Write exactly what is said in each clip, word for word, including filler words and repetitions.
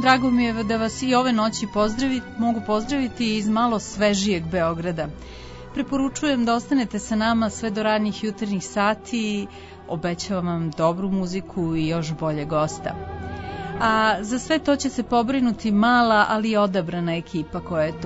Drago mi je da vas i ove noći pozdraviti, mogu pozdraviti iz malo svežijeg Beograda. Preporučujem da ostanete sa nama sve do ranijih jutarnjih sati, obećavam vam dobru muziku i još bolje gosta. A za sve to će se pobrinuti mala, ali odabrana ekipa koja je tu.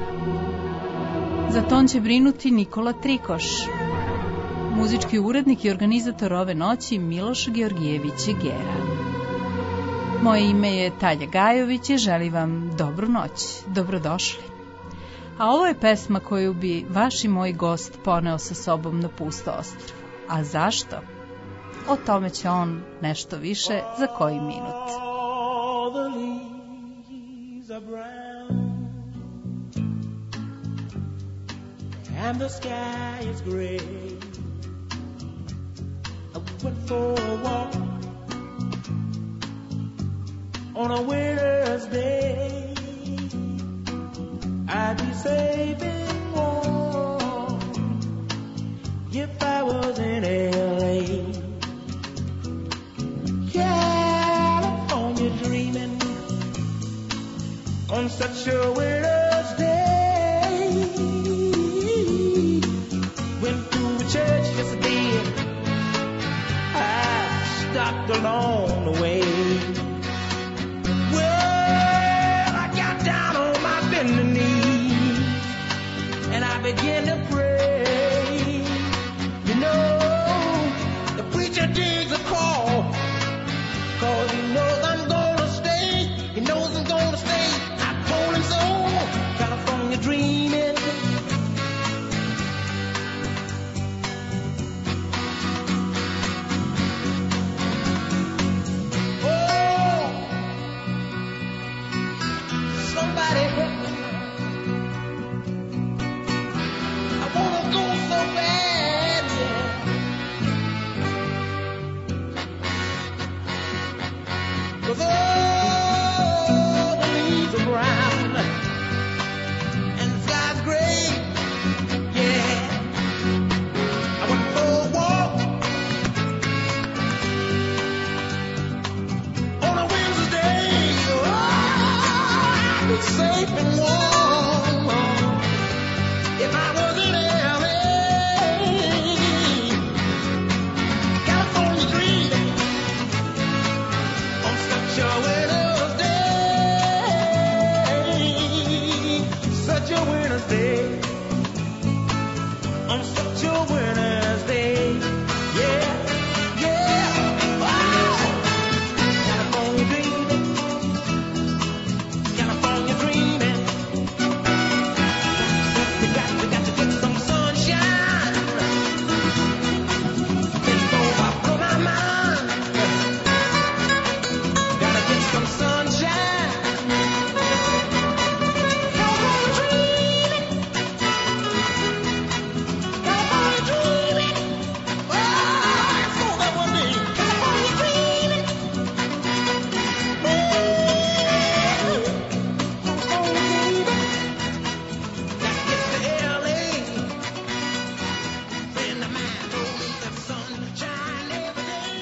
Za ton će brinuti Nikola Trikoš. Muzički urednik i organizator ove noći Miloš Georgijević Gera. Moje ime je Talja Gajović i želim vam dobru noć, dobrodošli. A ovo je pesma koju bi vaš i moj gost poneo sa sobom na pusto ostrvo. A zašto? O tome će on nešto više za koji minut. All the leaves are brown and the sky is gray. I went for a walk on a winter's day. I'd be safe and warm if I was in L A. California dreaming on such a winter's day. Went to a church yesterday. I stopped along the way. Well, I got down on my bending knees and I began to pray. You know, the preacher digs a call, 'cause he knows I'm gonna stay. He knows I'm gonna stay. I told him so. California dreaming. Oh, somebody help me. I wanna go so bad, yeah. 'Cause all the leaves are brown and the sky's gray, yeah. I went for a walk on a Wednesday. Oh, I'd be safe and warm if I was in L A. California dreaming on such a winter's day, such a winter's day, on such a winter's day, yeah, yeah. Wow. California dreaming, California dreaming. We got, we got to get some sunshine before I blow my mind. Gotta get some sunshine. California dreaming. California dreaming. Oh, I saw that one day. California dreaming. Ooh, California dreaming. Gotta get to L A. Friend of mine told me the sun shine every day.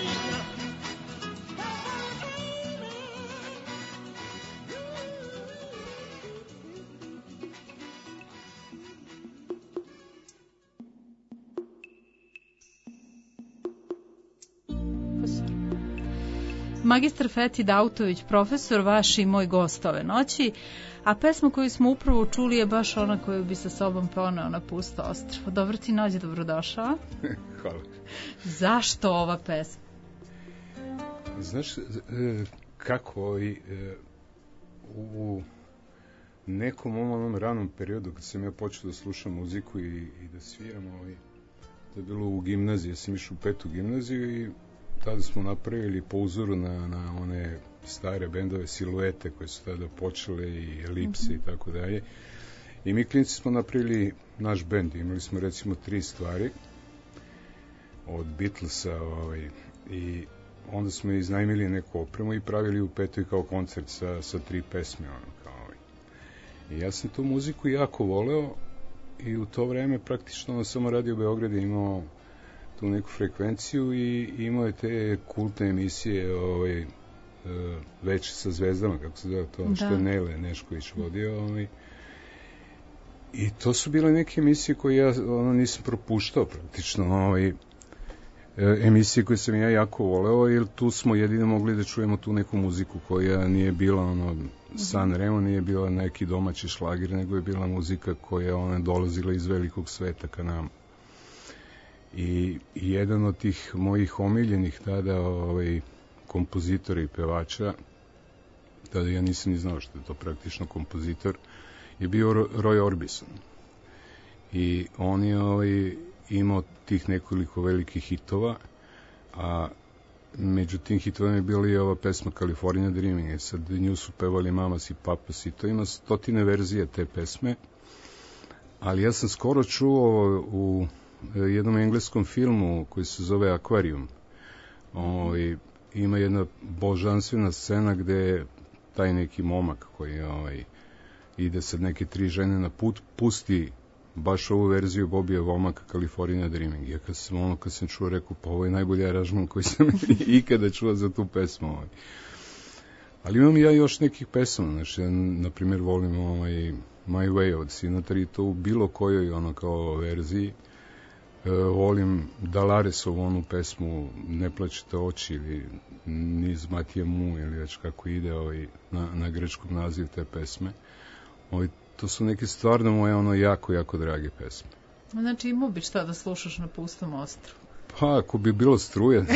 Magistar Feti Dautović, profesor, vaš i moj gost ove noći, a pesma koju smo upravo čuli je baš ona koju bi sa sobom poneo na pusto ostrvo. Dobro ti noć, dobrodošao. Hvala. Zašto ova pesma? Znaš, e, kako i, e, u nekom onom ranom periodu kad sam ja počeo da slušam muziku i, i da sviram, ovaj, to je bilo u gimnaziji, ja sam išao u petu gimnaziju i tada smo napravili po uzoru na, na one stare bendove Siluete koje su tada počele i Elipse i tako dalje. I mi klinci smo napravili naš bend, imali smo recimo tri stvari od Beatlesa, ovaj, i onda smo iznajmili neku opremu i pravili u petoj kao koncert sa, sa tri pesme, ono, kao ovaj. I ja sam tu muziku jako voleo i u to vreme praktično samo Radio Beograd je imao tu neku frekvenciju i imao je te kultne emisije, ovaj, Već sa zvezdama, kako se zove to, da. Što je Nele Nešković vodio. Ovaj. I to su bile neke emisije koje ja ono, nisam propuštao praktično. Ovaj. Emisije koje sam ja jako voleo, jer tu smo jedino mogli da čujemo tu neku muziku koja nije bila ono, San Remo, nije bila neki domaći šlagir, nego je bila muzika koja ona dolazila iz velikog sveta ka nama. I, i jedan od tih mojih omiljenih tada ovaj, kompozitora i pevača, tada ja nisam ni znao što je to praktično kompozitor, je bio Roy Orbison. I on je ovaj, imao tih nekoliko velikih hitova, a među tim hitovima je bila i ova pesma California Dreaming. E sad nju su pevali Mamas i Papas i to ima stotine verzije te pesme, ali ja sam skoro čuo u jednom engleskom filmu koji se zove Aquarium. Ovaj, ima jedna božanstvena scena gde taj neki momak koji ovaj, ide sad neke tri žene na put, pusti baš ovu verziju Bobija Vomaka California Dreaming. Ja kad sam ono, kad sam čuo, rekao, pa ovo je najbolji aranžman koji sam ikada čuo za tu pesmu. Ovaj. Ali imam ja još nekih pesama, znači, ja, na primjer, volim ovaj, My Way od Sinatra i to u bilo kojoj ono kao verziji. E, volim Dalaresovu onu pesmu Ne plaćete oči ili Niz Matije Mu ili već kako ide ovaj, na, na grčkom naziv te pesme. Ovaj, to su neke stvarno moje ono jako, jako drage pesme. Znači imao bi šta da slušaš na pustom ostrvu? Pa ako bi bilo struje.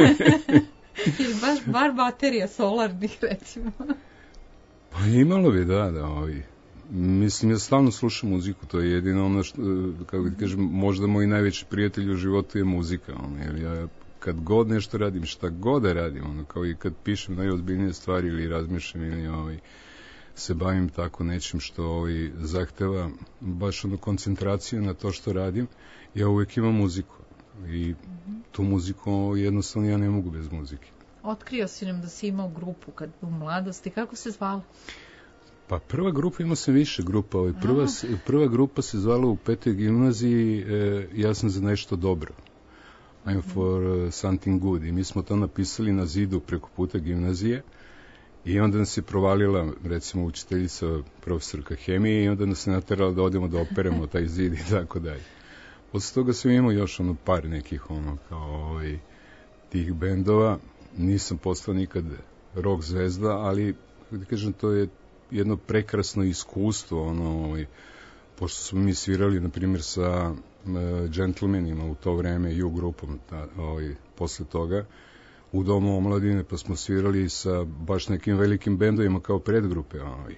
Ili baš bar baterija solarnih recimo. Pa imalo bi, da, da. Ovaj. Mislim, ja stalno slušam muziku, to je jedino ono što, kako ti kažem, možda moj najveći prijatelj u životu je muzika. Ono, jer ja kad god nešto radim, šta god da radim, ono, kao i kad pišem najozbiljnije stvari ili razmišljam ili ovaj, se bavim tako nečim što ovaj, zahteva baš ono koncentraciju na to što radim, ja uvek imam muziku i tu muziku jednostavno ja ne mogu bez muzike. Otkrio si nam da si imao grupu kad u mladosti, kako se zvala? Pa prva grupa, imao sam više grupa, ovaj, prva, prva grupa se zvala u petoj gimnaziji e, Ja sam za nešto dobro. I'm for uh, something good. I mi smo to napisali na zidu preko puta gimnazije. I onda nas je provalila, recimo, učiteljica, profesorka hemije, i onda nas je naterala da odemo da operemo taj zid i tako dalje. Posle toga sam imao još ono par nekih ono kao ovaj, tih bendova. Nisam postao nikad rock zvezda, ali da kažem, to je jedno prekrasno iskustvo, ono, ovaj, pošto smo mi svirali, na primjer, sa uh, Gentlemanima u to vreme, U grupom, ta, ovaj, posle toga, u Domu omladine, pa smo svirali sa baš nekim velikim bendovima kao predgrupe. Ovaj.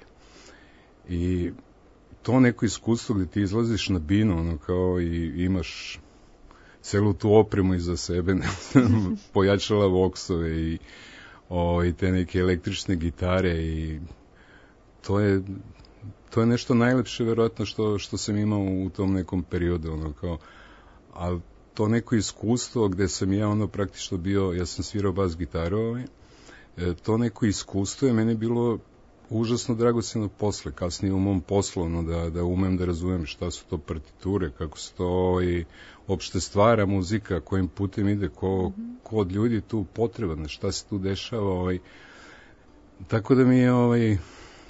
I to neko iskustvo gde ti izlaziš na binu, ono, kao i imaš celu tu opremu iza sebe, pojačala voksove i ovaj, te neke električne gitare i to je, to je nešto najlepše, verovatno, što, što sam imao u tom nekom periodu, ono, kao, ali to neko iskustvo gde sam ja ono praktično bio, ja sam svirao bas gitaru, ovaj, e, to neko iskustvo je meni bilo užasno dragoceno posle, kasnije u mom poslu, ono, da, da umem da razumem šta su to partiture, kako se to ovaj, opšte stvara muzika, kojim putem ide, ko, ko od ljudi tu potreban, šta se tu dešava. Ovaj. Tako da mi je ovaj, e,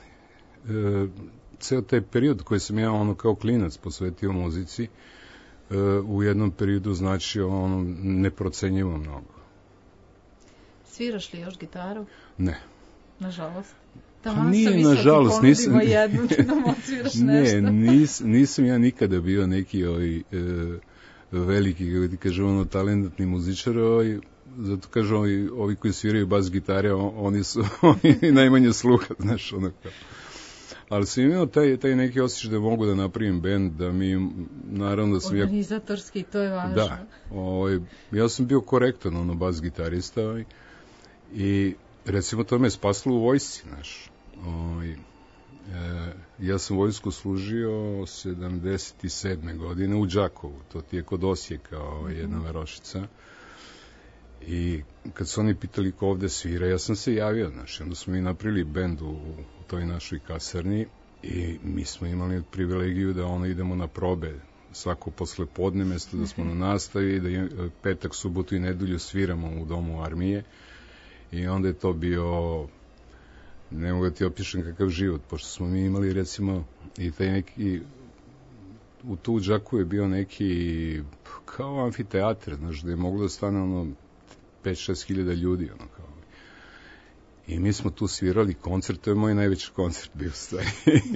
ceo taj period koji sam ja ono kao klinac posvetio muzici, e, u jednom periodu znači ono neprocenjivo mnogo. Sviraš li još gitaru? Ne. Nažalost. Pa nije, nažalost, nisam... Jednu, da nam odsviraš nešto. Ne, nis, nisam ja nikada bio neki ovaj, e, veliki, kako ti kažem, ono, talentni muzičar, ovaj, zato kažem, ovi, ovi koji sviraju bas gitare, oni su oni najmanje sluha, znaš, ono kao. Ali sam imao taj, taj neki osjećaj da mogu da napravim bend, da mi, naravno da sam... Organizatorski, to je važno. Da, ovaj, ja sam bio korektan, ono, bas gitarista, ovaj, i recimo to me spaslo u vojsci, znaš. Ovaj, e, ja sam vojsku služio sedamdeset sedme godine u Đakovu, to ti je kod Osijeka, ovaj, jedna varošica. I kad su oni pitali ko ovde svira, ja sam se javio, znaš, onda smo mi napravili bend u, u toj našoj kasarni i mi smo imali privilegiju da ono idemo na probe svako posle podne, mesto da smo na nastavi, da je, petak, subotu i nedelju sviramo u Domu armije. I onda je to bio, ne mogu da ti opišem kakav život, pošto smo mi imali recimo i taj neki, u tu Đaku je bio neki kao amfiteatar, znaš, da je moglo da stane ono pet šest hiljada ljudi, ono kao. I mi smo tu svirali koncert, to je moj najveći koncert bio stvari.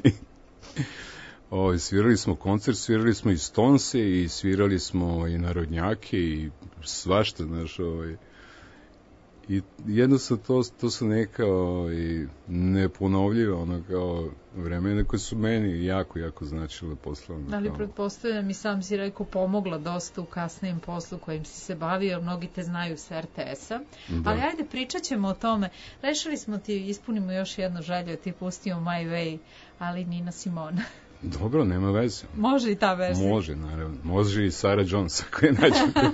O, svirali smo koncert, svirali smo i Stonse i svirali smo i narodnjake i svašta, znaš, ovaj. I jednostavno to, to su neka ovaj, neponovljiva, ono kao vremena koje su meni jako, jako značile posle. Ono, ali kao... pretpostavljam i sam si rekao pomogla dosta u kasnijem poslu kojim si se bavio, mnogi te znaju s er te esa. Da. Ali ajde, pričat ćemo o tome. Rešili smo ti, ispunimo još jednu želju, ti pustimo My Way, ali Nina Simone. Dobro, nema veze. Može i ta verzija. Može, naravno. Može i Sarah Jones, ako je nađe.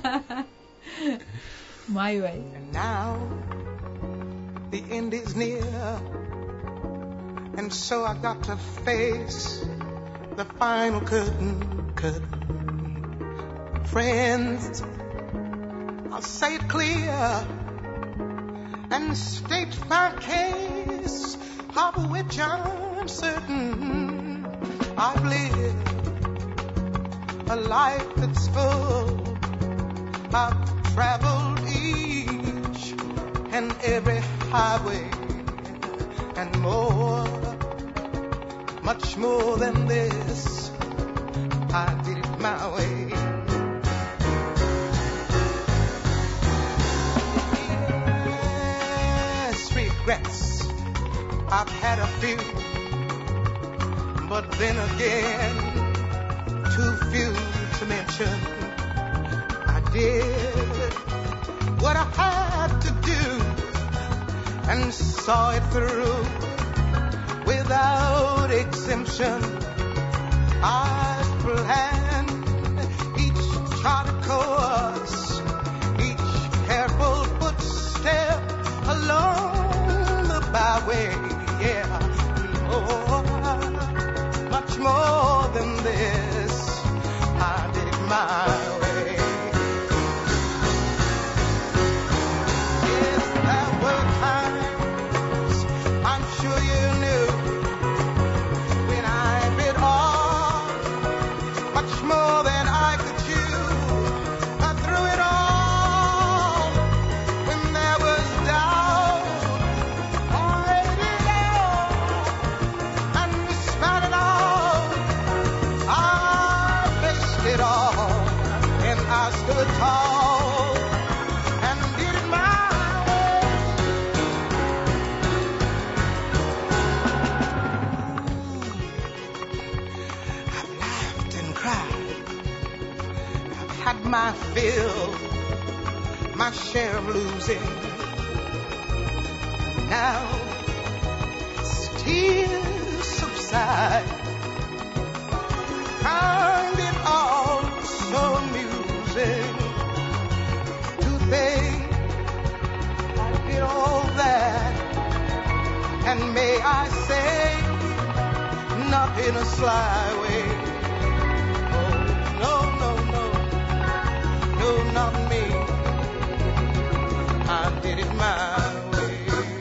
My Way. And now the end is near, and so I got to face the final curtain, curtain. Friends, I'll say it clear and state my case, of which I'm certain. I've lived a life that's full. I've traveled each and every highway and more, much more than this. I did it my way. Yes, regrets, I've had a few, but then again, too few to mention. I did what I had to do and saw it through without exemption. I planned each charted course, each careful footstep along the byway. Yeah, more, much more than this. I did it my way. Yes, there were times, I'm sure you knew, when I bit off much more than I could chew. I threw it all when there was doubt. I ate it all and spat it out. I faced it all and I stood tall and did it my way. I've laughed and cried. I've had my fill, my share of losing. Now tears subside. Find it all so amusing to think I did all that, and may I say, not in a sly way. Oh, no, no, no, no, not me. I did it my way.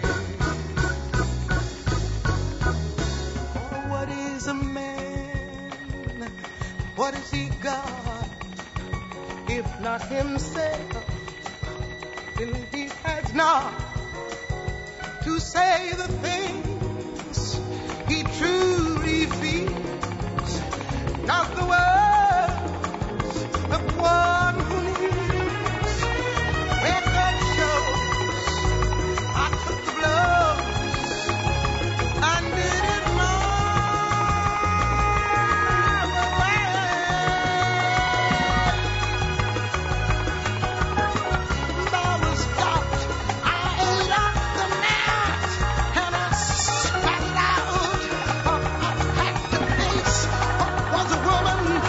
Oh, what is a man? What has he got? If not himself, then he has not to say the things he truly feels, not the words of one who needs. Record shows I took the blows and did it my way. There was doubt. I ate up the gnat and I spat it out. I had to face what was a woman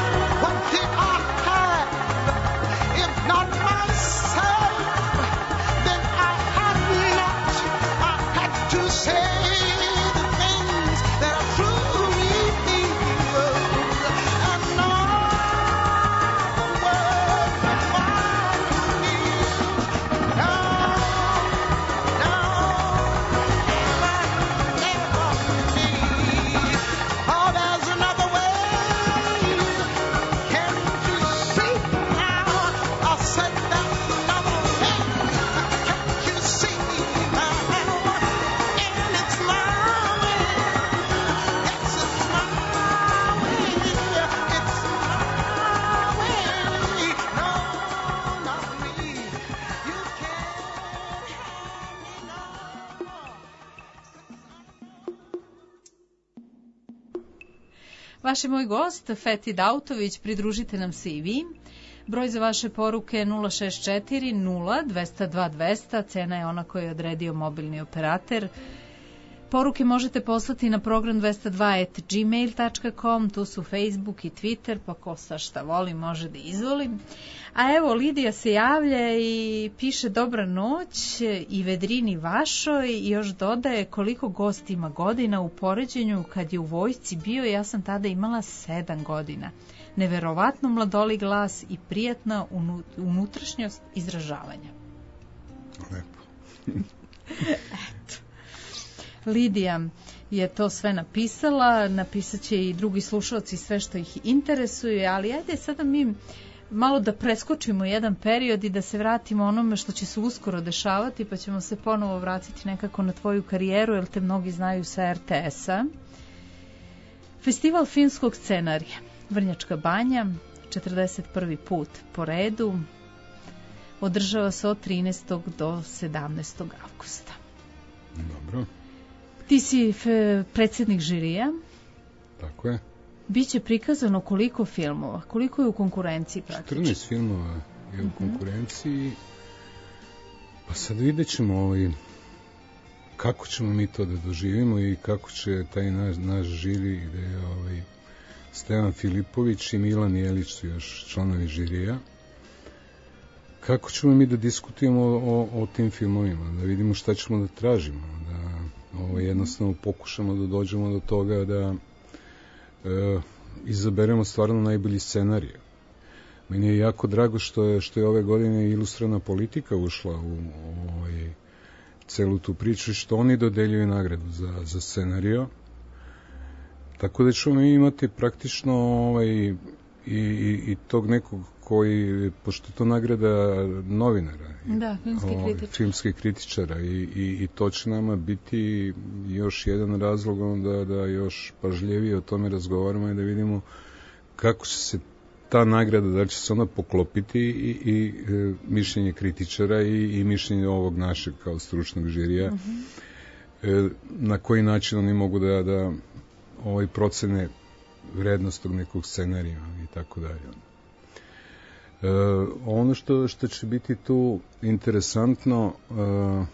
Vaš je moj gost, Feti Dautović, pridružite nam se i vi. Broj za vaše poruke nula šest četiri nula dva zero dva dva zero zero, cena je ona koju je odredio mobilni operater. Poruke možete poslati na program dvesta dva at gmail dot com, tu su Facebook i Twitter, pa ko sa šta voli može da izvoli. A evo, Lidija se javlja i piše dobra noć i vedrini vašoj i još dodaje koliko gost ima godina u poređenju kad je u vojsci bio, ja sam tada imala sedam godina. Neverovatno mladoli glas i prijatna unutrašnjost izražavanja. Lepo. Eto. Lidija je to sve napisala, napisat će i drugi slušalci sve što ih interesuje, ali ajde sada mi malo da preskočimo jedan period i da se vratimo onome što će se uskoro dešavati, pa ćemo se ponovo vratiti nekako na tvoju karijeru, jer te mnogi znaju sa er te esa. Festival filmskog scenarija, Vrnjačka Banja, četrdeset prvi put po redu, održava se od trinaestog do sedamnaestog avgusta. Dobro. Ti si predsjednik žirija. Tako je. Biće prikazano koliko filmova? Koliko je u konkurenciji praktično? četrnaest filmova je u konkurenciji. Pa sad vidjet ćemo ovaj, kako ćemo mi to da doživimo i kako će taj naš, naš žiri, gde je ovaj, Stevan Filipović i Milan Jelić su još članovi žirija. Kako ćemo mi da diskutujemo o, o, o tim filmovima, da vidimo šta ćemo da tražimo, da ovo, jednostavno pokušamo da dođemo do toga da e, izaberemo stvarno najbolji scenarij. Meni je jako drago što je, što je ove godine ilustrana politika ušla u, u ovaj, celu tu priču i što oni dodeljuju nagradu za, za scenario. Tako da ćemo mi imati praktično ovaj, i, i, i tog nekog koji, pošto to nagrada novinara, da, filmski o, kritičar. filmski kritičara i, i, i to će nama biti još jedan razlog da, da još pažljivije o tome razgovaramo i da vidimo kako će se ta nagrada, da će se ona poklopiti i, i e, mišljenje kritičara i, i mišljenje ovog našeg kao stručnog žirija, uh-huh. e, na koji način oni mogu da, da ovaj procene vrednost tog nekog scenarija i tako dalje. E, ono što, što će biti tu interesantno, e,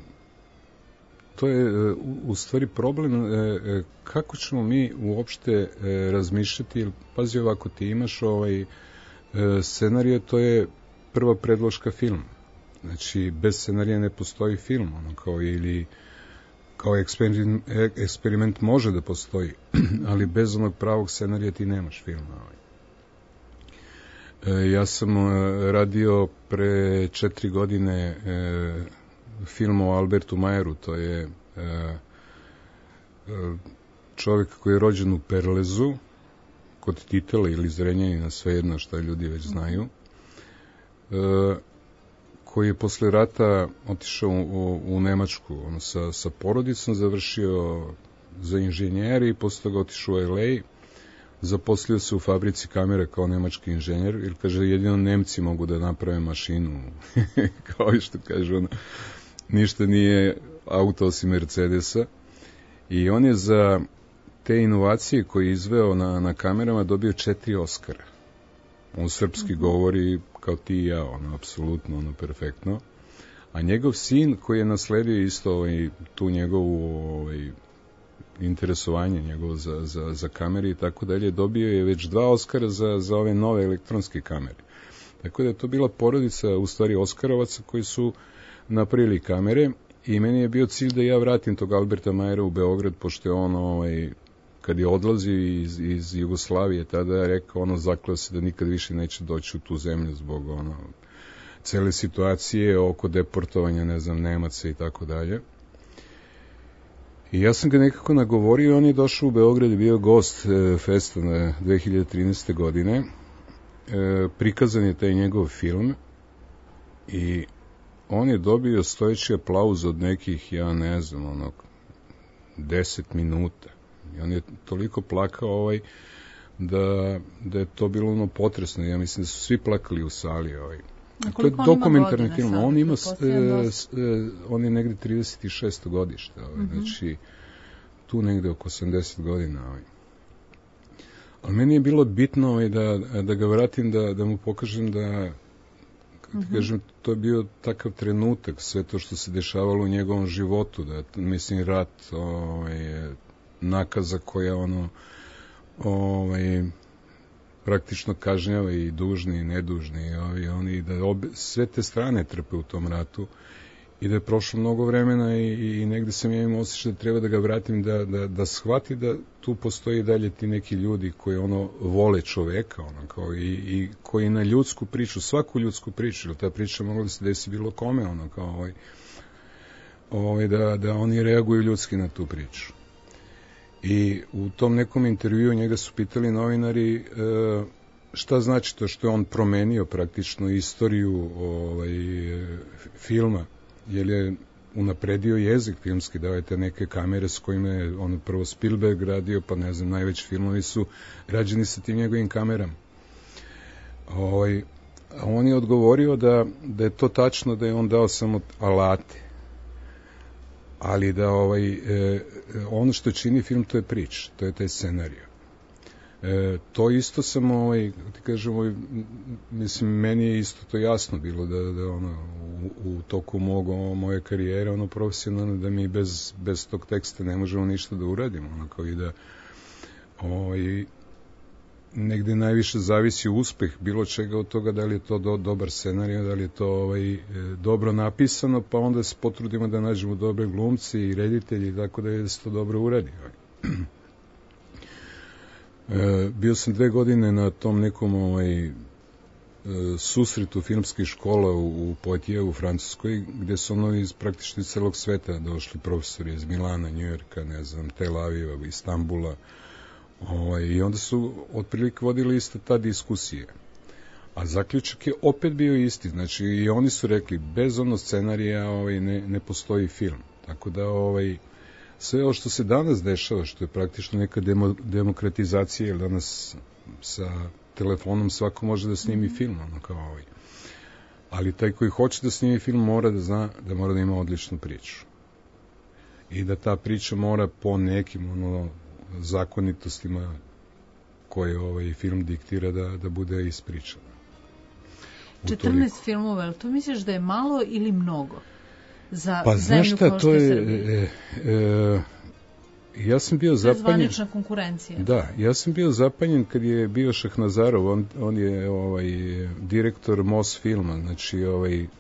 to je e, u, u stvari problem e, kako ćemo mi uopšte e, razmišljati, jer pazi ovako, ti imaš ovaj e, scenarije, to je prva predloška film. Znači, bez scenarija ne postoji film, ono kao ili kao eksperiment, eksperiment može da postoji, ali bez onog pravog scenarija ti nemaš filma. E, ja sam e, radio pre četiri godine e, film o Albertu Majeru, to je e, e, čovjek koji je rođen u Perlezu, kod Titela ili Zrenjanina, svejedno što ljudi već znaju, e, koji je posle rata otišao u, u Nemačku, ono, sa, sa porodicom, završio za inženjeri i posle toga otišao u el ej, zaposlio se u fabrici kamere kao nemački inženjer, jer kaže, jedino Nemci mogu da naprave mašinu, kao i što kaže ono, ništa nije auto osim Mercedesa, i on je za te inovacije koje je izveo na, na kamerama dobio četiri Oskara. On srpski mm-hmm. govori kao ti i ja, ono, apsolutno, ono, perfektno. A njegov sin, koji je nasledio isto ovaj, tu njegovu ovaj, interesovanje njegovo za, za, za kamere i tako dalje, dobio je već dva Oskara za, za ove nove elektronske kamere. Tako da je to bila porodica, u stvari, Oskarovaca koji su napravili kamere i meni je bio cilj da ja vratim tog Alberta Majera u Beograd, pošto je on, ovaj, kad je odlazio iz, iz Jugoslavije, tada je rekao, ono, zakleo se da nikad više neće doći u tu zemlju zbog, ono, cele situacije oko deportovanja, ne znam, Nemaca i tako dalje. I ja sam ga nekako nagovorio, on je došao u Beograd i bio gost e, festa na dve hiljade trinaeste. godine. E, prikazan je taj njegov film i on je dobio stojeći aplauz od nekih, ja ne znam, onog, deset minuta. I on je toliko plakao ovaj, da, da je to bilo ono potresno. Ja mislim da su svi plakali u sali. Ovaj. To je dokumentarni film. Sad, on ima, e, e, on je negde trideset šesto godište. Ovaj. Mm-hmm. Znači, tu negde oko osamdeset godina. Ovaj. Ali meni je bilo bitno ovaj, da, da ga vratim, da, da mu pokažem da, kako ti kažem, to je bio takav trenutak, sve to što se dešavalo u njegovom životu, da, mislim, rat, ovaj, nakaza koja ono, ovaj, praktično kažnjava i dužni i nedužni, i ovi, oni, da obe, sve te strane trpe u tom ratu, i da je prošlo mnogo vremena i, i negde sam ja imao osjećaj da treba da ga vratim, da, da, da shvati da tu postoji dalje ti neki ljudi koji ono vole čoveka, ono, kao i, i koji na ljudsku priču, svaku ljudsku priču, jer ta priča mogla da se desi bilo kome, ono, kao ovaj, ovaj, da, da oni reaguju ljudski na tu priču. I u tom nekom intervjuu njega su pitali novinari e, šta znači to što je on promenio praktično istoriju ovaj, filma, jer je unapredio jezik filmski, dao je te neke kamere s kojima je on prvo Spielberg radio, pa ne znam, najveći filmovi su rađeni sa tim njegovim kamerama. Ovaj, a on je odgovorio da, da je to tačno, da je on dao samo alate, ali da ovaj, e, ono što čini film, to je priča, to je taj scenarij. E, to isto sam, ovaj, ti kažem, ovaj, mislim, meni je isto to jasno bilo da, da ono, u, u toku mog, moje karijere, ono, profesionalno, da mi bez, bez tog teksta ne možemo ništa da uradimo, ono, kao i da ovaj, negde najviše zavisi uspeh bilo čega od toga, da li je to do, dobar scenarij, da li je to ovaj, e, dobro napisano, pa onda se potrudimo da nađemo dobre glumci i reditelji, tako da, je da se to dobro uradi. E, bio sam dve godine na tom nekom ovaj, e, susretu filmskih škola u, u Poitiers u Francuskoj, gde su ono iz praktično iz celog sveta došli profesori iz Milana, Njujorka, ne znam, Tel Aviva, Istanbula, ovaj, i onda su otprilike vodili iste ta diskusije. A zaključak je opet bio isti, znači i oni su rekli, bez ono scenarija ovaj, ne, ne postoji film. Tako da ovaj, sve ovo što se danas dešava, što je praktično neka demo, demokratizacija, jer danas sa telefonom svako može da snimi film, ono kao ovaj. Ali taj koji hoće da snimi film mora da zna da mora da ima odličnu priču. I da ta priča mora po nekim ono, zakonitostima koje ovaj film diktira da, da bude ispričana. četrnaest filmova, ali to misliš da je malo ili mnogo? Za pa znaš šta, to je e, e, ja sam bio zapanjen. Zvanična konkurencija. Da, ja sam bio zapanjen kad je bio Šahnazarov, on, on je ovaj direktor Mos filma, znači ovaj e,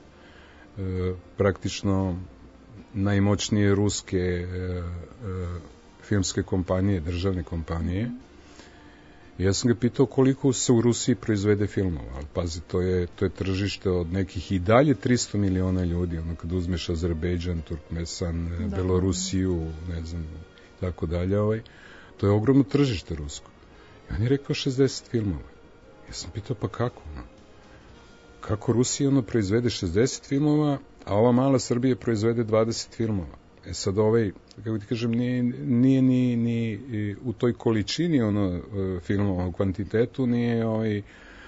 praktično najmoćnije ruske e, e, filmske kompanije, državne kompanije. Ja sam ga pitao koliko se u Rusiji proizvede filmova, ali pazi, to je, to je tržište od nekih i dalje tristo miliona ljudi, ono kad uzmeš Azerbejdžan, Turkmenistan, da, Belorusiju, ne znam, tako dalje, ovaj, to je ogromno tržište rusko. I on je rekao šezdeset filmova. Ja sam pitao, pa kako? No? Kako Rusija ono proizvede šezdeset filmova, a ova mala Srbija proizvede dvadeset filmova? E sad ovaj, kako ti kažem, nije, nije ni, ni u toj količini ono, filmova, u kvantitetu, nije ovaj,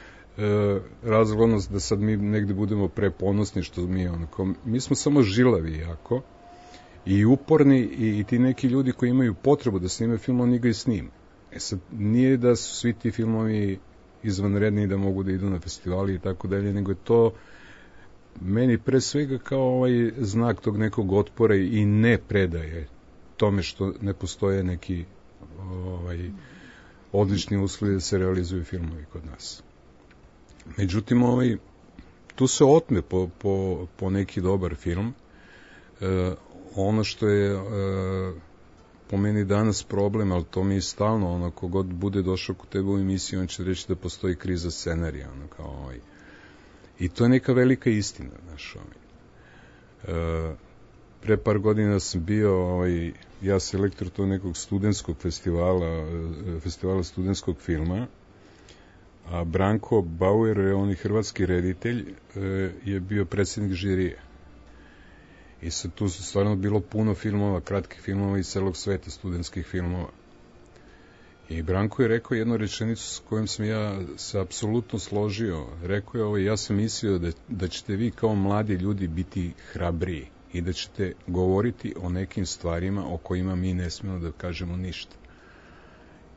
razlognost da sad mi negde budemo preponosni što mi onako, mi smo samo žilavi jako i uporni i, i ti neki ljudi koji imaju potrebu da snime film, oni ga i snime. E sad, nije da su svi ti filmovi izvanredni da mogu da idu na festivali i tako dalje, nego je to meni pre svega kao ovaj znak tog nekog otpora i ne predaje tome što ne postoje neki ovaj, odlični uslovi da se realizuju filmovi kod nas. Međutim, ovaj, tu se otme po, po, po neki dobar film. E, ono što je e, po meni danas problem, ali to mi je stalno, ono, kogod bude došao kod tebe u emisiju, on će reći da postoji kriza scenarija, ono, kao ovaj. I to je neka velika istina, znaš, ovaj. E, pre par godina sam bio, ovaj, ja selektor tog nekog studentskog festivala, festivala studentskog filma, a Branko Bauer, on je hrvatski reditelj, e, je bio predsjednik žirije. I sad tu su stvarno bilo puno filmova, kratkih filmova iz celog sveta, studentskih filmova. I Branko je rekao jednu rečenicu s kojom sam ja se apsolutno složio. Rekao je ovo, ja sam mislio da, da ćete vi kao mladi ljudi biti hrabriji i da ćete govoriti o nekim stvarima o kojima mi ne smemo da kažemo ništa.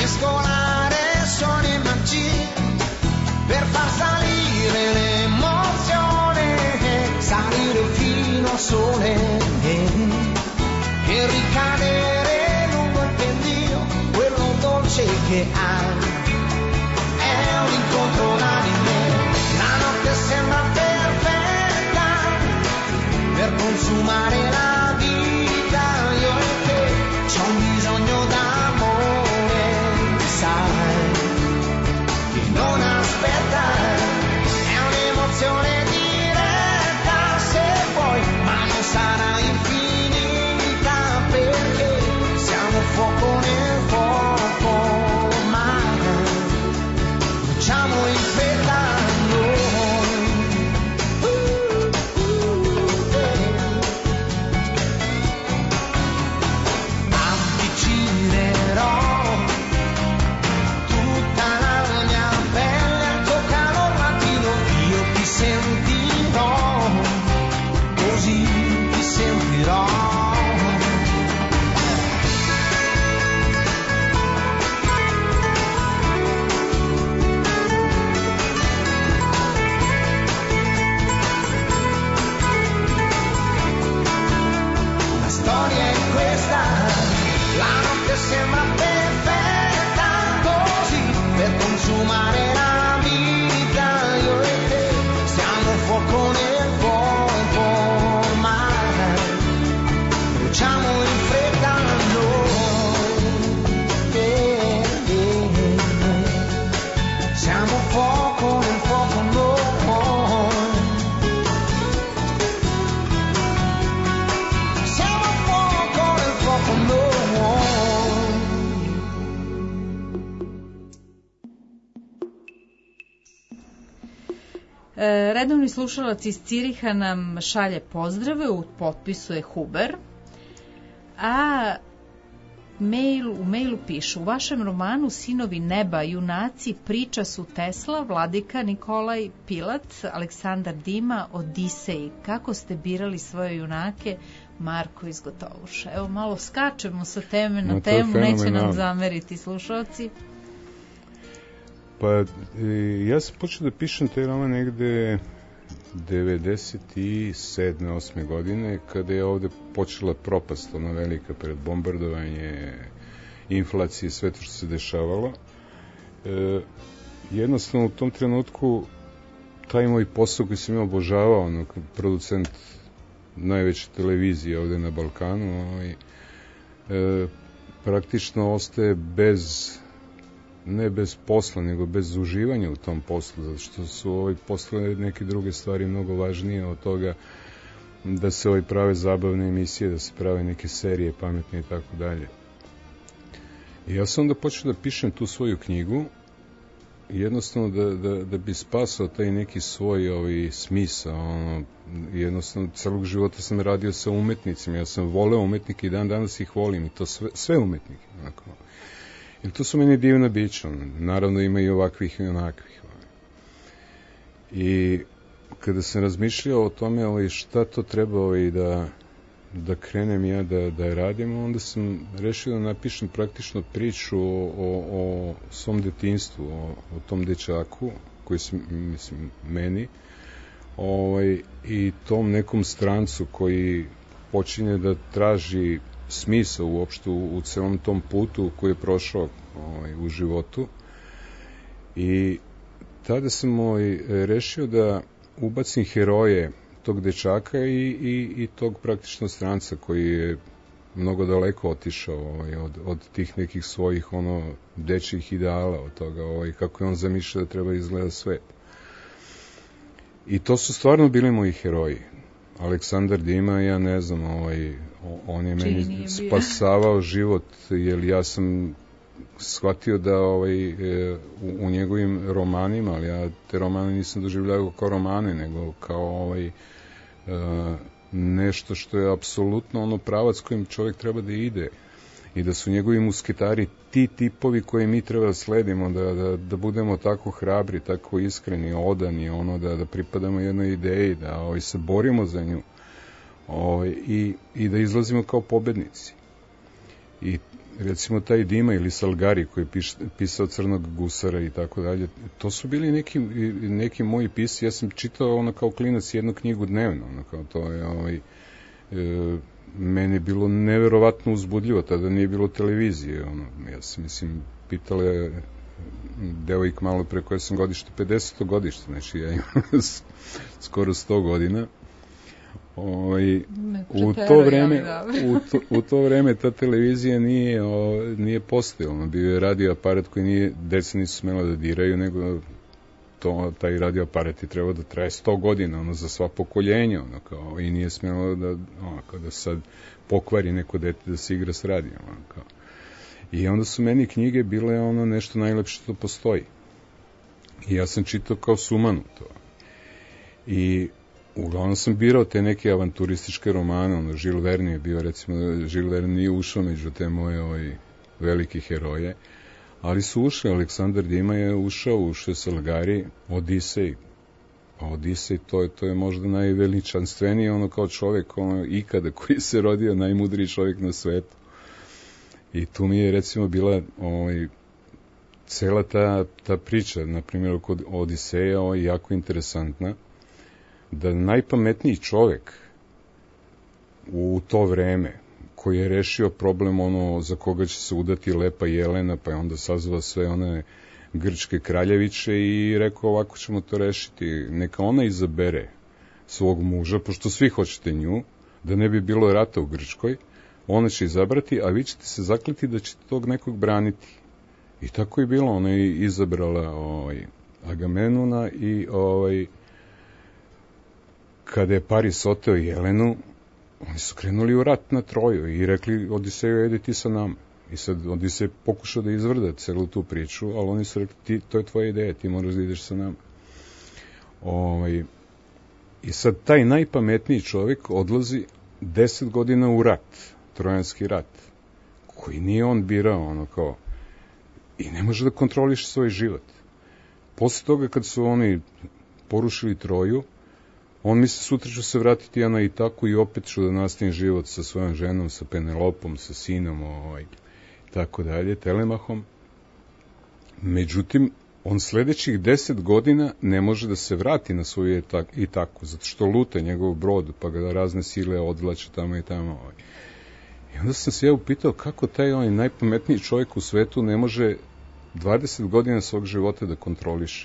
mescolare suoni e magie per far salire l'emozione, salire fino al sole e ricadere lungo il pendio, quello dolce che hai è un incontro unanime. La notte sembra perfetta per consumare la vita, io e te c'ho un bisogno d'amore, sai, che non aspetta, è un'emozione diretta se vuoi, ma non sarà infinita perché siamo fuoco nel fuoco, ma facciamo in fretta noi. Uh, uh, eh. Avvicinerò tutta la mia pelle al tuo calor mattino, io ti sentirò, così ti sentirò. La storia è questa, la notte sembra perfetta così per consumare la vita, io e te siamo fuoco nel fuoco, ma bruciamo in fretta noi, eh, eh, eh. Siamo fuoco nel fuoco noi, siamo fuoco nel fuoco noi. E, redovni slušalac iz Ciriha nam šalje pozdrave, u potpisu je Huber, a mail, u mailu pišu: u vašem romanu Sinovi neba, junaci priča su Tesla, Vladika, Nikolaj, Pilat, Aleksandar Dima, Odisej. Kako ste birali svoje junake? Marko iz Gotovuša. Evo, malo skačemo sa teme na No, to je temu, neće nam fenomenalno. zameriti slušalci. Pa, e, ja sam počeo da pišem taj roman negde devedeset sedme osme godine, kada je ovde počela propast, ona velika, pred bombardovanje, inflacije, sve to što se dešavalo. E, jednostavno, u tom trenutku, taj moj posao koji sam ja obožavao, ono, kao producent najveće televizije ovde na Balkanu, ovaj, e, praktično ostaje bez, ne bez posla, nego bez uživanja u tom poslu, zato što su ovaj posle neke druge stvari mnogo važnije od toga da se ovaj prave zabavne emisije, da se prave neke serije pametne i tako dalje. I ja sam onda počeo da pišem tu svoju knjigu, jednostavno da, da, da bi spasao taj neki svoj ovaj, smisa, ono, jednostavno celog života sam radio sa umetnicima, ja sam voleo umetnike i dan danas ih volim, i to sve, sve umetnike, onako. Jer to su meni divna bića, naravno ima i ovakvih i onakvih. I kada sam razmišljao o tome ovaj, šta to treba ovaj, da, da krenem ja da, da radim, onda sam rešio da napišem praktično priču o, o, o svom detinjstvu, o, o tom dečaku koji se, mislim, meni, ovaj, i tom nekom strancu koji počinje da traži smisao uopšte u, u celom tom putu koji je prošao ovaj, u životu. I tada sam ovaj, rešio da ubacim heroje tog dečaka i, i, i tog praktično stranca koji je mnogo daleko otišao ovaj, od, od tih nekih svojih ono dečjih ideala, od toga ovaj, kako je on zamišljao da treba izgleda svet. I to su stvarno bili moji heroji. Aleksandar Dima, ja ne znam, ovaj, on je Čini meni je spasavao život, jer ja sam shvatio da ovaj, e, u, u njegovim romanima, ali ja te romane nisam doživljavao kao romane, nego kao ovaj, e, nešto što je apsolutno ono pravac kojim čovjek treba da ide, i da su njegovi musketari ti tipovi koje mi treba da sledimo, da, da, da budemo tako hrabri, tako iskreni, odani, ono, da, da pripadamo jednoj ideji, da ovaj, se borimo za nju, ovaj, i, i da izlazimo kao pobednici. I recimo taj Dima ili Salgari koji je piš, pisao Crnog gusara i tako dalje, to su bili neki, neki moji pisci. Ja sam čitao ono kao klinac jednu knjigu dnevno, ono kao to je ovaj, e, meni je bilo neverovatno uzbudljivo, tada nije bilo televizije, ono, ja sam, mislim, pitala je devojk malo pre koje sam godište, pedeseto godište, znači ja imam skoro sto godina. Ovaj, u to vreme u to, u to vreme ta televizija nije o, nije postojala, bio je radio aparat koji nije, deca nisu smela da diraju, nego to, taj radio aparat je trebao da traje sto godina, ono, za sva pokoljenja, ono, kao, i nije smelo da, ono, kao da sad pokvari neko dete da se igra s radijom, ono, kao. I onda su meni knjige bile ono nešto najlepše što postoji. I ja sam čitao kao sumanu to. I uglavnom sam birao te neke avanturističke romane, ono, Jules Verne je bio, recimo, Jules Verne nije ušao među te moje ovaj, velike heroje, ali su ušli, Aleksandar Dima je ušao, ušao je Salgari, Odisej, pa Odisej, to je, to je možda najveličanstveniji, ono, kao čovjek, ono, ikada koji se rodio, najmudriji čovjek na svetu. I tu mi je, recimo, bila ovaj, cela ta, ta priča, na primjer, kod Odiseja, ovaj, jako interesantna, da najpametniji čovek u to vreme, koji je rešio problem ono za koga će se udati lepa Jelena, pa je onda sazvao sve one grčke kraljeviće i rekao ovako ćemo to rešiti, neka ona izabere svog muža, pošto svi hoćete nju, da ne bi bilo rata u Grčkoj, ona će izabrati, a vi ćete se zakleti da ćete tog nekog braniti. I tako je bilo, ona je izabrala ovaj, Agamemnona i ovaj, kada je Paris oteo Jelenu, oni su krenuli u rat na Troju i rekli Odiseju, edi ti sa nama. I sad Odisej pokušao da izvrda celu tu priču, ali oni su rekli, ti, to je tvoja ideja, ti moraš da ideš sa nama. Ovaj, I sad taj najpametniji čovjek odlazi deset godina u rat, Trojanski rat, koji nije on birao, ono kao, i ne može da kontroliše svoj život. Posle toga kad su oni porušili Troju, on misli sutra ću se vratiti ja na Itaku i opet ću da nastavim život sa svojom ženom, sa Penelopom, sa sinom, ovaj, tako dalje, Telemahom. Međutim, on sledećih deset godina ne može da se vrati na svoju Itaku, zato što luta njegov brod, pa ga da razne sile odvlače tamo i tamo. Ovaj. I onda sam se ja upitao kako taj onaj najpametniji čovjek u svetu ne može dvadeset godina svog života da kontroliše.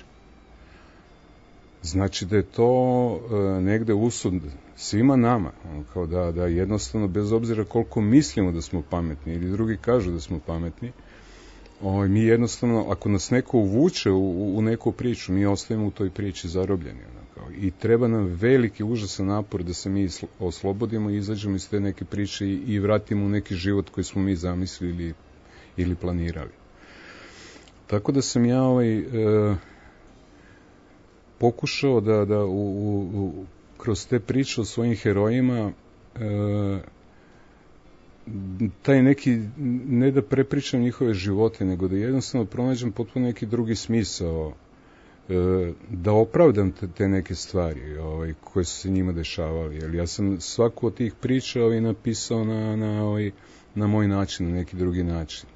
Znači da je to e, negde usud svima nama, kao da, da jednostavno bez obzira koliko mislimo da smo pametni ili drugi kažu da smo pametni, o, mi jednostavno, ako nas neko uvuče u, u neku priču, mi ostajemo u toj priči zarobljeni. Kao, i treba nam veliki užasan napor da se mi oslobodimo i izađemo iz te neke priče i, i vratimo u neki život koji smo mi zamislili ili, ili planirali. Tako da sam ja ovaj... E, pokušao da, da u, u, u, kroz te priče o svojim herojima e, taj neki, ne da prepričam njihove živote, nego da jednostavno pronađem potpuno neki drugi smisao, e, da opravdam te, te neke stvari ovaj, koje su se njima dešavali. Jer ja sam svaku od tih priča ovaj, napisao na, na, ovaj, na moj način, na neki drugi način.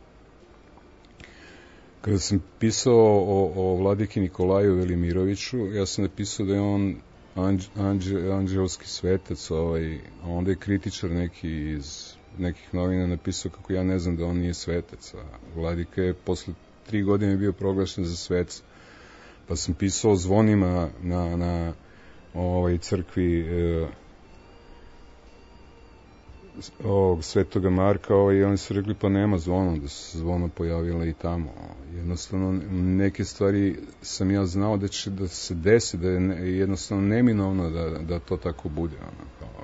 Kada sam pisao o, o vladiki Nikolaju Velimiroviću, ja sam napisao da je on anđ, anđe, anđelski svetac, ovaj, a onda je kritičar neki iz nekih novina napisao kako ja ne znam da on nije svetac. A vladika je posle tri godine bio proglašen za sveca. Pa sam pisao o zvonima na, na ovaj, crkvi e, ovog Svetoga Marka, ovaj, i oni su rekli pa nema zvona, da su zvona pojavila i tamo. Jednostavno neke stvari sam ja znao da će da se desi, da je jednostavno neminovno da, da to tako bude. Ono, kao.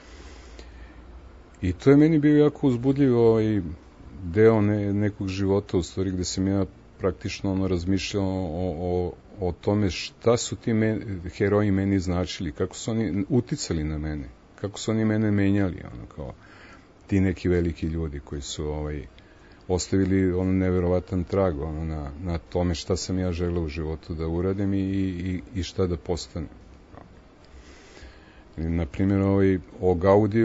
I to je meni bio jako uzbudljiv ovaj deo ne, nekog života, u stvari, gde sam ja praktično ono, razmišljao o, o, o tome šta su ti men, heroji meni značili, kako su oni uticali na mene, kako su oni mene menjali, ono, kao ti neki veliki ljudi koji su ovaj, ostavili ono neverovatan trag ono, na, na tome šta sam ja želeo u životu da uradim i, i, i šta da postanem. Na primjer, ovaj, o Gaudiju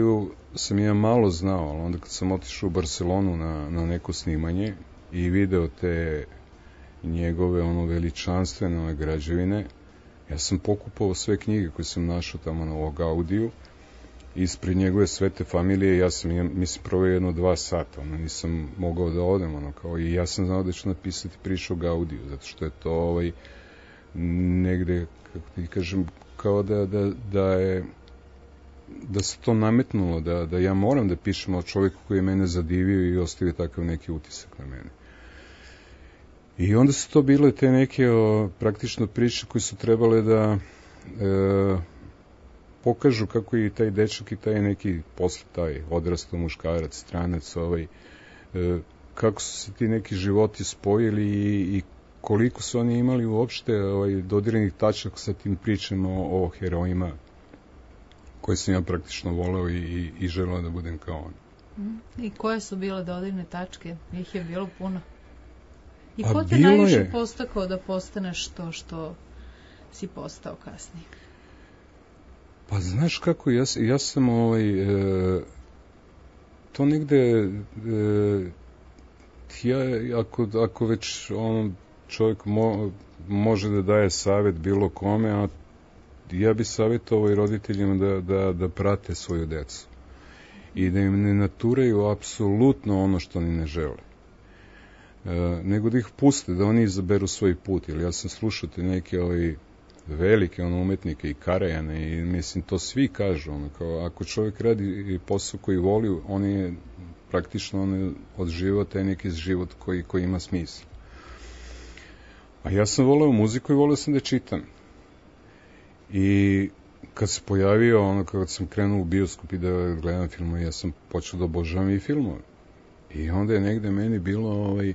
sam ja malo znao, ali onda kad sam otišao u Barcelonu na, na neko snimanje i video te njegove ono veličanstvene ove građevine, ja sam pokupovao sve knjige koje sam našao tamo na ovog Gaudiju, ispred njegove svete familije. Ja sam, ja, mislim, proveo jedno dva sata, ono, nisam mogao da odem, ono, kao, i ja sam znao da ću napisati priču o Gaudiju, zato što je to ovaj, negde, kako ti kažem, kao da, da, da je da se to nametnulo, da, da ja moram da pišem o čovjeku koji je mene zadivio i ostavio takav neki utisak na mene. I onda su to bile te neke o, praktično priče koje su trebale da e, pokažu kako i taj dečak i taj neki posle taj odrastao muškarac, stranac, ovaj, e, kako su se ti neki životi spojili i, i koliko su oni imali uopšte ovaj, dodirnih tačaka sa tim pričama o, o herojima koje sam ja praktično voleo i, i, i želeo da budem kao on. I koje su bile dodirne tačke? Ih je bilo puno. I A ko te najviše je postakao da postaneš to što si postao kasnije? Pa znaš kako, ja, ja sam ovaj, e, to negde e, ja, ako, ako već on čovjek mo, može da daje savjet bilo kome, a ja bi savjetovao i roditeljima da, da, da prate svoju decu i da im ne naturaju apsolutno ono što oni ne žele. E, nego da ih puste, da oni izaberu svoj put. Jer ja sam slušao te neke ovaj, velike ono, umetnike i Karajane i mislim to svi kažu. Ono, kao, ako čovjek radi posao koji voli, on je praktično on odživao taj neki život koji, koji ima smisla. A ja sam voleo muziku i voleo sam da čitam. I kad se pojavio, ono, kad sam krenuo u bioskop i da gledam filmove, ja sam počeo da obožavam i filmove. I onda je negde meni bilo ovaj, e,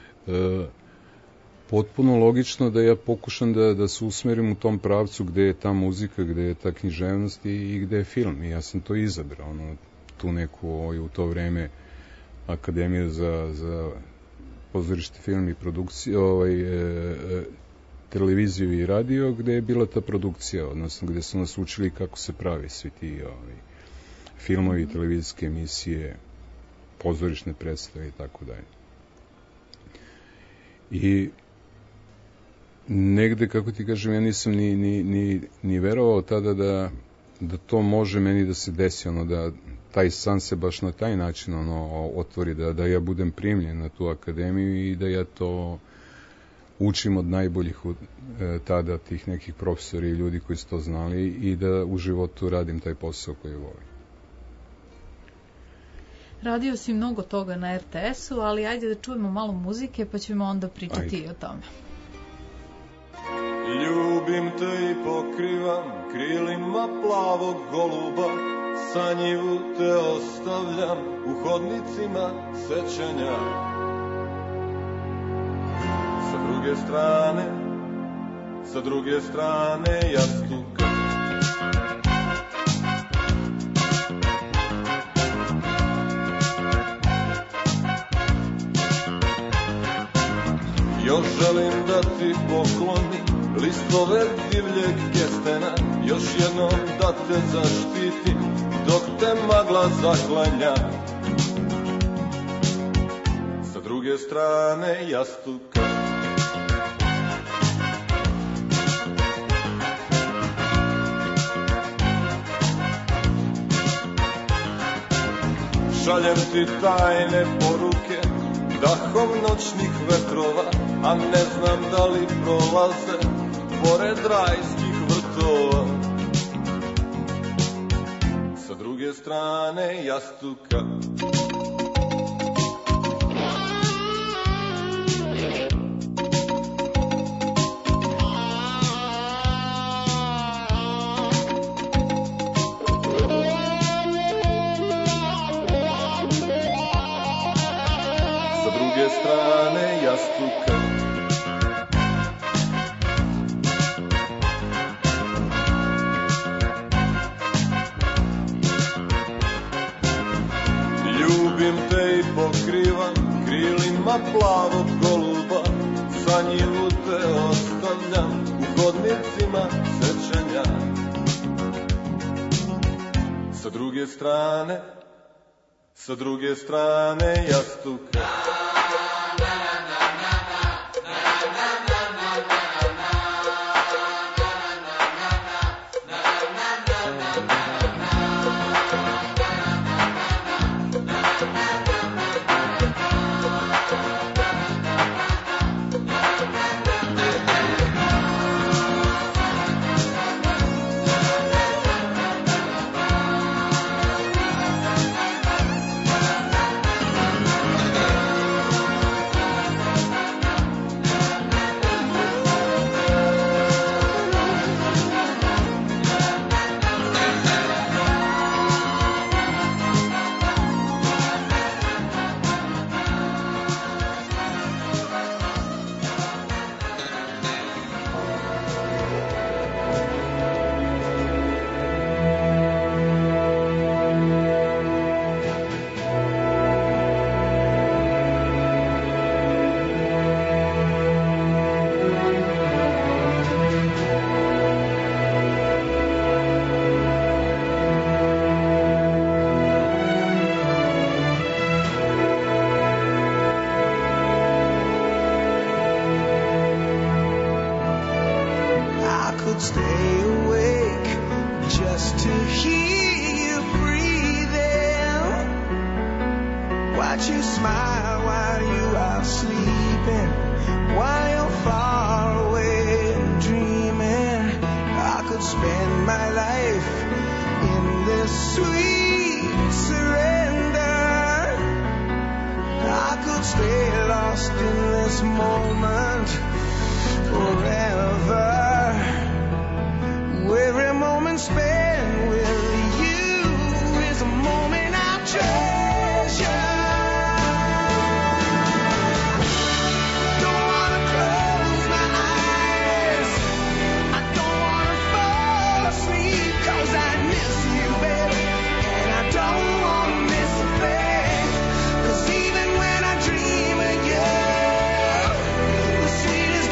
potpuno logično da ja pokušam da, da se usmerim u tom pravcu gde je ta muzika, gde je ta književnost i, i gde je film. I ja sam to izabrao, ono, tu neku ovaj, u to vreme Akademiju za, za pozorište, film i produkciju, ovaj, e, televiziju i radio, gde je bila ta produkcija, odnosno gde su nas učili kako se pravi svi ti ovaj, filmovi, televizijske emisije, pozorišne predstave i tako dalje. I negde, kako ti kažem, ja nisam ni, ni, ni, ni verovao tada da, da to može meni da se desi, ono, da taj san se baš na taj način ono, otvori, da, da ja budem primljen na tu akademiju i da ja to učim od najboljih e, tada tih nekih profesora i ljudi koji su to znali i da u životu radim taj posao koji volim. Radio si mnogo toga na er te esu, ali ajde da čujemo malo muzike pa ćemo onda pričati ajde. O tome. Ljubim te i pokrivam krilima plavog goluba, sanjivu te ostavljam u hodnicima sećanja. Sa druge strane, sa druge strane jastuka, još želim da ti poklonim listove divljeg kestena, još jednom da te zaštitim dok te magla zaklanja. Sa druge strane jastuka, šaljem ti tajne poruke dahom noćnih vetrova, a ne znam da li prolaze pored rajskih vrtova. Sa druge strane jastuka, strane jastuka, ljubim te i pokrivam krilima plavog goluba, sanjivu te ostavljam u hodnicima sećanja. Sa druge strane sa druge strane jastuka. Sweetest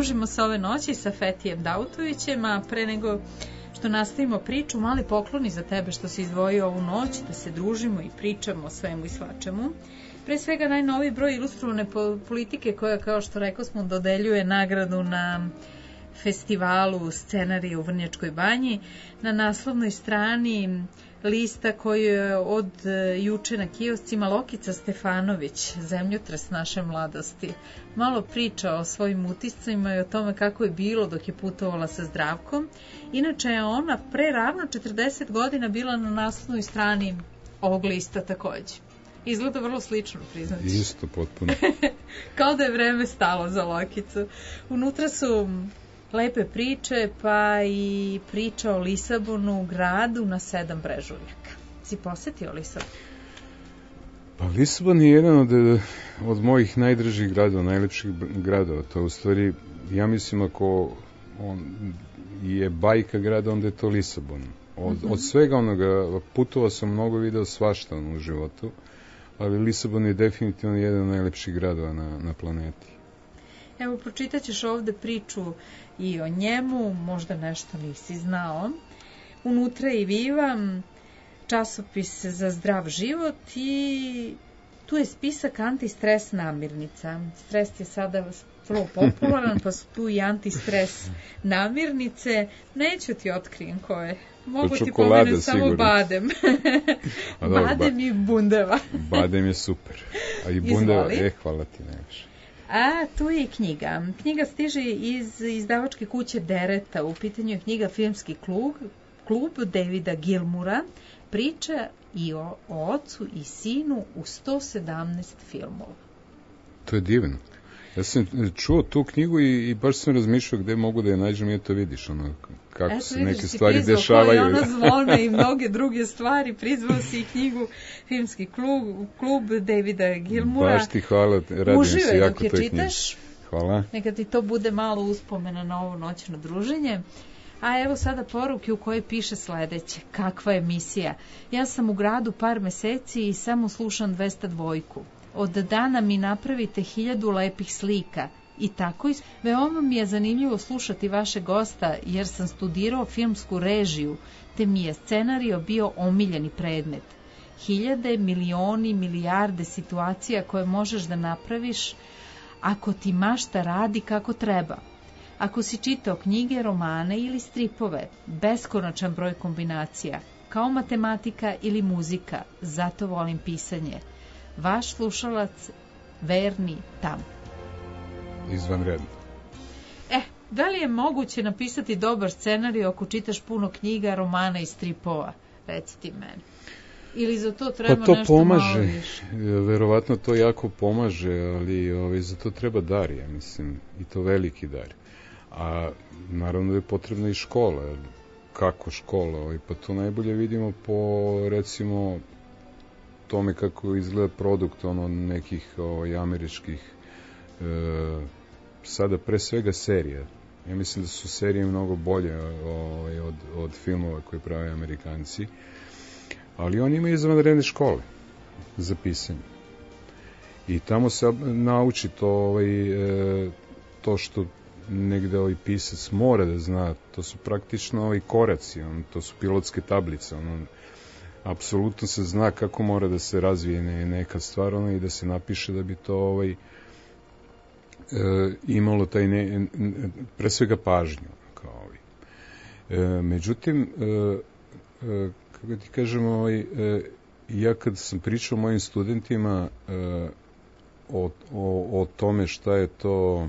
družimo se ove noći sa Fetijem Dautovićem, a pre nego što nastavimo priču, mali pokloni za tebe što si izdvojio ovu noć, da se družimo i pričamo o svemu i svačemu. Pre svega najnoviji broj ilustrovane politike koja, kao što rekao smo, dodeljuje nagradu na festivalu scenarija u Vrnjačkoj banji. Na naslovnoj strani lista koju je od juče na kioscima Lokica Stefanović, zemljotres naše mladosti. Malo priča o svojim utiscima i o tome kako je bilo dok je putovala sa Zdravkom. Inače je ona pre ravno četrdeset godina bila na naslovnoj strani ovog lista takođe. Izgleda vrlo slično, priznaći. Isto, potpuno. Kao da je vreme stalo za Lokicu. Unutra su lepe priče, pa i priča o Lisabonu, gradu na sedam brežuljaka. Si posetio Lisabon? Pa Lisabon je jedan od, od mojih najdražih gradova, najlepših gradova. To je u stvari, ja mislim, ako on je bajka grada, onda je to Lisabon. Od, mm-hmm. od svega onoga, putovao sam mnogo, video svašta u životu, ali Lisabon je definitivno jedan od najlepših gradova na, na planeti. Evo, pročitat ćeš ovde priču i o njemu, možda nešto nisi znao. Unutra je i Viva, časopis za zdrav život, i tu je spisak antistres namirnica. Stres je sada vrlo popularan, pa su tu i antistres namirnice. Neću ti otkrijem koje. Mogu ti pomenem samo badem. Badem i bundeva. Badem je super. A i bundeva, e, hvala ti najviše. A tu je i knjiga. Knjiga stiže iz izdavačke kuće Dereta. U pitanju je knjiga Filmski klub, klub Davida Gilmura. Priča i o, o ocu i sinu u sto sedamnaest filmova. To je divno. Ja sam čuo tu knjigu i, i baš sam razmišljao gde mogu da je nađem i to vidiš, ono, kako Eto, se vidiš, neke stvari dešavaju. Eto, vidiš, si prizvao koja je ona zvona i mnoge druge stvari. Prizvao si i knjigu Filmski klub, klub Davida Gilmura. Baš ti hvala, radim se jako toj knjiži. Čitaš. Hvala. Neka ti to bude malo uspomena na ovo noćno druženje. A evo sada poruke u kojoj piše sledeće. Kakva emisija? Ja sam u gradu par meseci i samo slušam dvesta dvojku. Od dana mi napravite hiljadu lepih slika. I tako, veoma mi je zanimljivo slušati vaše gosta, jer sam studirao filmsku režiju, te mi je scenario bio omiljeni predmet. Hiljade, milioni, milijarde situacija koje možeš da napraviš ako ti mašta radi kako treba. Ako si čitao knjige, romane ili stripove, beskonačan broj kombinacija, kao matematika ili muzika, zato volim pisanje. Vaš slušalac, verni Tam. Izvanredno. E, da li je moguće napisati dobar scenarij ako čitaš puno knjiga, romana i stripova? Reci ti meni. Ili za to treba pa to nešto pomaže. malo više? Verovatno to jako pomaže, ali ovaj, za to treba dar, ja mislim, i to veliki dar. A naravno da je potrebna i škola. Kako škola? Ovaj, pa to najbolje vidimo po, recimo, tome kako izgleda produkt ono nekih ovaj, američkih e, sada pre svega serija. Ja mislim da su serije mnogo bolje ovaj, od, od filmova koje prave Amerikanci, ali oni imaju izvanredne škole za pisanje i tamo se nauči to, ovaj, e, to što negde ovaj pisac mora da zna. To su praktično ovaj koraci, on, to su pilotske tablice, ono, apsolutno se zna kako mora da se razvije neka stvar ona, i da se napiše da bi to ovaj, e, imalo taj ne, pre svega pažnju kao ovaj. E, međutim e, e, kako ti kažem ovaj, e, ja kad sam pričao mojim studentima e, o, o, o tome šta je to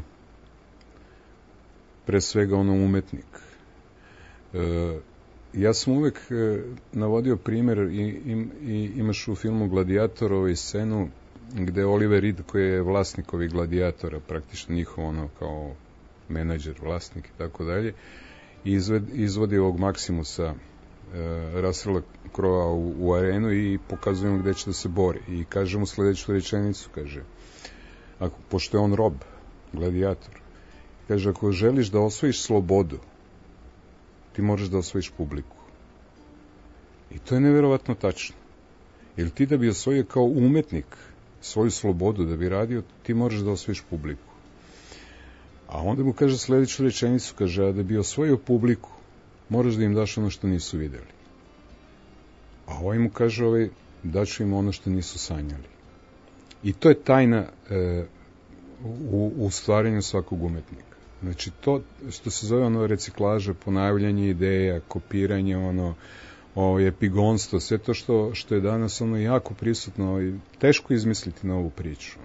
pre svega ono umetnik, e, ja sam uvek e, navodio primer i, i, i imaš u filmu Gladiator ovaj scenu gde Oliver Reed, koji je vlasnik ovih gladijatora, praktično njihov ono kao menadžer, vlasnik i tako dalje, izvodi ovog Maximusa e, Russella Crowe u, u arenu i pokazuje mu gde će da se bori i kaže mu sledeću rečenicu, kaže, ako, pošto je on rob, gladijator, kaže, ako želiš da osvojiš slobodu, ti moraš da osvojiš publiku. I to je neverovatno tačno. Jer ti da bi osvojio kao umetnik svoju slobodu, da bi radio, ti moraš da osvojiš publiku. A onda mu kaže sledeću rečenicu, kaže, a da bi osvojio publiku, moraš da im daš ono što nisu videli. A ovaj mu kaže, ovaj, daću im ono što nisu sanjali. I to je tajna e, u, u stvaranju svakog umetnika. Znači, to što se zove ono reciklaža, ponavljanje ideja, kopiranje, ono, ovo, epigonstvo, sve to što, što je danas ono jako prisutno, ovaj, teško izmisliti novu priču.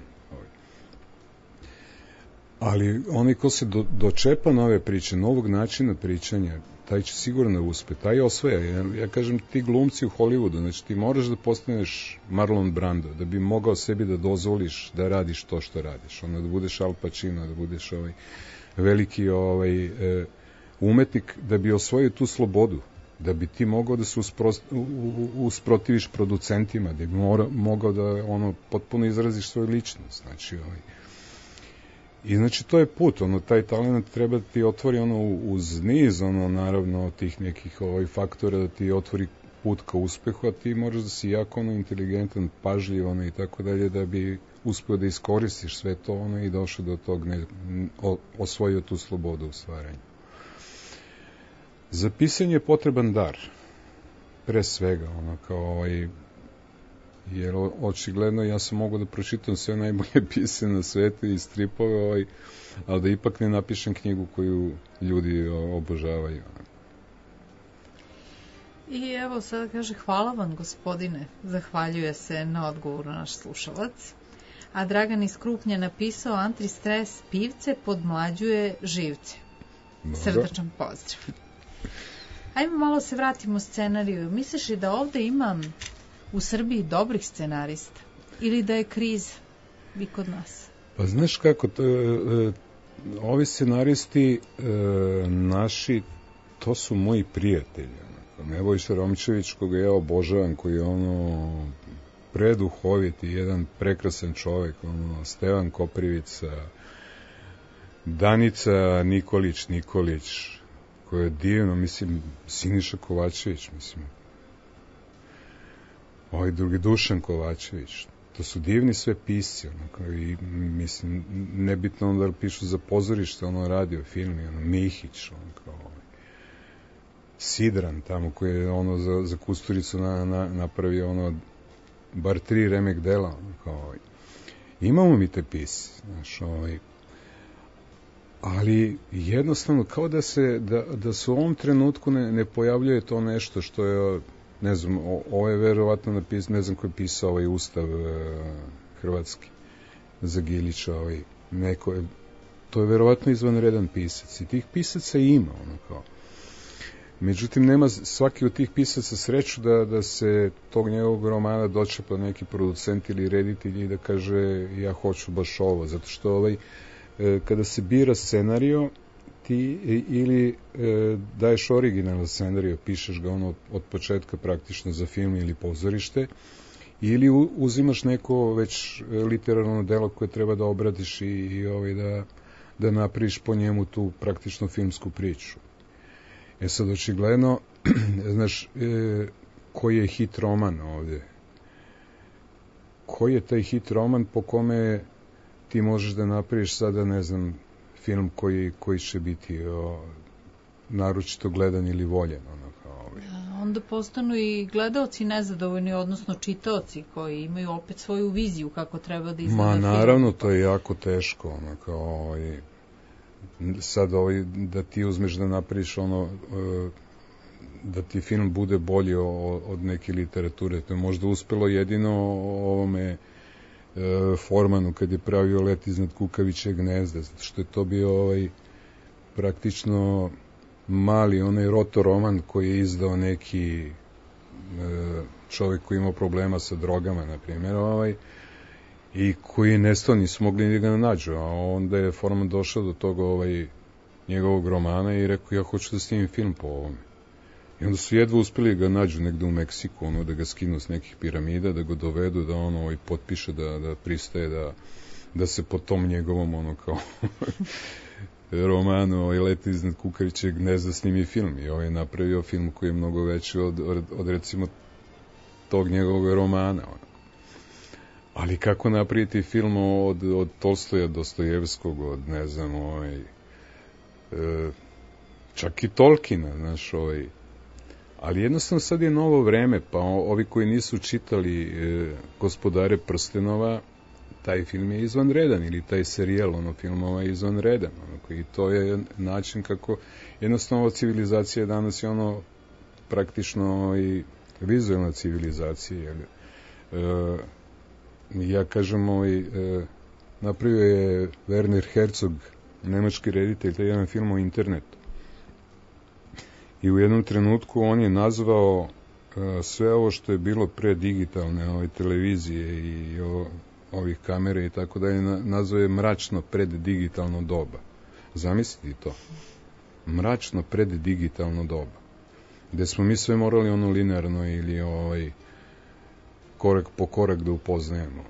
Ali onaj ko se do, dočepa nove priče, novog načina pričanja, taj će sigurno uspeti, taj osvaja. Ja, ja kažem, ti glumci u Hollywoodu, znači ti moraš da postaneš Marlon Brando, da bi mogao sebi da dozvoliš da radiš to što radiš. Ono, da budeš Al Pacino, da budeš ovaj veliki ovaj, e, umetnik, da bi osvojio tu slobodu, da bi ti mogao da se usprost, u, u, usprotiviš producentima, da bi mora, mogao da ono potpuno izraziš svoju ličnost. Znači, ovaj, i znači to je put, ono, taj talent treba da ti otvori ono uz niz, ono, naravno, tih nekih ovaj, faktora, da ti otvori put ka uspehu, a ti moraš da si jako ono, inteligentan, pažljiv, ono, i tako dalje, da bi uspio da iskoristiš sve to, ono, i došao do tog, ne, o, osvojio tu slobodu u stvaranju. Za pisanje je potreban dar, pre svega, ono, kao ovaj, jer očigledno ja sam mogu da pročitam sve najbolje pise na svetu i stripove, ovaj, ali da ipak ne napišem knjigu koju ljudi obožavaju. I evo sada kaže, hvala vam gospodine, zahvaljuje se na odgovoru naš slušalac. A Dragan iz Krupnja napisao, antistres pivce podmlađuje živce. Dobro. Srdačan pozdrav. Ajmo malo se vratimo scenariju. Misliš li da ovde imam u Srbiji dobrih scenarista? Ili da je kriza i kod nas? Pa znaš kako, to, e, ovi scenaristi e, naši, to su moji prijatelji. Nebojša Romčević, koga ja obožavam, koji je ono preduhovit i jedan prekrasan čovek, ono, Stevan Koprivica, Danica Nikolić Nikolić, koja je divno, mislim, Siniša Kovačević, mislim, ovaj drugi Dušan Kovačević, to su divni sve pisci, ono, i, mislim, nebitno onda pišu za pozorište, ono, radio, filmi, ono, Mihić, ono, kao, ovaj, Sidran, tamo, koji je, ono, za, za Kusturicu na, na, napravio, ono, bar tri remek dela, ono, kao, ovaj. Imamo mi te pisci, znaš, ovaj, ali jednostavno, kao da se, da, da se u ovom trenutku ne, ne pojavljuje to nešto što je, ne znam, o, ovo je verovatno napisao, ne znam ko je pisao ovaj ustav e, hrvatski za Gilića, ovaj, neko je, to je verovatno izvanredan pisac i tih pisaca ima, ono kao. Međutim, nema svaki od tih pisaca sreću da, da se tog njegovog romana dočepa neki producent ili reditelj i da kaže ja hoću baš ovo, zato što ovaj, e, kada se bira scenario, ti ili e, daješ originalno scenario, pišeš ga ono od početka praktično za film ili pozorište, ili u, uzimaš neko već literarno delo koje treba da obradiš i, i ovaj, da, da napraviš po njemu tu praktično filmsku priču. E sad, očigledno, znaš, e, koji je hit roman ovdje? Koji je taj hit roman po kome ti možeš da napraviš sada, ne znam, film koji, koji će biti o, naročito gledan ili voljen, ono, kao ovaj. Da, onda postanu i gledaoci nezadovoljni, odnosno čitaoci koji imaju opet svoju viziju kako treba da izgleda film. Ma, naravno, to je jako teško, ono, kao ovaj, sad ovaj, da ti uzmeš da napraviš ono, da ti film bude bolji od neke literature. To je možda uspelo jedino ovome Formanu kad je pravio Let iznad kukavičjeg gnezda, zato što je to bio ovaj, praktično mali onaj rotoroman koji je izdao neki čovjek koji imao problema sa drogama, na primjer, ovaj, i koji je nestao, nisu mogli ni da ga nađu, a onda je Forman došao do toga ovaj, njegovog romana i rekao ja hoću da snimim film po ovome. I onda su jedva uspeli ga nađu negde u Meksiku, ono, da ga skinu s nekih piramida, da ga dovedu, da ono ovaj, potpiše, da, da pristaje, da, da se po tom njegovom ono kao romanu ovaj, Leti iznad kukavičjeg gnezda snimi film. I ovaj je napravio film koji je mnogo veći od, od, od recimo tog njegovog romana. Ono. Ali kako napraviti film od, od Tolstoja, Dostojevskog, od ne znam, ovaj, e, čak i Tolkina, znaš, ovaj. Ali jednostavno sad je novo vreme, pa ovi koji nisu čitali e, Gospodare prstenova, taj film je izvanredan, ili taj serijal, ono, filmova je izvanredan. Ono, i to je način kako, jednostavno, civilizacija danas je ono, praktično i vizualna civilizacija, jer e, ja kažem, ovaj, e, napravio je Werner Herzog, nemački reditelj, taj jedan film o internetu. I u jednom trenutku on je nazvao e, sve ovo što je bilo pre digitalne ove televizije i o, ovih kamera i tako dalje, nazvao je mračno pred digitalno doba. Zamislite to. Mračno pred digitalno doba. Gde smo mi sve morali ono linearno ili ovaj, korak po korak da upoznajemo.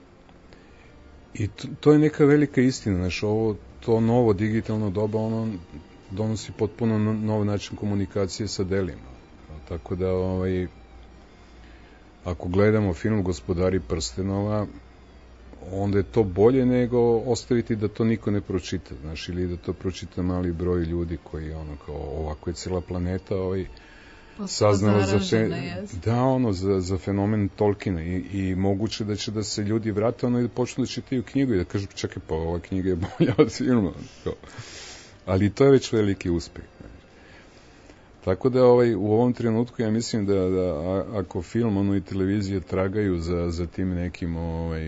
I to, to je neka velika istina, znaš, ovo, to novo digitalno doba, ono donosi potpuno nov način komunikacije sa delima. Tako da, ovaj, ako gledamo film Gospodari prstenova, onda je to bolje nego ostaviti da to niko ne pročita, znaš, ili da to pročita mali broj ljudi koji, ono, kao, ovako je cela planeta, ovaj, saznala za, fe, da, ono, za, za fenomen Tolkiena i, i moguće da će da se ljudi vrate ono i da počnu da čitaju knjigu i da kažu, čekaj, pa ova knjiga je bolja od filma. Ali to je već veliki uspeh. Tako da ovaj, u ovom trenutku ja mislim da, da a, ako film ono, i televizija tragaju za, za tim nekim ovaj,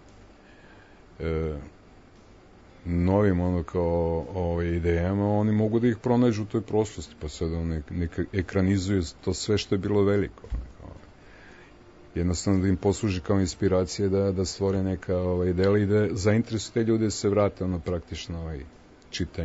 e, novim ono kao ovaj, idejama, oni mogu da ih pronađu u toj prošlosti, pa sad oni neka ekranizuju to sve što je bilo veliko. Jednostavno da im posluži kao inspiracija da, da stvore neka ovaj, dela i da zainteresuju te ljude da se vrate ono praktično ovaj, čitanje.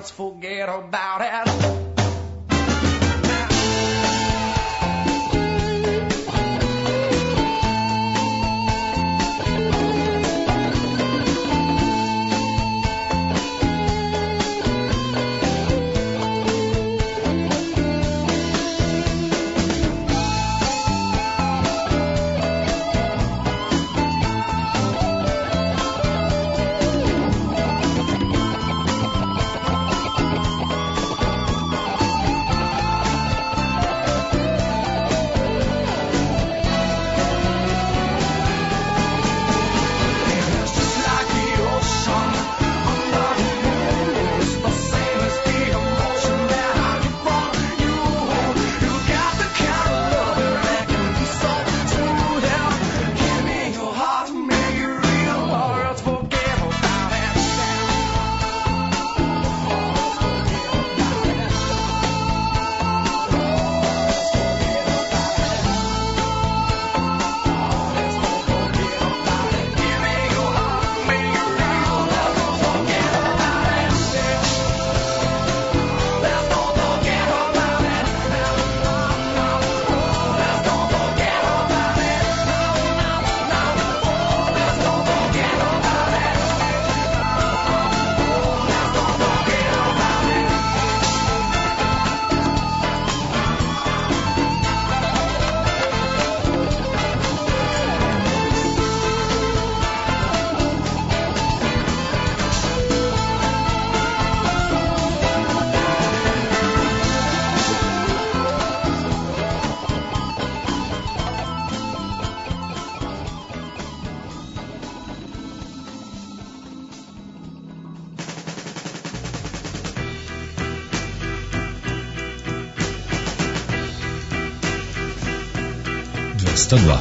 Forget about it. sto dva.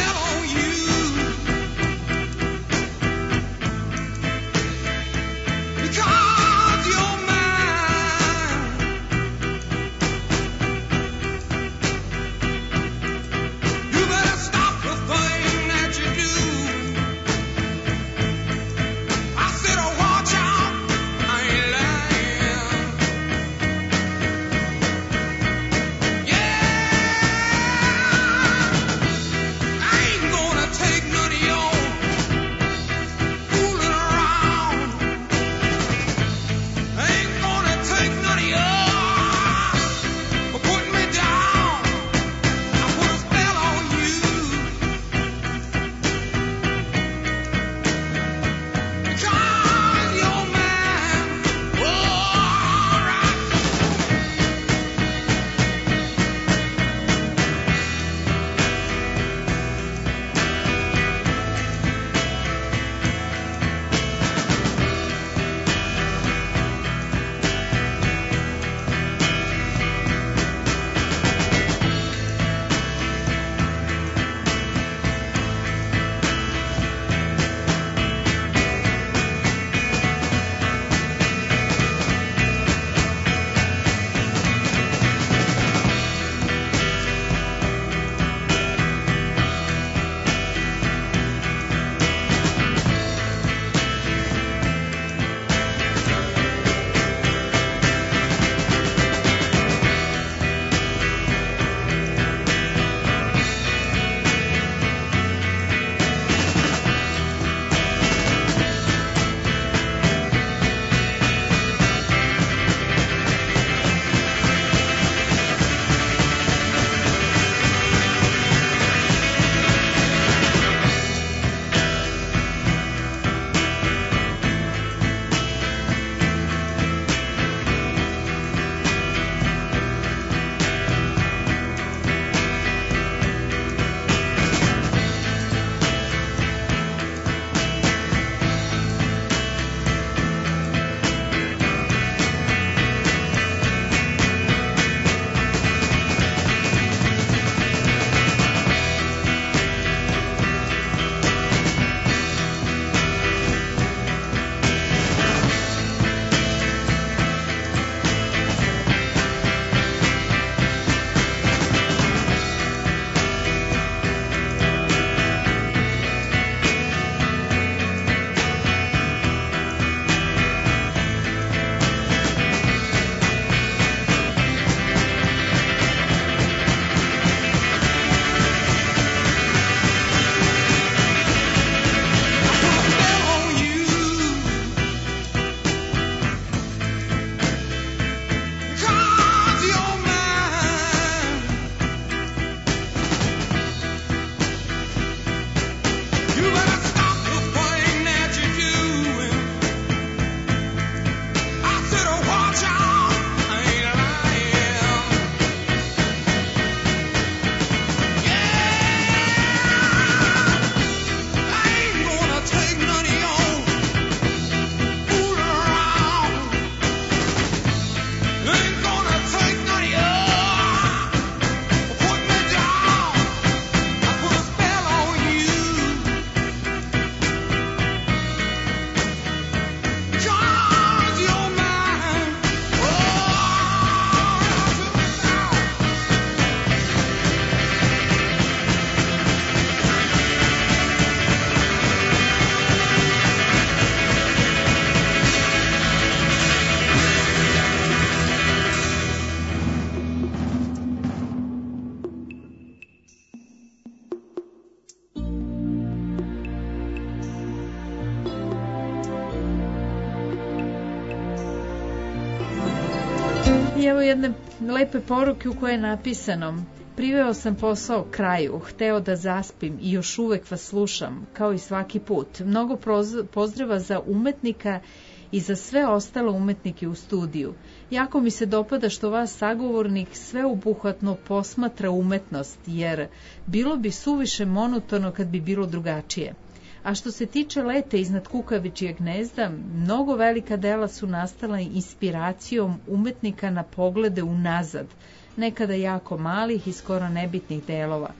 I evo jedne lepe poruke u kojoj je napisano: priveo sam posao kraju, hteo da zaspim i još uvek vas slušam, kao i svaki put. Mnogo pozdrava za umetnika i za sve ostale umetnike u studiju. Jako mi se dopada što vas sagovornik sveobuhvatno posmatra umetnost, jer bilo bi suviše monotono kad bi bilo drugačije. A što se tiče Lete iznad kukavičijeg gnezda, mnogo velika dela su nastala inspiracijom umetnika na poglede unazad, nekada jako malih i skoro nebitnih delova.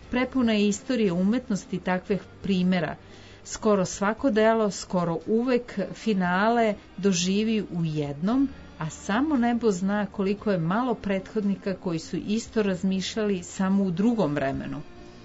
Prepuna je istorija umetnosti takvih primjera. Skoro svako delo, skoro uvek finale doživi u jednom, a samo nebo zna koliko je malo prethodnika koji su isto razmišljali samo u drugom vremenu.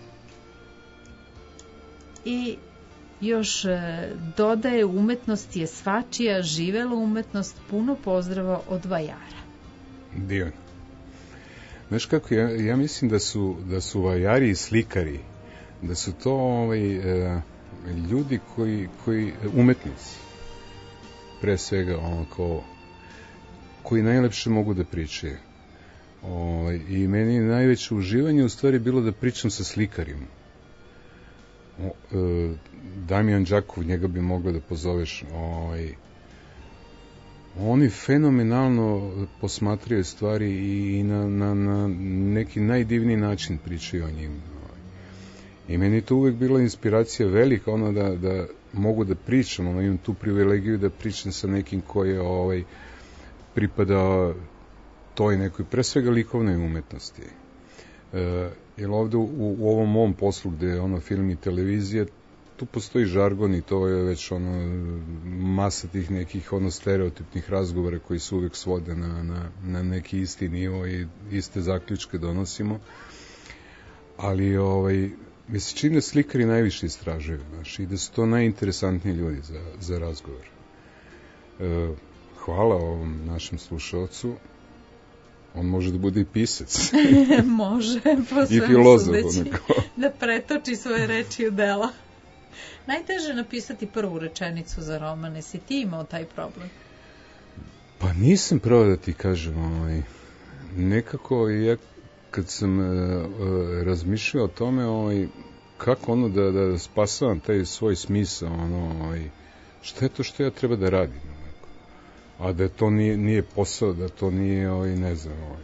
I još dodaje, umetnost je svačija, živela umetnost, puno pozdrava od vajara. Divno. Znaš kako, ja, ja mislim da su, da su vajari i slikari, da su to ovaj, e, ljudi koji, koji, umetnici, pre svega, ono, kao, koji najlepše mogu da pričaju. O, I meni je najveće uživanje u stvari bilo da pričam sa slikarima. O, e, Damijan Đakov, njega bi mogla da pozoveš. Ovaj, oni fenomenalno posmatraju stvari i na, na, na neki najdivniji način pričaju o njim. I meni to uvek bila inspiracija velika, ono da, da mogu da pričam, ono, imam tu privilegiju da pričam sa nekim koji je ovaj, pripada toj nekoj, pre svega, likovnoj umetnosti. E, jer ovde u, u ovom mom poslu gde je ono film i televizija, tu postoji žargon i to je već ono masa tih nekih ono stereotipnih razgovora koji se uvek svode na, na, na neki isti nivo i iste zaključke donosimo. Ali ovaj, mi se čini da slikari najviše istražuju, znaš, i da su to najinteresantniji ljudi za, za razgovor. E, hvala ovom našem slušalcu. On može da bude i pisac. Može, po i svemu filozof, sudeći, da pretoči svoje reči u dela. Najteže je napisati prvu rečenicu za roman. Jesi ti imao taj problem? Pa nisam pravo da ti kažem. Ovaj, nekako ja kad sam uh, razmišljao o tome, ovaj, kako ono da, da spasavam taj svoj smisao, ono, ovaj, šta je to što ja treba da radim? A da to nije, nije posao, da to nije, ovaj, ne znam, ovaj,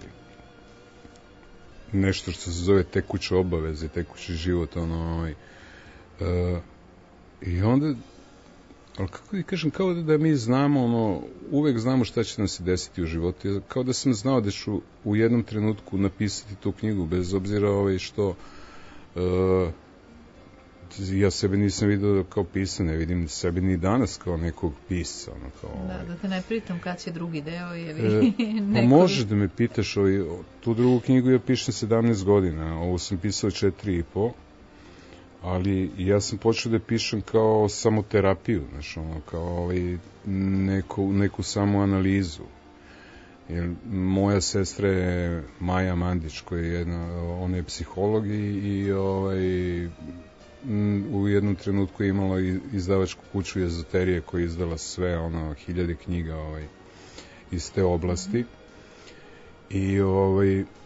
nešto što se zove tekuće obaveze, tekući život, ono, ovaj, uh, i onda, ali kako ti kažem, kao da, da mi znamo, ono, uvek znamo šta će nam se desiti u životu, kao da sam znao da ću u jednom trenutku napisati tu knjigu, bez obzira ovaj, što uh, ja sebe nisam vidio kao pisa, ne vidim sebe ni danas kao nekog pisca. Ono, kao, da, ovaj. Da te ne pritam kad će drugi deo ili e, neko... Pa možeš da me pitaš, ovaj, tu drugu knjigu ja pišem sedamnaest godina, ovo sam pisao četiri i po, ali ja sam počeo da pišem kao samoterapiju, znaš, ono, kao ovaj, neku, neku samoanalizu. Jer moja sestra je Maja Mandić, koja je jedna, ona je psiholog i, i ovaj, u jednom trenutku je imala izdavačku kuću Ezoterije koja je izdala sve, ono, hiljade knjiga ovaj, iz te oblasti. I ovaj, e,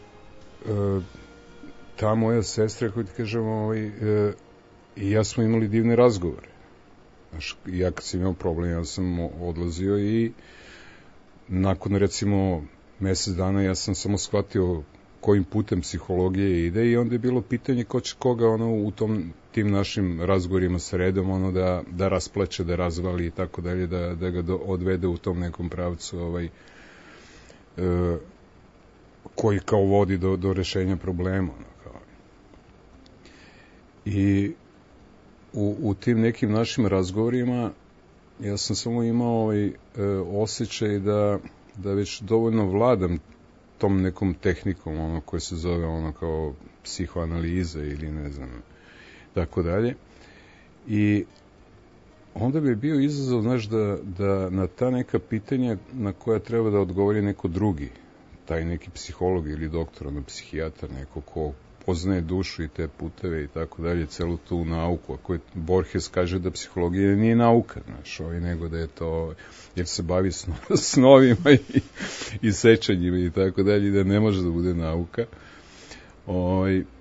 ta moja sestra, kako ti kažem, ovaj, e, i ja smo imali divne razgovore. Znaš, ja kad sam imao problem, ja sam odlazio i nakon, recimo, mesec dana ja sam samo shvatio kojim putem psihologije ide i onda je bilo pitanje ko će koga ono, u tom, tim našim razgovorima sa redom ono, da, da rasplače, da razvali i tako dalje, da, da ga do, odvede u tom nekom pravcu ovaj, e, koji kao vodi do, do rešenja problema. Ono, kao. I u, u tim nekim našim razgovorima ja sam samo imao ovaj, e, osjećaj da, da već dovoljno vladam tom nekom tehnikom, ono koje se zove ono kao psihoanaliza ili ne znam, tako dalje. I onda bi bio izazov, znaš, da, da na ta neka pitanja na koja treba da odgovori neko drugi, taj neki psiholog ili doktor, ono, psihijatar, neko ko poznaje dušu i te puteve i tako dalje, celu tu nauku. Ako je Borges kaže da psihologija nije nauka, znaš, ovaj, nego da je to, jer se bavi sno, snovima i, i sećanjima i tako dalje, da ne može da bude nauka. Ovaj, e,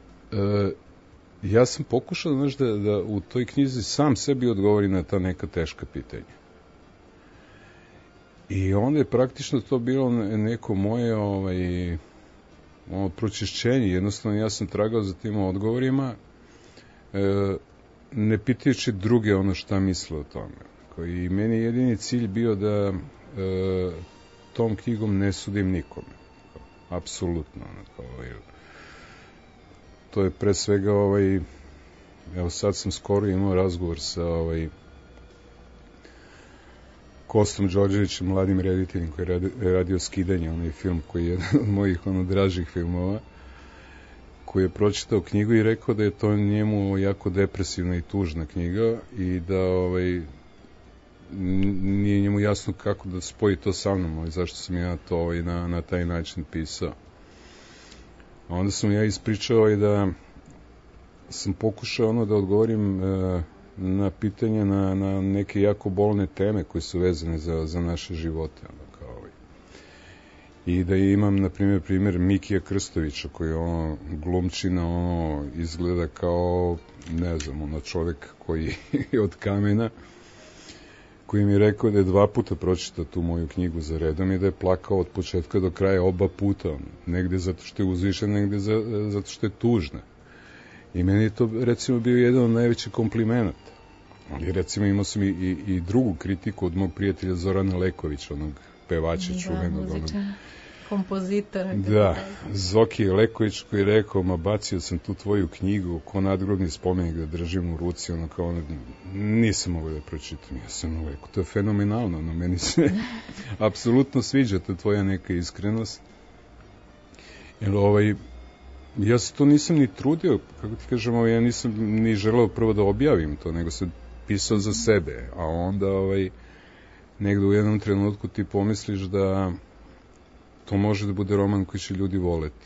ja sam pokušao, znaš, da, da u toj knjizi sam sebi odgovori na ta neka teška pitanja. I onda je praktično to bilo neko moje ovaj, ono pročišćenje, jednostavno ja sam tragao za tim odgovorima, e, ne pitajući druge ono šta misle o tome. I meni je jedini cilj bio da e, tom knjigom ne sudim nikome. Apsolutno. Ono, kao, to je pre svega ovaj, evo sad sam skoro imao razgovor sa ovaj Kostom Đorđevićem, mladim rediteljem koji je radio, radio Skidanje, onaj film koji je jedan od mojih ono dražih filmova, koji je pročitao knjigu i rekao da je to njemu jako depresivna i tužna knjiga i da ovaj, nije njemu jasno kako da spoji to sa mnom, ovaj, zašto sam ja to ovaj, na, na taj način pisao. A onda sam ja ispričao i da sam pokušao ono da odgovorim e, na pitanja na, na neke jako bolne teme koje su vezane za, za naše živote. Ono, kao, ovaj. I da imam, na primjer, primjer Mikija Krstovića, koji ono, glumčina, ono, izgleda kao, ne znam, ono, čovjek koji je od kamena, koji mi je rekao da je dva puta pročitao tu moju knjigu za redom i da je plakao od početka do kraja oba puta. Ono, negde zato što je uzvišen, negde za, zato što je tužna. I meni je to, recimo, bio jedan od najvećih komplimenata. Ali, recimo, imao sam i, i, i drugu kritiku od mog prijatelja Zorana Lekovića, onog pevača čuvenog. Da, muziča, kompozitora. Da, Zoki Leković koji je rekao, ma bacio sam tu tvoju knjigu, ko nadgrobni spomenik da držim u ruci, ono kao, ono, nisam mogao da pročitam, ja sam rekao, to je fenomenalno, ono, meni se apsolutno sviđa ta tvoja neka iskrenost. Jer ovaj, ja se to nisam ni trudio, kako ti kažemo, ja nisam ni želeo prvo da objavim to, nego sam pisao za sebe, a onda ovaj, negde u jednom trenutku ti pomisliš da to može da bude roman koji će ljudi voleti.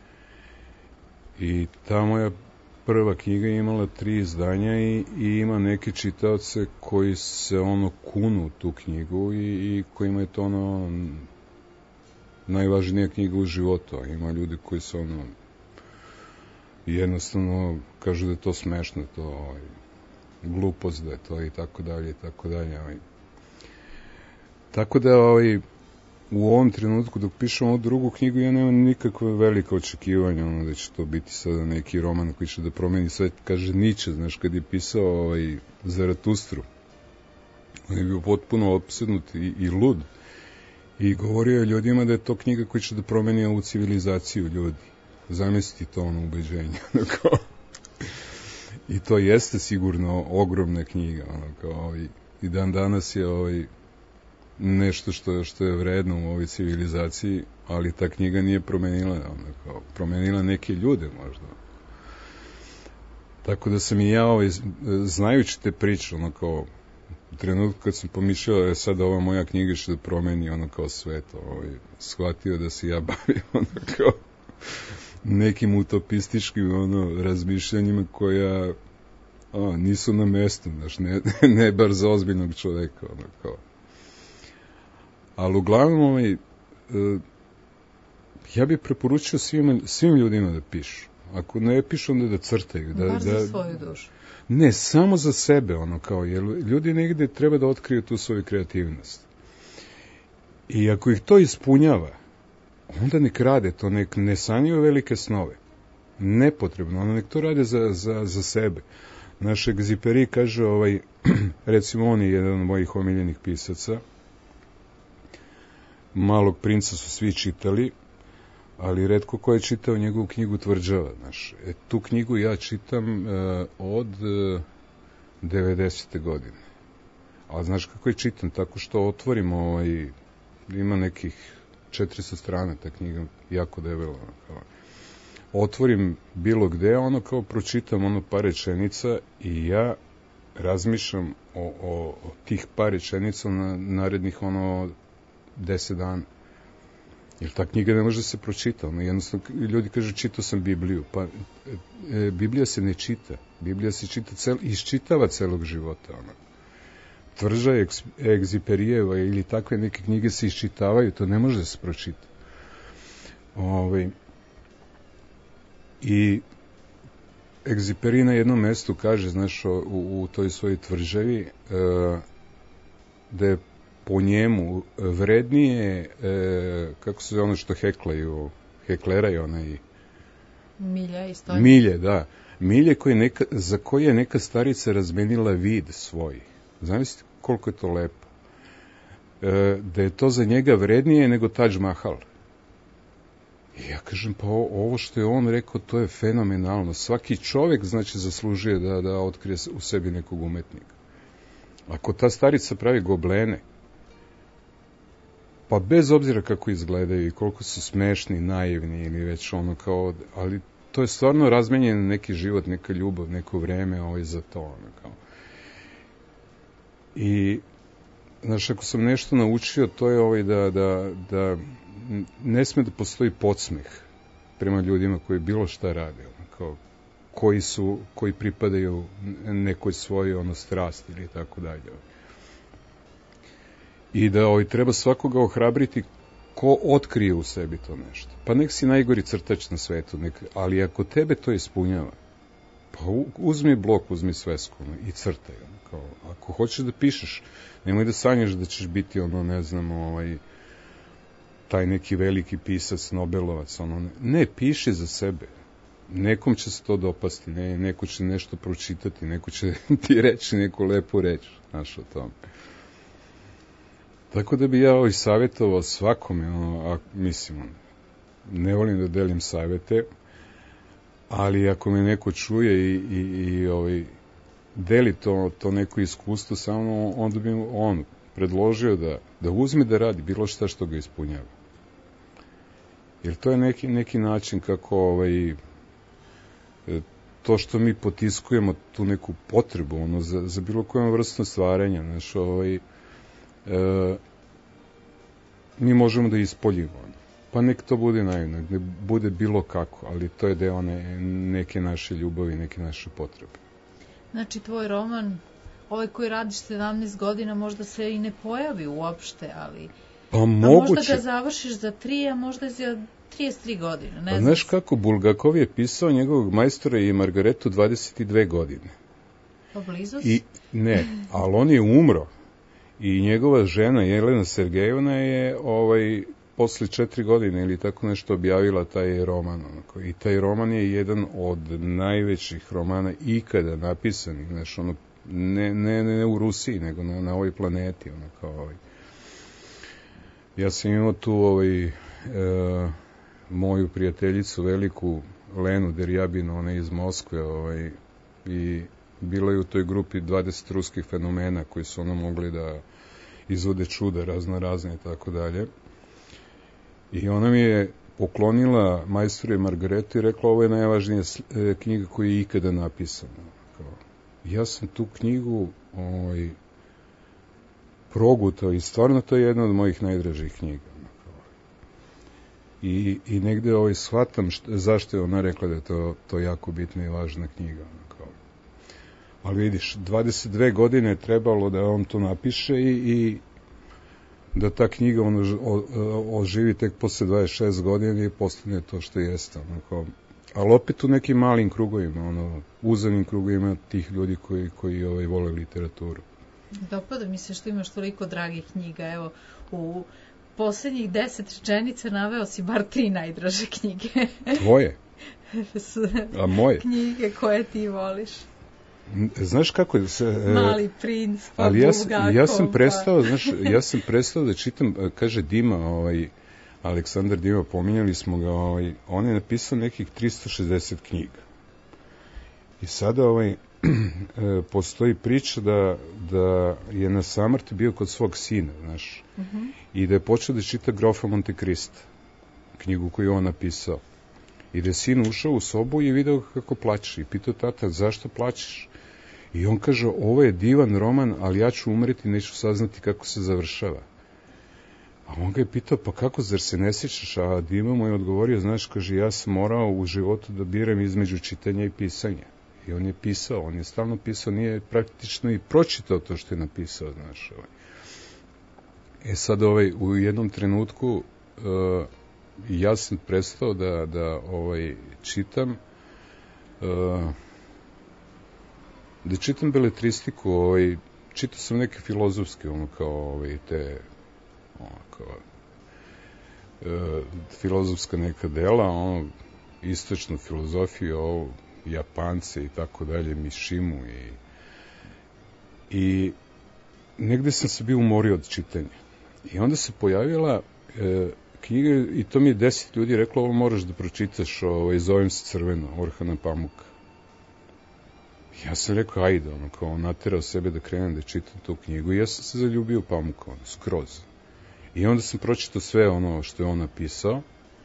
I ta moja prva knjiga je imala tri izdanja i, i ima neke čitaoce koji se ono kunu u tu knjigu i, i kojima je to ono najvažnija knjiga u životu. A ima ljudi koji su ono jednostavno kažu da je to smešno, to ovaj, glupost da je to i tako dalje i tako dalje. Ovaj. Tako da ovaj, u ovom trenutku dok pišem ovu drugu knjigu ja nemam nikakve velike očekivanja ono, da će to biti sada neki roman koji će da promeni svet. Kaže Niče, znaš, kad je pisao ovaj, Zaratustru, on je bio potpuno opsednut i, i lud i govorio je ljudima da je to knjiga koja će da promeni ovu civilizaciju ljudi. Zamisliti to ono ubeđenje. I to jeste sigurno ogromna knjiga. Ono, kao, ovaj, i dan danas je ovaj, nešto što, što je vredno u ovoj civilizaciji, ali ta knjiga nije promenila, ono, kao, promenila neke ljude možda. Tako da sam i ja, ovaj, znajući te priče, ono kao, u trenutku kad sam pomišljao da je sada ova moja knjiga će da promeni ono kao svet, ovaj, shvatio da se ja bavim ono kao nekim utopističkim ono, razmišljanjima koja a, nisu na mestu, znaš, ne, ne bar za ozbiljnog čoveka, ono kao. Ali uglavnom, ovaj, e, ja bih preporučio svim, svim ljudima da pišu. Ako ne pišu, onda da crtaju. Da, Bar da, za svoju dušu. Ne, samo za sebe, ono kao, jer ljudi negde treba da otkriju tu svoju kreativnost. I ako ih to ispunjava, onda nek rade to, nek ne sanjaju velike snove. Nepotrebno, ono nek to rade za, za, za sebe. Naš Egziperi kaže, ovaj, recimo on je jedan od mojih omiljenih pisaca, Malog princa su svi čitali, ali retko ko je čitao njegovu knjigu Tvrđava. Znaš. E, tu knjigu ja čitam e, od e, devedesete godine. A znaš kako je čitam? Tako što otvorim, ovaj, ima nekih četiristo strana ta knjiga, jako debela. Kao. Otvorim bilo gde, ono kao pročitam ono par rečenica i ja razmišljam o, o, o tih par rečenica na narednih ono deset dana. Jer ta knjiga ne može da se pročita. Ono, jednostavno, ljudi kažu, čitao sam Bibliju. Pa, e, Biblija se ne čita. Biblija se čita cel, iščitava celog života. Ono. Tvrža Egziperijeva ili takve neke knjige se iščitavaju, to ne može da se pročita. Ove, I Egziperi na jednom mestu kaže, znaš, u, u toj svojoj tvrđavi, e, da je po njemu vrednije, e, kako se zove ono što heklaju, hekleraju onaj... Milje i stoje. Milje, da. Milje koje neka, za koje je neka starica razmenila vid svoj. Zamislite koliko je to lepo. E, da je to za njega vrednije nego Taj Mahal. I ja kažem, pa ovo što je on rekao, to je fenomenalno. Svaki čovjek, znači, zaslužuje da, da otkrije u sebi nekog umetnika. Ako ta starica pravi goblene, pa bez obzira kako izgledaju i koliko su smešni, naivni ili već ono kao, ali to je stvarno razmenjen neki život, neka ljubav, neko vreme ovaj, za to. Ono, kao. I, znaš, ako sam nešto naučio, to je ovaj da, da, da ne sme da postoji podsmeh prema ljudima koji bilo šta rade, ono, kao, koji su, koji pripadaju nekoj svojoj ono strasti ili tako dalje. I da ovaj, treba svakoga ohrabriti ko otkrije u sebi to nešto. Pa nek si najgori crtač na svetu, nek, ali ako tebe to ispunjava, pa uzmi blok, uzmi svesku ono, i crtaj. Ono, kao, ako hoćeš da pišeš, nemoj da sanjaš da ćeš biti ono, ne znam, ovaj, taj neki veliki pisac, Nobelovac. Ono, ne, piši za sebe. Nekom će se to dopasti, ne, neko će nešto pročitati, neko će ti reći neku lepu reč, znaš o tome. Tako da bi ja ovaj savjetovao svakome, ono, a, mislim, ne volim da delim savjete, ali ako me neko čuje i, i, i ovaj, deli to, to neko iskustvo, samo onda bi on predložio da, da uzme da radi bilo šta što ga ispunjava. Jer to je neki, neki način kako ovaj, to što mi potiskujemo tu neku potrebu ono, za, za bilo kojom vrstom stvaranja, znaš, ovaj, e, mi možemo da ispoljimo. Pa nek to bude naivno, ne bude bilo kako, ali to je deo ne, neke naše ljubavi, neke naše potrebe. Znači, tvoj roman, ovaj koji radiš sedamnaest godina, možda se i ne pojavi uopšte, ali... Pa moguće. A možda ga završiš za tri, a možda za trideset tri godine, ne pa, znam. Znaš kako, Bulgakov je pisao njegovog majstora i Margaretu dvadeset dve godine. Pa blizu I, ne, ali on je umro. I njegova žena, Jelena Sergejevna, je ovaj, posle četiri godine ili tako nešto objavila taj roman. Onako. I taj roman je jedan od najvećih romana ikada napisanih. Znaš, ono, ne, ne, ne u Rusiji, nego na, na ovoj planeti. Ono, kao, ovaj. Ja sam imao tu ovaj, e, moju prijateljicu veliku, Lenu Derjabinu, ona je iz Moskve, ovaj, i bilo je u toj grupi dvadeset ruskih fenomena koji su ono mogli da izvode čuda razno razne i tako dalje. I ona mi je poklonila Majstoru i Margaretu i rekla, ovo je najvažnija knjiga koja je ikada napisana. Kao, ja sam tu knjigu ovaj, progutao i stvarno to je jedna od mojih najdražih knjiga. I, i negde ovaj, shvatam što, zašto je ona rekla da je to, to jako bitna i važna knjiga. Kao. Ali vidiš, dvadeset dve godine je trebalo da on to napiše i, i da ta knjiga ono, o, o, oživi tek posle dvadeset šest godina i postane to što jeste. Ono, kao. Ali opet u nekim malim krugovima, ono, uzanim krugovima tih ljudi koji, koji ovaj, vole literaturu. Dopada mi se što imaš toliko dragih knjiga. Evo, u poslednjih deset rečenica naveo si bar tri najdraže knjige. Tvoje? A moje? Knjige koje ti voliš. Znaš kako se... Mali princ, pa ali ja, Bulgakov, ja sam prestao, pa... znaš, ja sam prestao da čitam, kaže Dima, ovaj, Aleksandar Dima, pominjali smo ga, ovaj, on je napisao nekih tristo šezdeset knjiga. I sada ovaj, postoji priča da, da je na samrti bio kod svog sina, znaš, uh-huh. i da je počeo da čita Grofa Monte Cristo, knjigu koju on napisao. I da je sin ušao u sobu i video kako plače. I pitao tata, zašto plačeš? I on kaže, ovo je divan roman, ali ja ću umreti, neću saznati kako se završava. A on ga je pitao, pa kako, zar se ne sjećaš? A Dima mu je odgovorio, znaš, kaže, ja sam morao u životu da biram između čitanja i pisanja. I on je pisao, on je stalno pisao, nije praktično i pročitao to što je napisao, znaš. Ovaj. E sad, ovaj, u jednom trenutku uh, ja sam prestao da, da ovaj, čitam uh, da čitam beletristiku, ovaj, čitao sam neke filozofske, ono kao ovaj, te ono kao uh, filozofska neka dela, ono, istočnu filozofiju, ovo, Japance i tako dalje, Mišimu i, i negde sam se bio umorio od čitanja. I onda se pojavila e, knjiga i to mi je deset ljudi reklo, ovo moraš da pročitaš, ovaj, zovem se Crveno, Orhana Pamuka. Ja sam rekao, ajde, ono, kao naterao sebe da krenem da čitam tu knjigu i ja sam se zaljubio u Pamuka, ono, skroz. I onda sam pročitao sve ono što je on napisao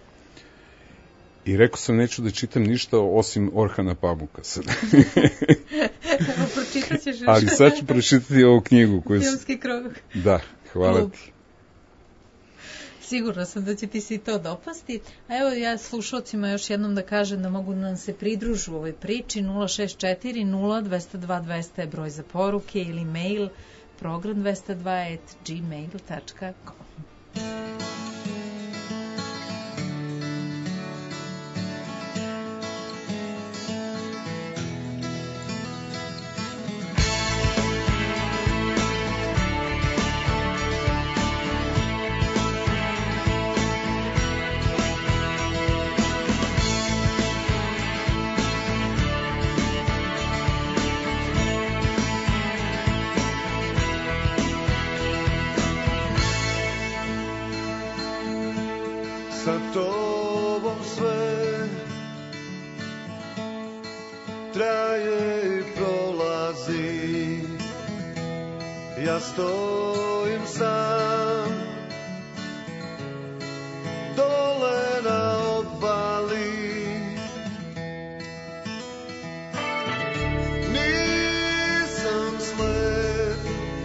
i rekao sam, neću da čitam ništa osim Orhana Pamuka sad. Pročitat ćeš još. Ali sad ću pročitati ovu knjigu. Koju... Filmski krug. Da, hvala Lub. ti. Sigurno sam da će ti se i to dopasti. A evo ja slušalcima još jednom da kažem da mogu da nam se pridružu u ovoj priči. Nula šest četiri nula dva zero dva dva zero zero je broj za poruke ili mail program dvesta dva at gmail tačka com. Sa tobom sve traje i prolazi, ja stojim sam dole na obali, nisam slep,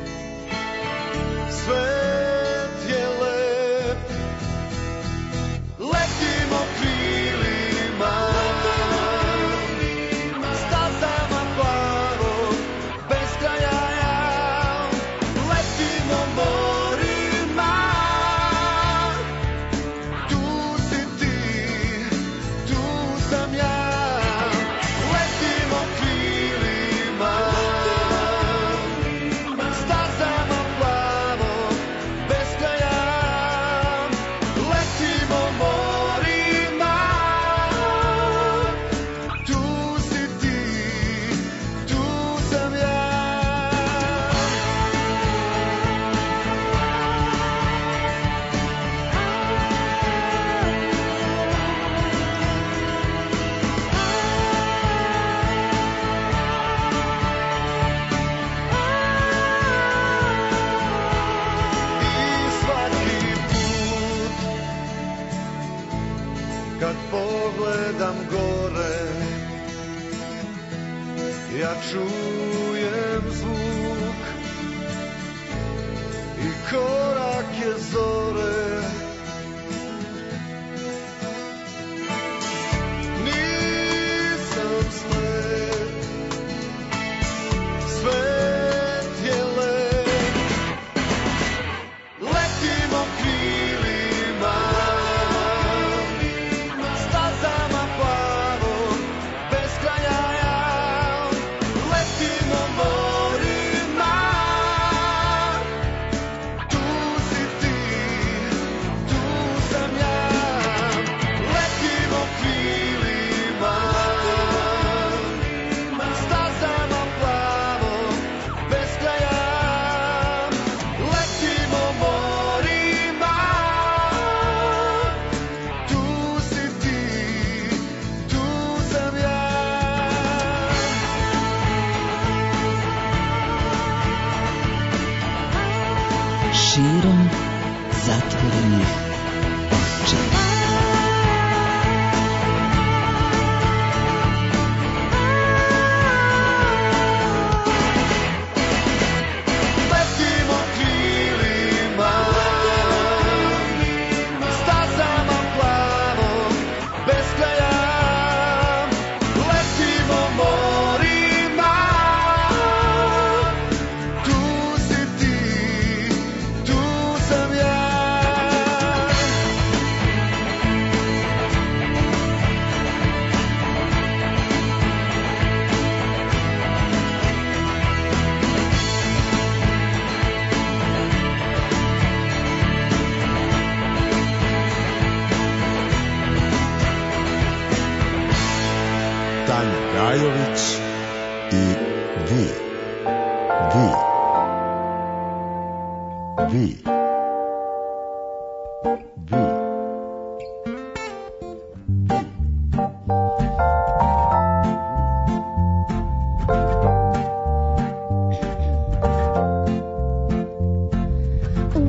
svet je lep, letimo krilima, stazama plavom, bez kraja ja, letimo morima, tu si ti, tu sam ja, letimo krilima, stazama plavom, bez kraja, letimo morima, tu si ti, tu sam ja. I svaki put kad pogledam gore, ja čujem zvuk i korake zore. Nisam slep, svet je lep, letimo krilima, stazama plavom, bez kraja ja, letimo morima, tu si ti, tu sam ja, letimo krilima, stazama plavom, bez kraja, letimo morima, tu si ti, tu sam ja. Širom zatvorenih očiju. Letimo krilima, stazama plavom, bez kraja, letimo morima, tu si ti, tu sam ja. Tanja Gajović i vi. Vi. Vi. Vi.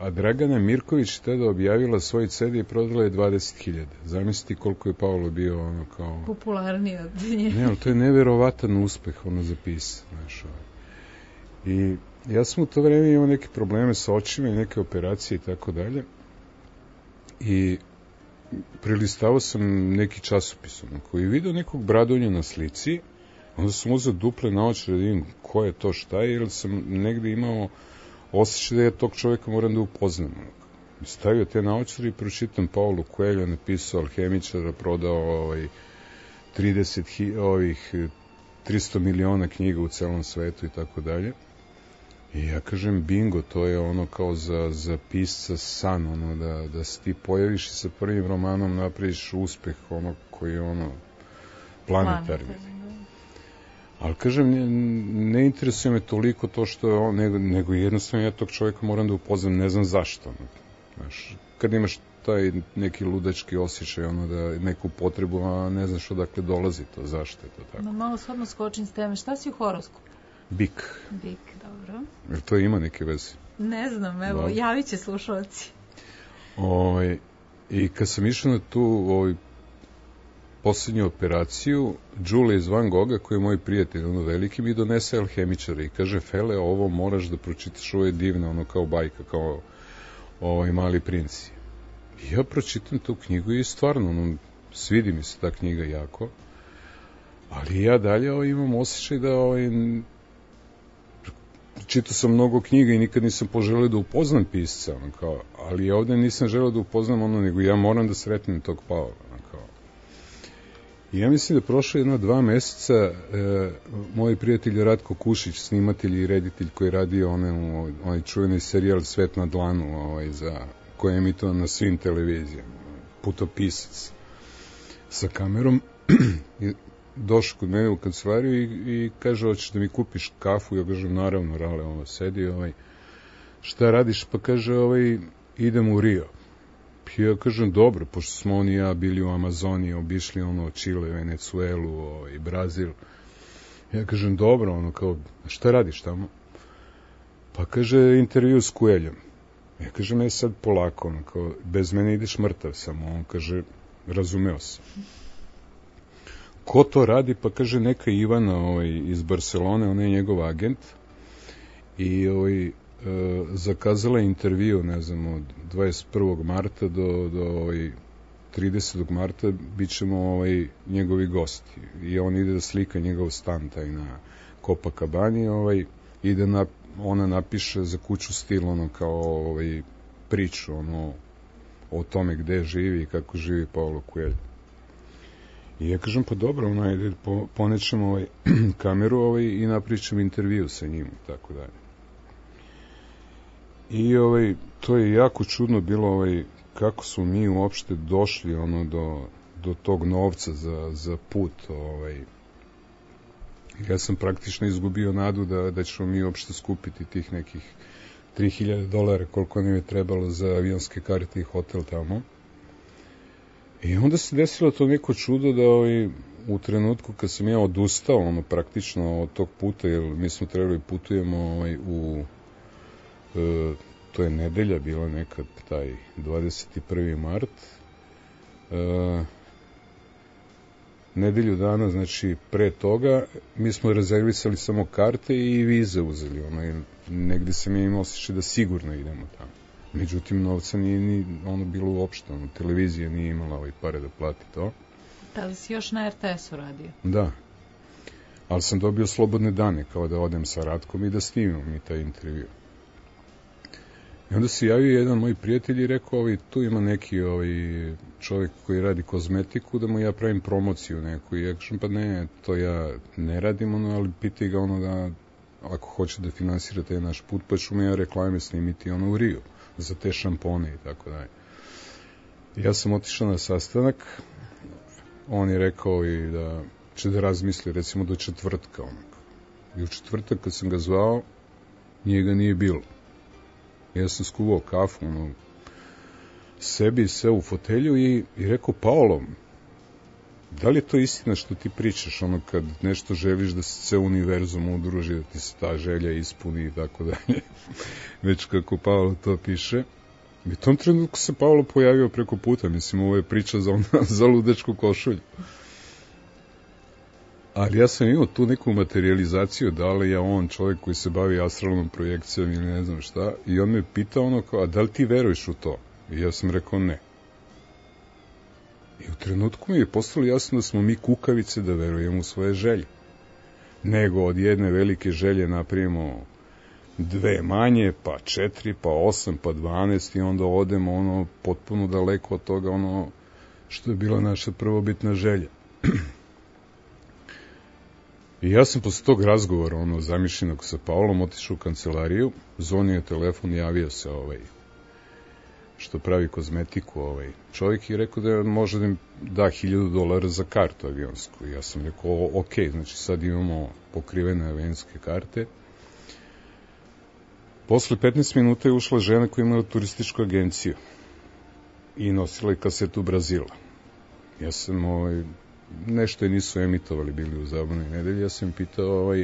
a Dragana Mirković tada objavila svoj ce de i prodala je dvadeset hiljada. Zamisliti koliko je Paolo bio ono kao... popularniji od nje. Ne, ali to je neverovatan uspeh, ono zapisa, znaš. I ja sam u to vreme imao neke probleme sa očima i neke operacije i tako dalje. I prilistavao sam neki časopis, ono, koji je vidio nekog Bradonja na slici, onda sam uzeo duple naočare da vidim ko je to, šta je, jer sam negde imao osjećaj da ja tog čoveka moram da upoznam. Stavio te naočare i pročitam Paulo Coelho, napisao Alhemičara, prodao ovaj, trideset ovih tristo miliona knjiga u celom svetu i tako dalje. I ja kažem, bingo, to je ono kao za, za pisca san, ono, da, da se ti pojaviš i sa prvim romanom napraviš uspeh, ono, koji je ono, planetarni. Ali kažem, ne, ne interesuje me toliko to što je on, nego, nego jednostavno ja tog čovjeka moram da upoznam, ne znam zašto. Ono. Znaš, kad imaš taj neki ludački osjećaj, ono, da neku potrebu, a ne znaš odakle dolazi to, zašto je to tako. No, malo shodno skočim s teme, šta si u horoskopu? Bik. Bik, dobro. Jer to ima neke veze? Ne znam, evo, Dobro. javit će slušalci. Ovaj, I kad sam išao na tu ovaj, poslednju operaciju, Đule iz Van Gogha, koji je moj prijatelj, ono veliki, mi donese Alhemičara i kaže, Fele, ovo moraš da pročitaš, ovo je divno, ono kao bajka, kao ovaj, Mali princi. I ja pročitam tu knjigu i stvarno, ono, svidi mi se ta knjiga jako, ali ja dalje ovaj, imam osjećaj da ovaj, čitao sam mnogo knjiga i nikad nisam poželeo da upoznam pisca, ono, kao, ali ja ovde nisam želeo da upoznam ono, nego ja moram da sretnem tog Paola. Ono, kao. I ja mislim da prošlo jedno dva meseca e, moj prijatelj Ratko Kušić, snimatelj i reditelj koji je radio one, onaj čuveni serijal Svet na dlanu, ovaj, za, koji je emitovan na svim televizijama, putopisac sa kamerom, i došao kod mene u kancelariju i, i kaže, hoćeš da mi kupiš kafu? Ja kažem, naravno, Rale, ono, sedi, ovaj, šta radiš? Pa kaže, ovaj, idem u Rio. I ja kažem, dobro, pošto smo on i ja bili u Amazoniji, obišli, ono, Čile, Venecuelu, ovaj, Brazil. Ja kažem, dobro, ono, kao, šta radiš tamo? Pa kaže, intervju s Coelhom. Ja kažem, je sad polako, ono, kao, bez mene ideš mrtav samo. On kaže, razumeo sam. Ko to radi? Pa kaže neka Ivana ovaj, iz Barcelone, ona je njegov agent i ovaj, e, zakazala intervju, ne znam, od dvadeset prvog marta do, do ovaj, tridesetog marta bit ćemo ovaj, njegovi gosti i on ide da slika njegov stan taj na Copacabani ovaj, i da na, ona napiše za kuću stil ono kao ovaj, priču ono, o tome gde živi i kako živi Paulo Coelho. I ja kažem, pa dobro, ono, ide, po, ponećemo ovaj, kameru ovaj, i napričam intervju sa njim, tako dalje. I ovaj, to je jako čudno bilo, ovaj, kako smo mi uopšte došli ono, do, do tog novca za, za put. Ovaj. Ja sam praktično izgubio nadu da, da ćemo mi uopšte skupiti tih nekih tri hiljade dolara, koliko nam je trebalo za avionske karte i hotel tamo. I onda se desilo to neko čudo da ovaj, u trenutku kad sam ja odustao ono, praktično od tog puta, jer mi smo trebali putujemo ovaj, u e, to je nedelja bila nekad taj dvadeset prvi mart, e, nedelju dana, znači pre toga mi smo rezervisali samo karte i vize uzeli, ono, jer negde sam ja imao osjećaj da sigurno idemo tamo. Međutim, novca nije ni ono bilo uopšte, ono, televizija nije imala ovaj pare da plati to. Da li si još na er te esu radio? Da, ali sam dobio slobodne dane, kao da odem sa Ratkom i da snimim mi taj intervju. I onda se javio jedan moj prijatelj i rekao, ovaj, tu ima neki ovaj, čovjek koji radi kozmetiku, da mu ja pravim promociju neku. I ja kažem, pa ne, to ja ne radim, ono, ali pitaj ga ono da, ako hoće da finansira taj naš put, pa ću mu ja reklame snimiti ono u Riju, za te šampone i tako dalje. Ja sam otišao na sastanak, on je rekao i da će da razmisli, recimo, do četvrtka. Onak. I u četvrtak, kad sam ga zvao, njega nije bilo. Ja sam skuvao kafu, ono, sebi sve u fotelju i, i rekao, Paolo, da li je to istina što ti pričaš, ono kad nešto želiš da se ceo univerzum udruži, da ti se ta želja ispuni i tako dalje, već kako Pavlo to piše. I u tom trenutku se Pavlo pojavio preko puta, mislim, ovo je priča za, za ludečku košulju. Ali ja sam imao tu neku materializaciju, da li je on čovjek koji se bavi astralnom projekcijom ili ne znam šta, i on me pitao ono kao, a da li ti veruješ u to? I ja sam rekao ne. I u trenutku mi je postalo jasno da smo mi kukavice da verujemo u svoje želje. Nego od jedne velike želje napravimo dve manje, pa četiri, pa osam, pa dvanaest i onda odemo ono potpuno daleko od toga ono što je bila naša prvobitna želja. I ja sam posle tog razgovora, ono, zamišljenog sa Paulom, otišao u kancelariju, zvonio je telefon, javio se ovaj, što pravi kozmetiku, ovaj, čovjek je rekao da može da im da hiljadu dolara za kartu avionsku. I ja sam rekao, ok, znači sad imamo pokrivene avionske karte. Posle petnaest minuta je ušla žena koja imala turističku agenciju i nosila je kasetu Brazila. Ja sam, ovaj, nešto je nisu emitovali, bili u zabavnoj nedelji, ja sam pitao ovaj, e,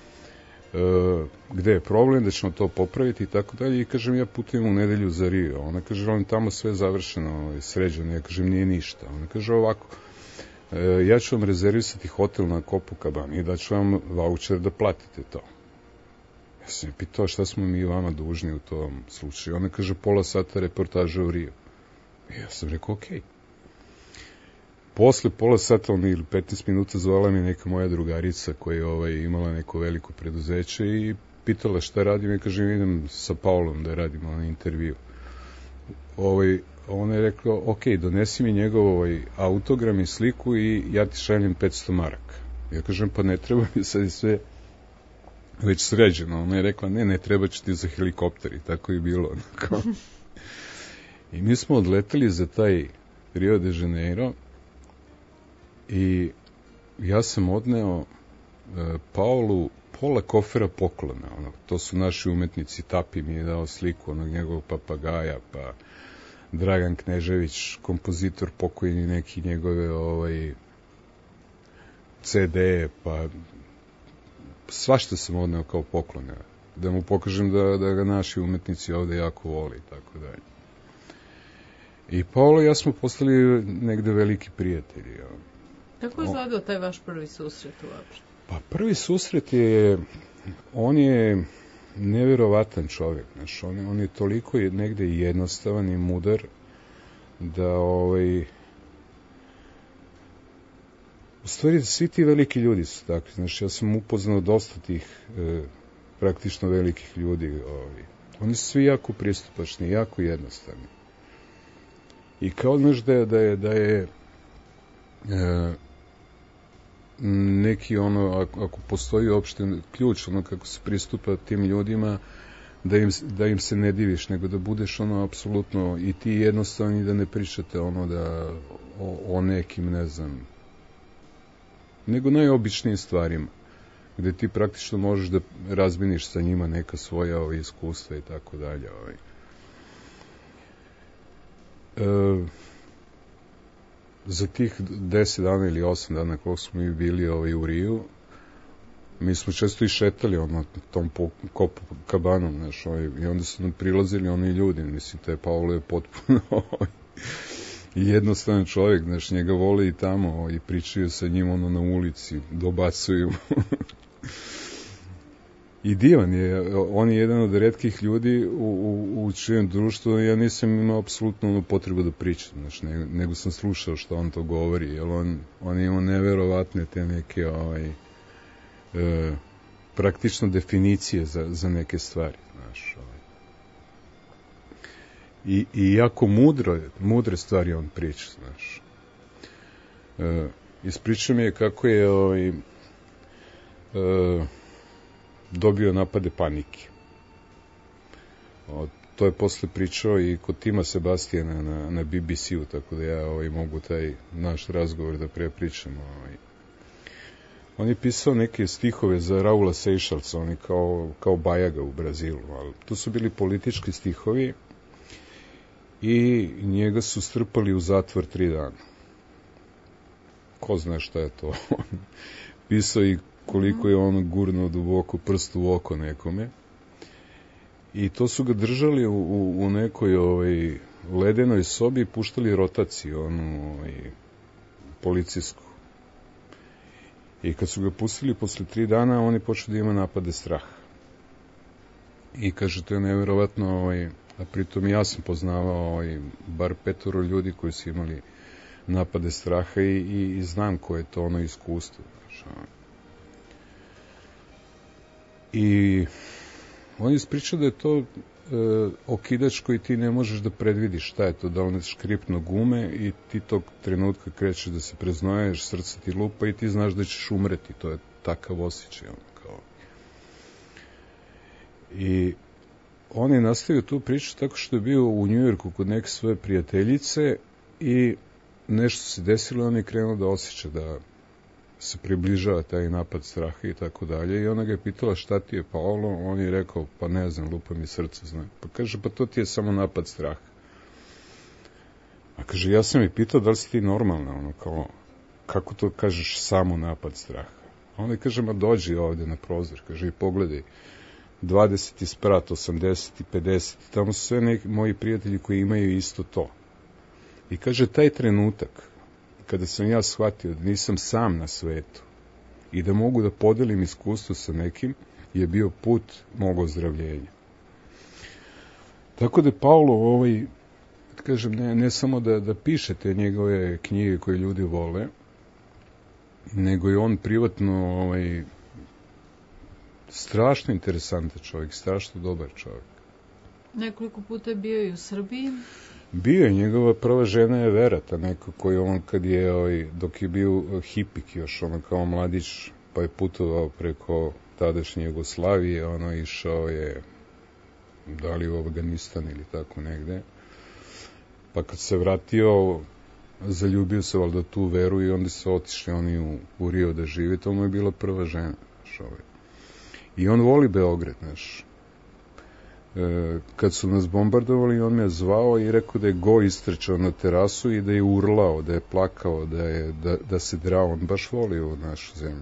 gde je problem, da ćemo to popraviti i tako dalje, i kažem, ja putujem u nedelju za Rio. Ona kaže, on tamo sve završeno, ovaj, sređeno. Ja kažem, nije ništa. Ona kaže ovako, e, ja ću vam rezervisati hotel na Copacabana i da ću vam voucher da platite to. Ja sam je pitao šta smo mi vama dužni u tom slučaju. Ona kaže, pola sata reportaža u Rio. I ja sam rekao, okej. Okay. Posle pola sata ili petnaest minuta zvala mi neka moja drugarica koja je ovaj, imala neko veliko preduzeće i pitala šta radim. Ja kažem, idem sa Paulom da radim onaj intervju. Ovaj, ona je rekla, ok, donesi mi njegov ovaj, autogram i sliku i ja ti šaljem petsto maraka. Ja kažem, pa ne treba mi sad i sve već sređeno. Ona je rekla, ne, ne treba će ti za helikopter, i tako je bilo. I mi smo odleteli za taj Rio de Janeiro i ja sam odneo e, Paulu pola kofera poklona. Ono, to su naši umetnici. Tapi mi je dao sliku onog njegovog papagaja, pa Dragan Knežević, kompozitor pokojni, neki njegove ovaj, ce de, pa svašta sam odneo kao poklone. Da mu pokažem da, da ga naši umetnici ovde jako voli i tako dalje. I Paolo i ja smo postali negde veliki prijatelji. Ja. Kako je izgledao taj vaš prvi susret uopšte? Pa prvi susret je, on je neverovatan čovjek, znaš, on, on je toliko negde jednostavan i mudar da ovaj, u stvari svi ti veliki ljudi su takvi, znaš, ja sam upoznao dosta tih e, praktično velikih ljudi, ovaj, oni su svi jako pristupačni, jako jednostavni. I kao znaš da je, da je, da je e, neki ono, ako, ako postoji uopšte ključ, ono kako se pristupa tim ljudima, da im, da im se ne diviš, nego da budeš ono apsolutno i ti jednostavni, da ne pričate ono da o, o nekim, ne znam, nego najobičnijim stvarima, gde ti praktično možeš da razmeniš sa njima neka svoja ove, iskustva i tako dalje. Ovaj. E, za tih deset dana ili osam dana koliko smo mi bili ovaj, u Riju, mi smo često i šetali ono, tom Copacabanom, znaš, ovaj, i onda su nam prilazili oni ljudi, mislim, taj Paolo je potpuno jednostavan čovjek, znaš, njega vole i tamo, i pričaju sa njim ono na ulici, dobacuju. I divan je, on je jedan od retkih ljudi u, u, u čijem društvu, ja nisam imao apsolutno ono potrebu da pričam, znaš, ne, nego sam slušao što on to govori, jer on, on je imao neverovatne te neke, ovaj, e, praktično definicije za, za neke stvari, znaš, ovaj. I, i jako mudro, mudre stvari on priča, znaš. E, ispričao mi je kako je ovaj, e, dobio napade panike. O, to je posle pričao i kod Tima Sebastijana na, na be be ce-u, tako da ja ovaj, mogu taj naš razgovor da prepričam. Ovaj. On je pisao neke stihove za Raula Seixalsa, oni kao, kao Bajaga u Brazilu, ali to su bili politički stihovi i njega su strpali u zatvor tri dana. ko zna šta je to. Pisao i koliko je on gurnuo duboko prst u oko nekome. I to su ga držali u, u, u nekoj ovaj, ledenoj sobi i puštali rotaciju, onu ovaj, policijsku. I kad su ga pustili posle tri dana, on je počeo da ima napade straha. I kaže, to je nevjerovatno, ovaj, a pritom ja sam poznavao ovaj, bar petoro ljudi koji su imali napade straha i, i, i znam koje je to ono iskustvo. Znači, i on je ispričao da je to e, okidač koji ti ne možeš da predvidiš šta je to, da li škripno gume i ti tog trenutka krećeš da se preznoješ, srce ti lupa i ti znaš da ćeš umreti, to je takav osjećaj. On, kao. I on je nastavio tu priču tako što je bio u Njujorku kod neke svoje prijateljice i nešto se desilo, on je krenuo da osjeća da se približava taj napad straha i tako dalje i ona ga je pitala šta ti je Paolo, on je rekao pa ne znam, lupa mi srce, znam. Pa kaže pa to ti je samo napad straha. A kaže ja sam i pitao da li si ti normalna, ono kao kako to kažeš samo napad straha. A on je kaže ma dođi ovde na prozor, kaže i pogledaj dvadeseti sprat, osamdeset i pedeset, tamo su sve neki moji prijatelji koji imaju isto to. I kaže taj trenutak kada sam ja shvatio da nisam sam na svetu i da mogu da podelim iskustvo sa nekim, je bio put mog ozdravljenja. Tako da Paulo, ovaj, kažem, ne, ne samo da, da piše te njegove knjige koje ljudi vole, nego je on privatno ovaj, strašno interesantan čovjek, strašno dobar čovjek. Nekoliko puta je bio i u Srbiji. Bio je, njegova prva žena je Vera, ta neko koji on kad je, ovaj, dok je bio hipik još, ono kao mladić, pa je putovao preko tadašnje Jugoslavije, ono išao je, da li u Afganistan ili tako negde, pa kad se vratio, zaljubio se valjda tu Veru i onda se otišli oni u, u Rio da žive, to mu je bila prva žena, znaš, ovaj. I on voli Beograd, znaš. Kad su nas bombardovali, on me je zvao i rekao da je go istrčao na terasu i da je urlao, da je plakao, da, je, da, da se drao. On baš voli ovu našu zemlju.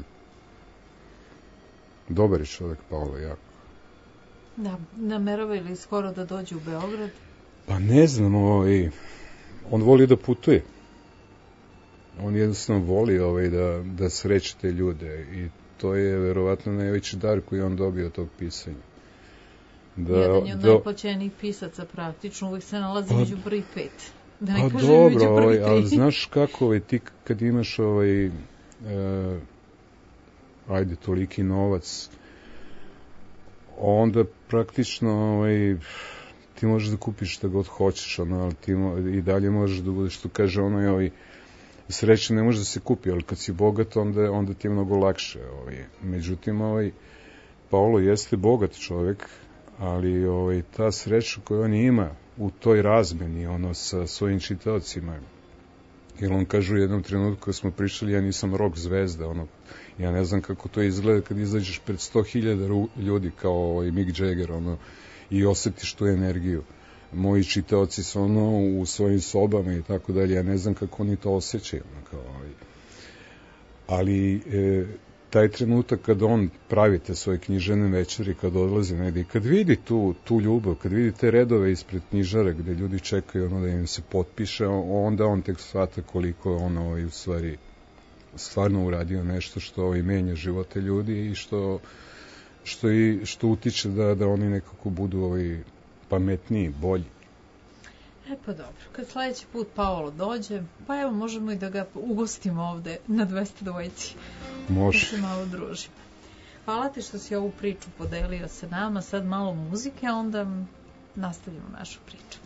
Dobar je čovjek, Paolo, jako. Da, namerava ili skoro da dođe u Beograd? Pa ne znam, ovaj, on voli da putuje. On jednostavno voli ovaj, da, da sreće te ljude i to je verovatno najveći dar koji on dobio od tog pisanja. Da, jedan je od da, najplaćenijih pisaca praktično, uvijek se nalazi pa, među prvi pet. Da ne pa kažem dobro, među prvi ovaj, tri. ali znaš kako, ovaj, ti kad imaš ovaj, e, ajde, toliki novac, onda praktično ovaj, ti možeš da kupiš šta god hoćeš, ono, ali ti mo, i dalje možeš da budeš, što kaže ono, ovaj, sreća ne može da se kupi, ali kad si bogat, onda, onda ti je mnogo lakše. Ovaj. Međutim, ovaj, Paolo jeste bogat čovjek, ali ovaj, ta sreća koju on ima u toj razmeni, ono, sa svojim čitaocima, jer on kaže u jednom trenutku kad smo pričali, ja nisam rock zvezda, ono, ja ne znam kako to izgleda kad izađeš pred sto hiljada ljudi kao ovaj, Mick Jagger, ono, i osjetiš tu energiju. Moji čitaoci su ono u svojim sobama i tako dalje, ja ne znam kako oni to osjećaju, ono, kao, ovaj. Ali e, taj trenutak kad on pravi te svoje književne večeri, kad odlazi negdje, kad vidi tu, tu ljubav, kad vidi te redove ispred knjižara gdje ljudi čekaju ono da im se potpiše, onda on tek shvata koliko je ono ovaj, u stvari stvarno uradio nešto što ovaj, menja živote ljudi i što, što, i, što utiče da, da oni nekako budu ovaj, pametniji, bolji. E pa dobro, kad sledeći put Paolo dođe, pa evo možemo i da ga ugostimo ovde na dvesta dvojici. Može. Da se malo družimo. Hvala ti što si ovu priču podelio sa nama, sad malo muzike, a onda nastavimo našu priču.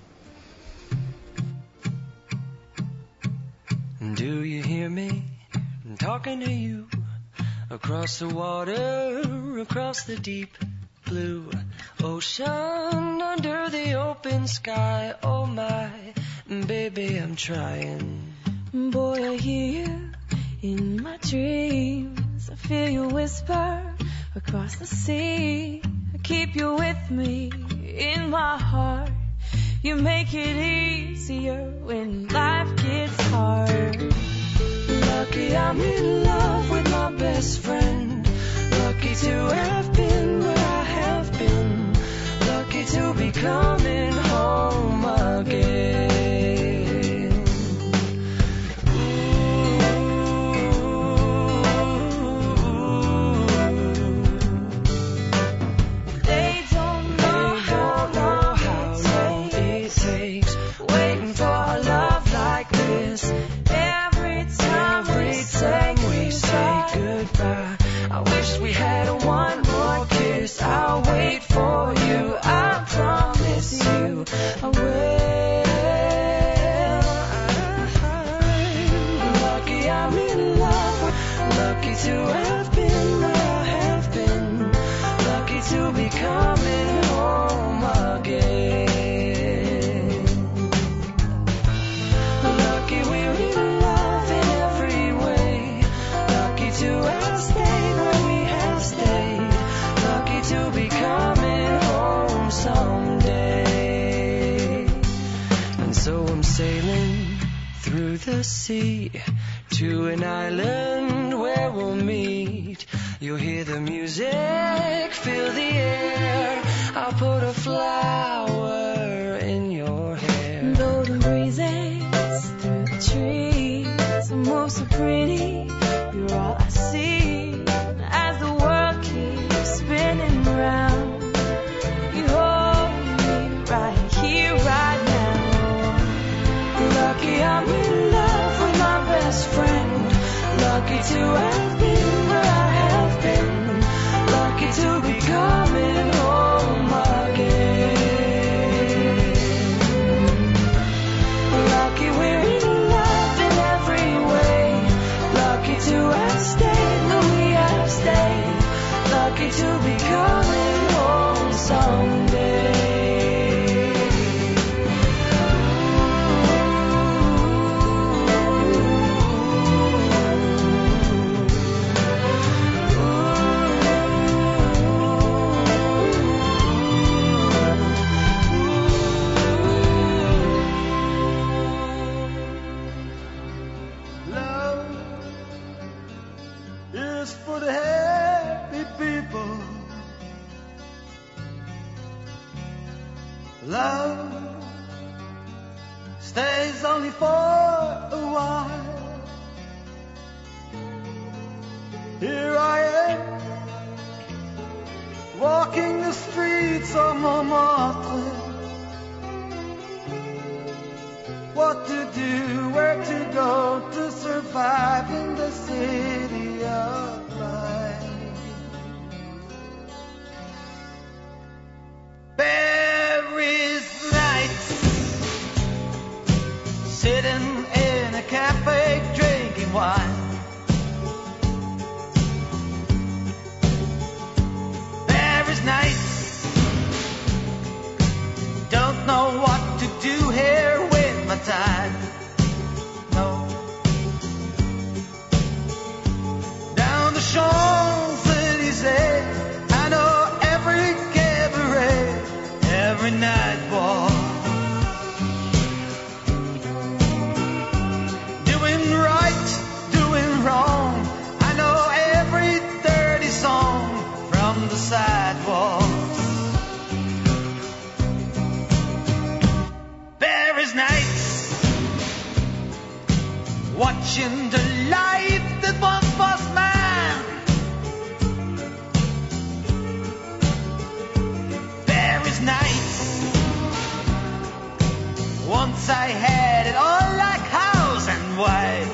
Do you hear me talking to you across the water, across the deep blue ocean, under the open sky? Oh my baby, I'm trying. Boy, I hear you in my dreams. I feel you whisper across the sea. I keep you with me in my heart. You make it easier when life gets hard. Love Lucky I'm in love with my best friend. Lucky to have been where I have been. Lucky to be coming home again. They don't know how long it takes waiting for a love like this. Every time we say goodbye, I wish we had one more kiss. I'll wait for you, I promise you I will. Lucky I'm in love, lucky to have been where I have been, lucky to be coming home again. Lucky we're in love in every way, lucky to have stayed where we have stayed, lucky to be coming home someday. And so I'm sailing through the sea to an island where we'll meet. You'll hear the music, feel the air, I'll put a flower in your hair. Though the breezes through the trees move so pretty, you're all I see as the world keeps spinning round. You hold me right here, right now. Lucky I'm in love with my best friend. Lucky to have been where I have been. Lucky to be coming home again. Lucky we're in love in every way. Lucky to have stayed where we have stayed. Lucky to be coming home someday. Love is for the happy people. Love stays only for a while. Here I am, walking the streets of Montmartre. What to do, where to go to survive in the city of life. Paris nights, sitting in a cafe drinking wine. Paris nights, don't know what to do here with my time. No. Down the Champs-Élysées, I know every cabaret, every night walk. Doing right, doing wrong, I know every dirty song from the sidewalk. Paris nights, watching the life that once was mine. Paris nights, once I had it all like house and wife.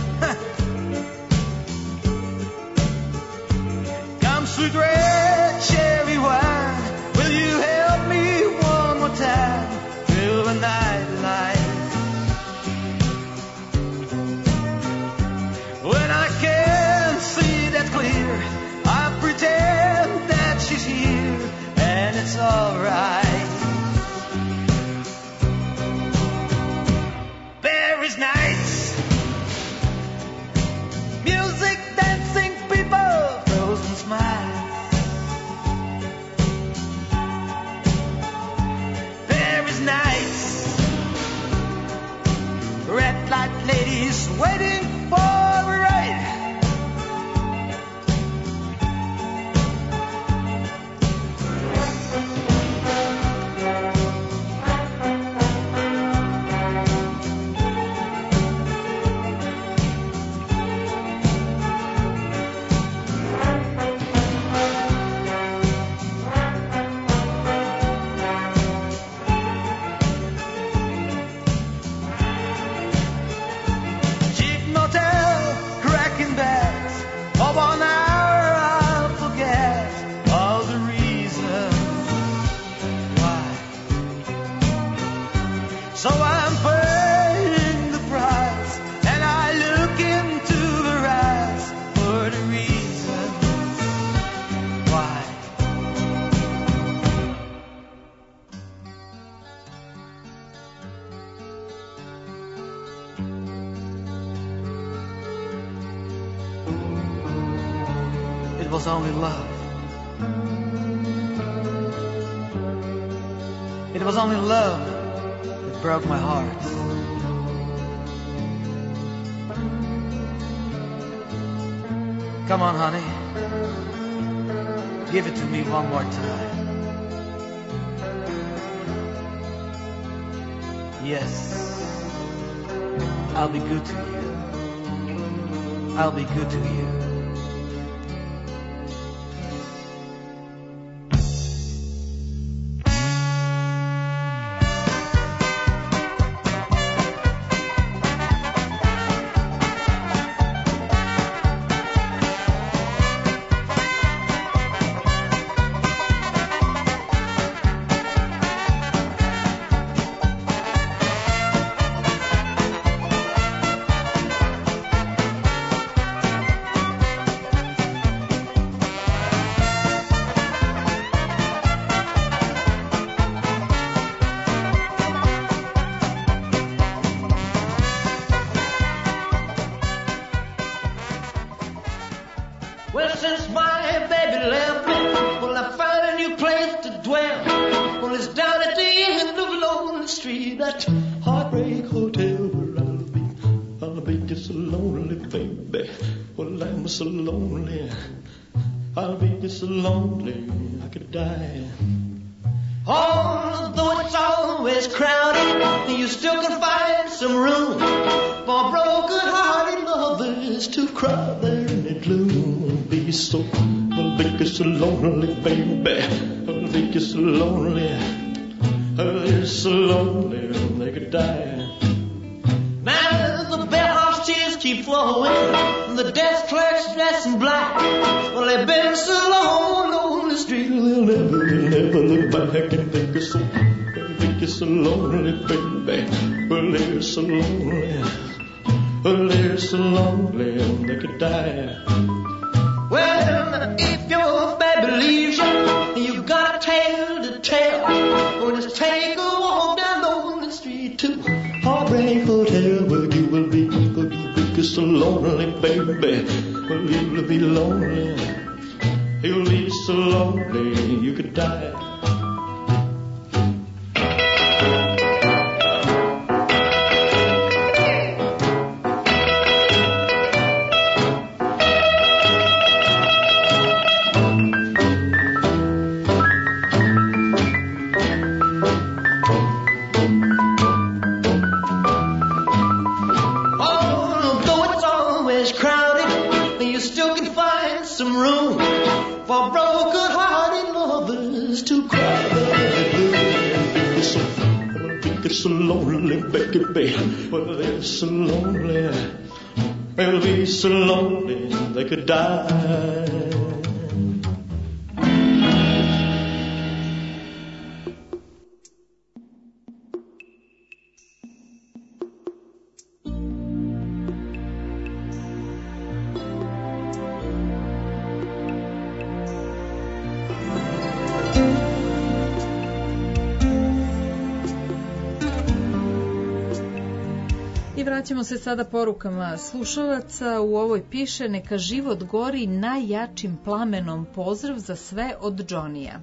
Come sweet red cherry wine, will you help me one more time through the night light? When I can't see that clear, I pretend that she's here, and it's alright. Paris nights, music, dancing, people, frozen smiles. Paris nights, red light ladies waiting for a was only love. It was only love that broke my heart. Come on, honey. Give it to me one more time. Yes, I'll be good to you. I'll be good to you. So lonely, I'll be just so lonely I could die. Although it's always crowded, you still can find some room for broken-hearted lovers to cry there in the gloom. I'll be so, I'll be just so lonely, baby. I'll be just so lonely, I'll be just so lonely they could die. Now the bellhop's tears keep flowing, the desk clerk's dressed in black. Well, they've been so long on the street, they'll never, they'll never look back and think it's so, they think it's so lonely, baby. Well, they're so lonely, well, they're so lonely they could die. Well, if your baby leaves you, you got a tale to tell. Or just take a walk down lonely street to Heartbreak Hotel, where you will be, where you will be so lonely, baby. Well, you'll be lonely, you'll be so lonely you could die. So lonely, baby. Well, they're so lonely. They'll be so lonely they could die. Vraćamo se sada porukama slušalaca. U ovoj piše: neka život gori najjačim plamenom, pozdrav za sve od Džonija.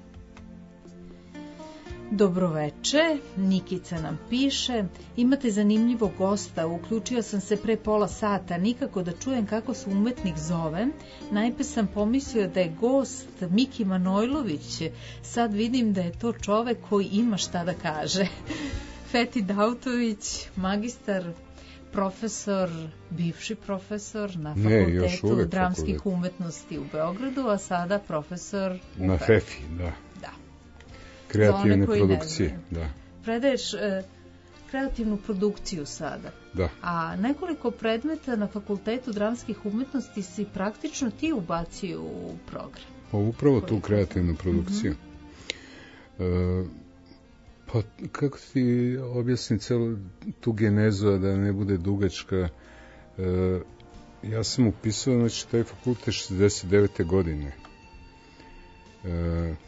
Dobroveče, Nikica nam piše: imate zanimljivog gosta, uključio sam se pre pola sata, nikako da čujem kako se umetnik zove. Najpre sam pomislio da je gost Miki Manojlović, sad vidim da je to čovek koji ima šta da kaže. Feti Dautović, magistar, profesor, bivši profesor na Fakultetu ne, dramskih fakultet. umetnosti u Beogradu, a sada profesor na Fefi, da. Da. Kreativne produkcije, da. Predaješ e, kreativnu produkciju sada. Da. A nekoliko predmeta na Fakultetu dramskih umetnosti si praktično ti ubacio u program. Pa upravo tu kreativnu produkciju. Mm-hmm. E, Pa kako ti objasnim celu tu genezu, a da ne bude dugačka? E, ja sam upisao, znači, taj fakultet šezdeset devete godine. E,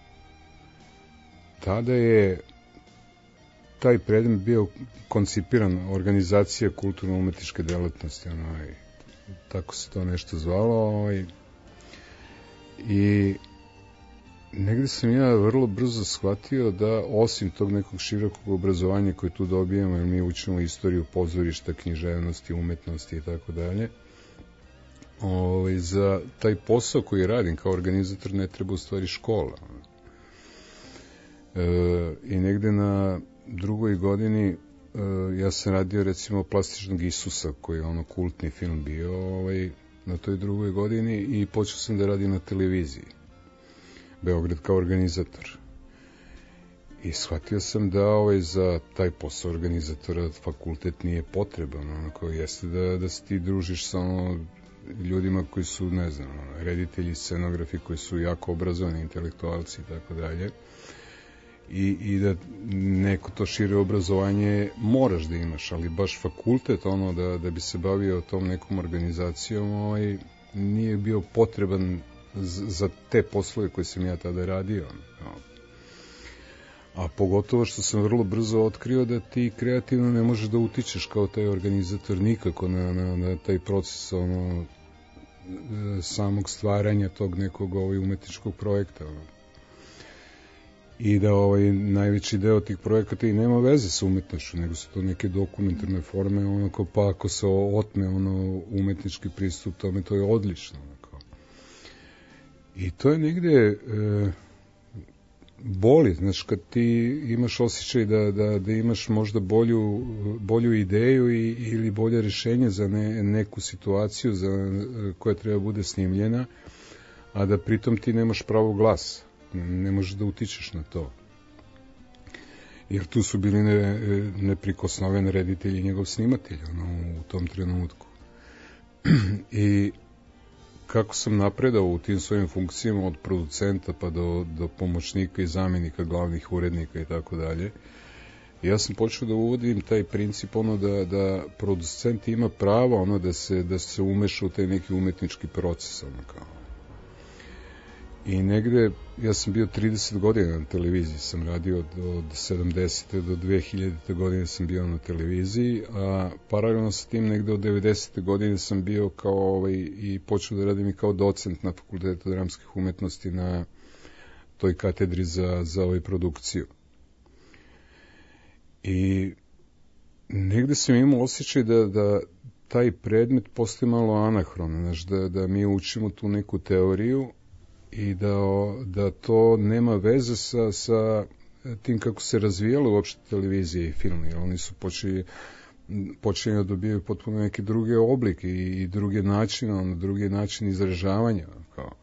tada je taj predmet bio koncipiran, organizacija kulturno-umetničke delatnosti, onaj, tako se to nešto zvalo, ovaj, I negde sam ja vrlo brzo shvatio da osim tog nekog širokog obrazovanja koje tu dobijemo, jer mi učimo istoriju pozorišta, književnosti, umetnosti i tako dalje, ovaj, za taj posao koji radim kao organizator ne treba u stvari škola. E, I negde na drugoj godini e, ja sam radio recimo Plastičnog Isusa, koji je ono kultni film bio ovaj, na toj drugoj godini, i počeo sam da radim na televiziji Beograd kao organizator. I shvatio sam da ovaj, za taj posao organizatora fakultet nije potreban, onako jeste da, da se ti družiš sa ono, ljudima koji su, ne znam, reditelji, scenografi koji su jako obrazovani, intelektualci i tako dalje. I, i da neko to šire obrazovanje moraš da imaš, ali baš fakultet, ono, da, da bi se bavio tom nekom organizacijom, ovaj, nije bio potreban z, za te poslove koje sam ja tada radio. No. A pogotovo što sam vrlo brzo otkrio da ti kreativno ne možeš da utičeš kao taj organizator nikako na, na, na taj proces ono, samog stvaranja tog nekog ovaj, umetničkog projekta. Ono. I da ovaj najveći deo tih projekata i nema veze sa umetnošću, nego su to neke dokumentarne forme, onako, pa ako se otme ono umetnički pristup tome, to je odlično. Onako. I to je negde e, boli, znači kad ti imaš osjećaj da, da, da imaš možda bolju, bolju ideju i, ili bolje rešenje za ne, neku situaciju za, koja treba bude snimljena, a da pritom ti nemaš pravo glasa. Ne možeš da utičeš na to. Jer tu su bili ne, neprikosnoven reditelj i njegov snimatelj ono, u tom trenutku. I kako sam napredao u tim svojim funkcijama od producenta pa do, do pomoćnika i zamjenika glavnih urednika i tako dalje, ja sam počeo da uvodim taj princip ono da, da producent ima pravo ono da se, da se umeša u taj neki umetnički proces ono kao. I negde, ja sam bio trideset godina na televiziji, sam radio od, od sedamdesete do dve hiljadite godine sam bio na televiziji, a paralelno sa tim negde od devedesete godine sam bio kao ovaj, i počeo da radim i kao docent na Fakultetu dramskih umetnosti na toj katedri za, za ovaj produkciju. I negde sam imao osjećaj da, da taj predmet postaje malo anahron, znaš, da, da mi učimo tu neku teoriju i da, da to nema veze sa, sa tim kako se razvijala uopšte televizija i film, jer oni su počeli, počeli da dobijaju potpuno neke druge oblike i, i druge načine, ono, druge načine izražavanja. Kao.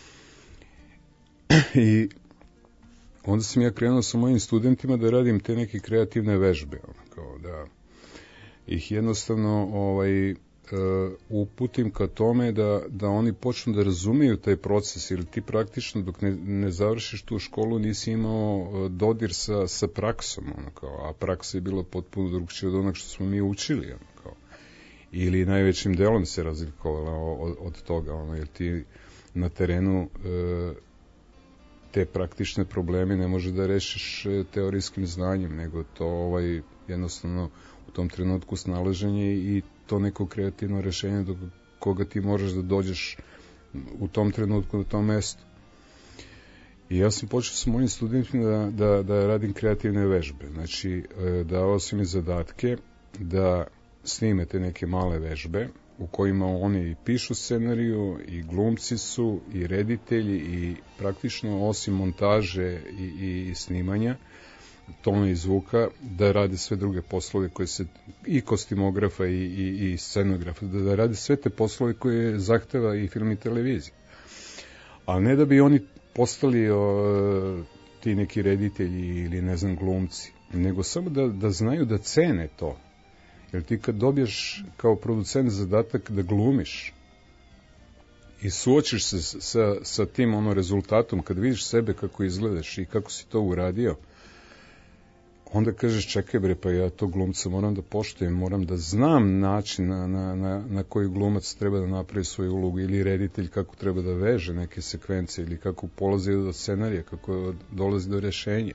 I onda sam ja krenuo sa mojim studentima da radim te neke kreativne vežbe, ono, kao da ih jednostavno ovaj, uputim ka tome da, da oni počnu da razumiju taj proces, jer ti praktično dok ne, ne završiš tu školu nisi imao dodir sa, sa praksom, ono kao, a praksa je bila potpuno drugčija od onog što smo mi učili, ono kao, ili najvećim delom se razlikovala od, od toga, ono, jer ti na terenu e, te praktične probleme ne može da rešiš teorijskim znanjem, nego to ovaj, jednostavno u tom trenutku snalaženje i to neko kreativno rešenje do koga ti moraš da dođeš u tom trenutku na tom mestu. I ja sam počeo sa mojim studentima da, da, da radim kreativne vežbe. Znači, davao sam mi zadatke da snime te neke male vežbe u kojima oni i pišu scenariju, i glumci su, i reditelji, i praktično osim montaže i, i, i snimanja, tona i zvuka, da rade sve druge poslove koje se, i kostimografa i, i, i scenografa, da, da rade sve te poslove koje zahteva i film i televizija. A ne da bi oni postali o, ti neki reditelji ili ne znam glumci, nego samo da, da znaju da cene to. Jer ti kad dobiješ kao producent zadatak da glumiš i suočiš se sa, sa tim ono rezultatom, kad vidiš sebe kako izgledaš i kako si to uradio, onda kažeš, čekaj bre, pa ja to glumca moram da poštujem, moram da znam način na, na, na, na koji glumac treba da napravi svoju ulogu, ili reditelj kako treba da veže neke sekvence, ili kako polazi do scenarija, kako dolazi do rešenja.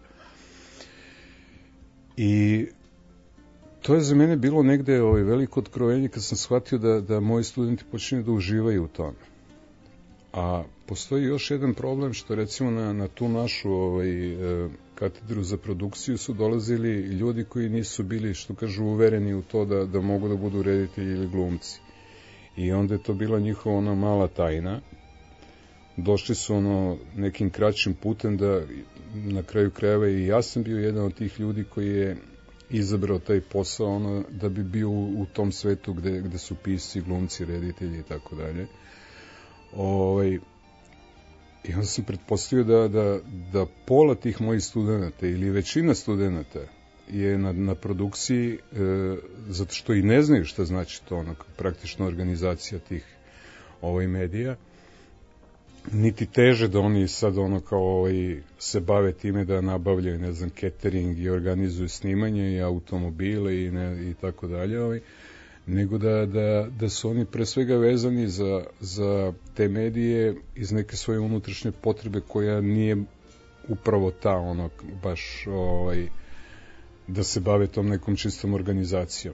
I to je za mene bilo negde ovaj, veliko otkrovenje kad sam shvatio da, da moji studenti počinju da uživaju u tome. A postoji još jedan problem što recimo na, na tu našu ovaj, e, katedru za produkciju su dolazili ljudi koji nisu bili, što kažu, uvereni u to da, da mogu da budu reditelji ili glumci. I onda je to bila njihova ona mala tajna. Došli su ono nekim kraćim putem da na kraju krajeva i ja sam bio jedan od tih ljudi koji je izabrao taj posao ono, da bi bio u, u tom svetu gde, gde su pisci, glumci, reditelji i tako dalje. Ovaj, I onda sam pretpostavio da, da, da pola tih mojih studenta ili većina studenta je na, na produkciji e, zato što i ne znaju šta znači to ono, praktično organizacija tih ovaj, medija, niti teže da oni sad ono kao ovaj, se bave time da nabavljaju, ne znam, catering i organizuju snimanje i automobile i, ne, i tako dalje, ovaj, nego da, da, da su oni pre svega vezani za, za te medije iz neke svoje unutrašnje potrebe koja nije upravo ta ono baš ovaj, da se bave tom nekom čistom organizacijom.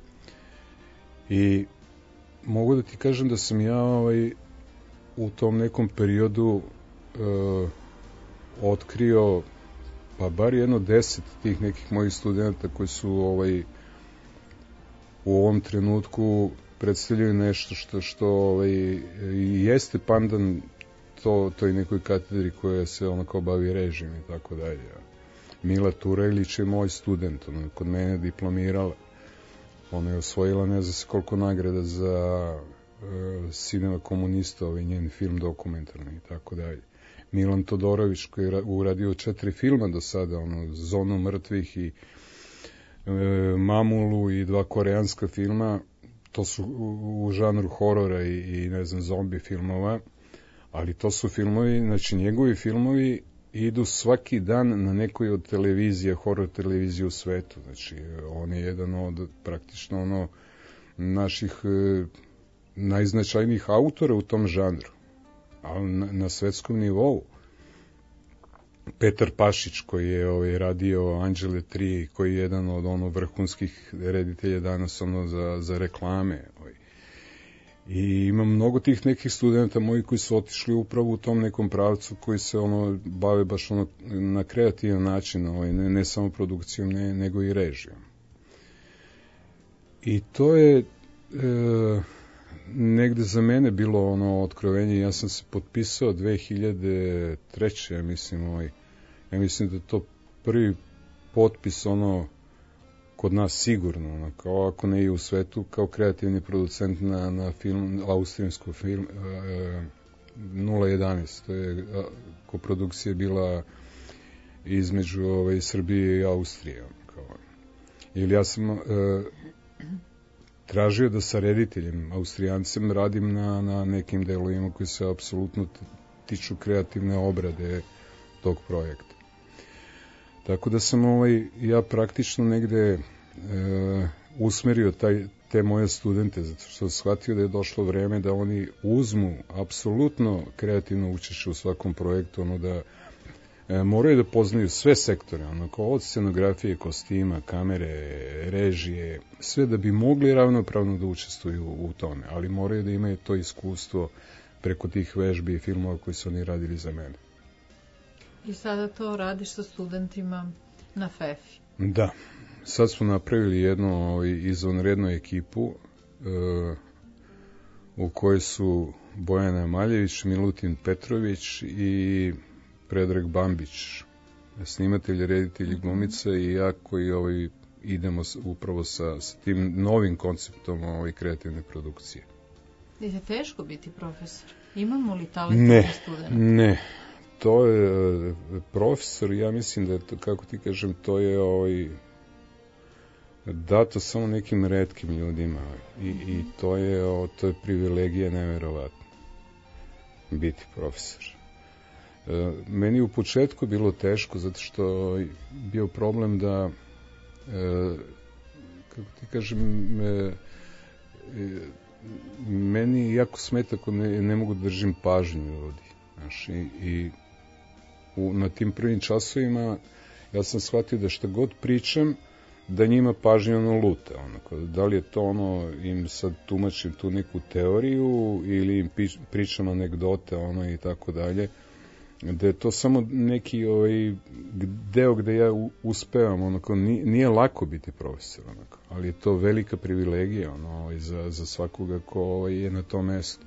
I mogu da ti kažem da sam ja ovaj, u tom nekom periodu e, otkrio pa bar jedno deset tih nekih mojih studenta koji su ovaj, u ovom trenutku predstavljaju nešto što, što ovaj, i jeste pandan to, toj nekoj katedri koja se ono kao bavi režim i tako dalje. Mila Turajlić je moj student, ona kod mene diplomirala. Ona je osvojila ne znam se koliko nagrada za uh, Sinema komunista, ovaj njen film dokumentarni i tako dalje. Milan Todorović koji je uradio četiri filma do sada, ono, Zonu mrtvih i e, Mamulu i dva koreanska filma, to su u, u žanru horora i, i ne znam, zombi filmova, ali to su filmovi, znači njegovi filmovi idu svaki dan na nekoj od televizija, horor televizije u svetu, znači on je jedan od praktično ono naših e, najznačajnijih autora u tom žanru, ali na, na svetskom nivou. Petar Pašić koji je ovaj, radio Anđele tri, koji je jedan od ono vrhunskih reditelja danas ono za, za reklame. Ovaj. I imam mnogo tih nekih studenta moji koji su otišli upravo u tom nekom pravcu koji se ono bave baš ono na kreativan način, ovaj, ne, ne samo produkcijom, ne, nego i režijom. I to je e, negde za mene bilo ono otkrovenje. Ja sam se potpisao dve hiljade treće. ja mislim, ovaj, ja mislim da je to prvi potpis ono kod nas sigurno, ono, kao ako ne i u svetu, kao kreativni producent na, na film, austrijsku film e, nula jedanaest, to je a, koprodukcija bila između ovaj, Srbije i Austrije. Kao. Ili ja sam e, tražio da sa rediteljem, Austrijancem, radim na, na nekim delovima koji se apsolutno tiču kreativne obrade tog projekta. Tako da sam ovaj, ja praktično negde e, usmerio taj, te moje studente, zato što sam shvatio da je došlo vreme da oni uzmu apsolutno kreativno učešće u svakom projektu, ono da e, moraju da poznaju sve sektore, ono kao od scenografije, kostima, kamere, režije, sve da bi mogli ravnopravno da učestvuju u tome, ali moraju da imaju to iskustvo preko tih vežbi i filmova koji su oni radili za mene. I sada to radiš sa studentima na F E F I. Da, sad smo napravili jednu izvanrednu ekipu e, u kojoj su Bojana Maljević, Milutin Petrović i Predrag Bambić, snimatelj, reditelj, glumica, i ja koji ovaj, idemo upravo sa, sa tim novim konceptom ovaj, kreativne produkcije. Je teško biti profesor? Imamo li talentovne studente? Ne, ne. To je profesor, ja mislim da je to, kako ti kažem, to je ovaj, dato samo nekim retkim ljudima i, i to je o, to je privilegija neverovatna biti profesor. E, meni u početku bilo teško zato što je bio problem da e, kako ti kažem e, e, meni jako smeta ako ne, ne mogu da držim pažnju ljudi, znaš, i, i U, na tim prvim časovima ja sam shvatio da šta god pričam da njima pažnja ono luta. Ono, da li je to ono, im sad tumačim tu neku teoriju ili im pričam anegdote ono i tako dalje, da je to samo neki ovaj, deo gde ja uspevam, onako, nije lako biti profesor, onako, ali je to velika privilegija ono, ovaj, za, za svakoga ko ovaj, je na tom mestu.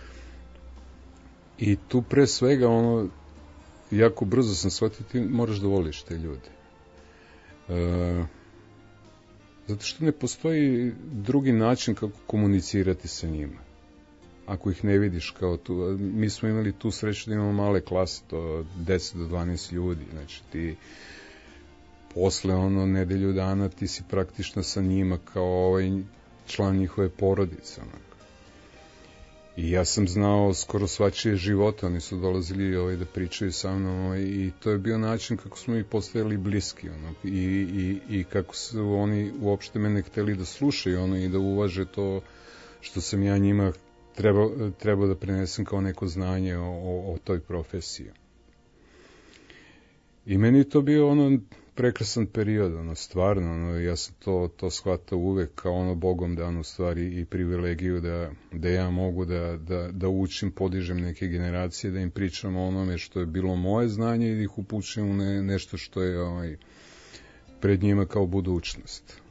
I tu pre svega, ono, jako brzo sam shvatio, ti moraš da voliš te ljude. E, zato što ne postoji drugi način kako komunicirati sa njima. Ako ih ne vidiš kao tu, mi smo imali tu sreću da imamo male klase, to deset do dvanaest ljudi, znači ti posle ono nedelju dana ti si praktično sa njima kao ovaj član njihove porodice, onako. I ja sam znao skoro svačije života, oni su dolazili ovaj, da pričaju sa mnom ovaj, i to je bio način kako smo mi postajali bliski, ono, i, i, i kako su oni uopšte mene hteli da slušaju ono, i da uvaže to što sam ja njima Treba, treba da prenesem kao neko znanje o, o, o toj profesiji. I meni je to bio ono prekrasan period, ono, stvarno, ono, ja sam to, to shvatao uvek kao ono Bogom danu stvari i privilegiju da, da ja mogu da, da, da učim, podižem neke generacije, da im pričam o onome što je bilo moje znanje i da ih upućujem u ne, nešto što je ovaj, pred njima kao budućnost.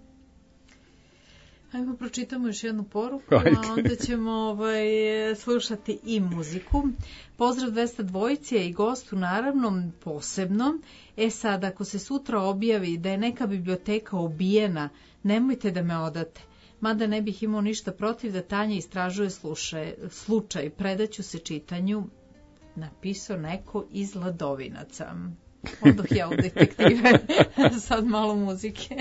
Ajmo pročitamo još jednu poruku, a onda ćemo ovaj, slušati i muziku. Pozdrav dvesta dvojice i gostu, naravno, posebno. E sad, ako se sutra objavi da je neka biblioteka obijena, nemojte da me odate. Mada ne bih imao ništa protiv da Tanja istražuje slušaj, slučaj. Predaću se čitanju, napisao neko iz Ladovinaca. Odoh ja u detektive. Sad malo muzike.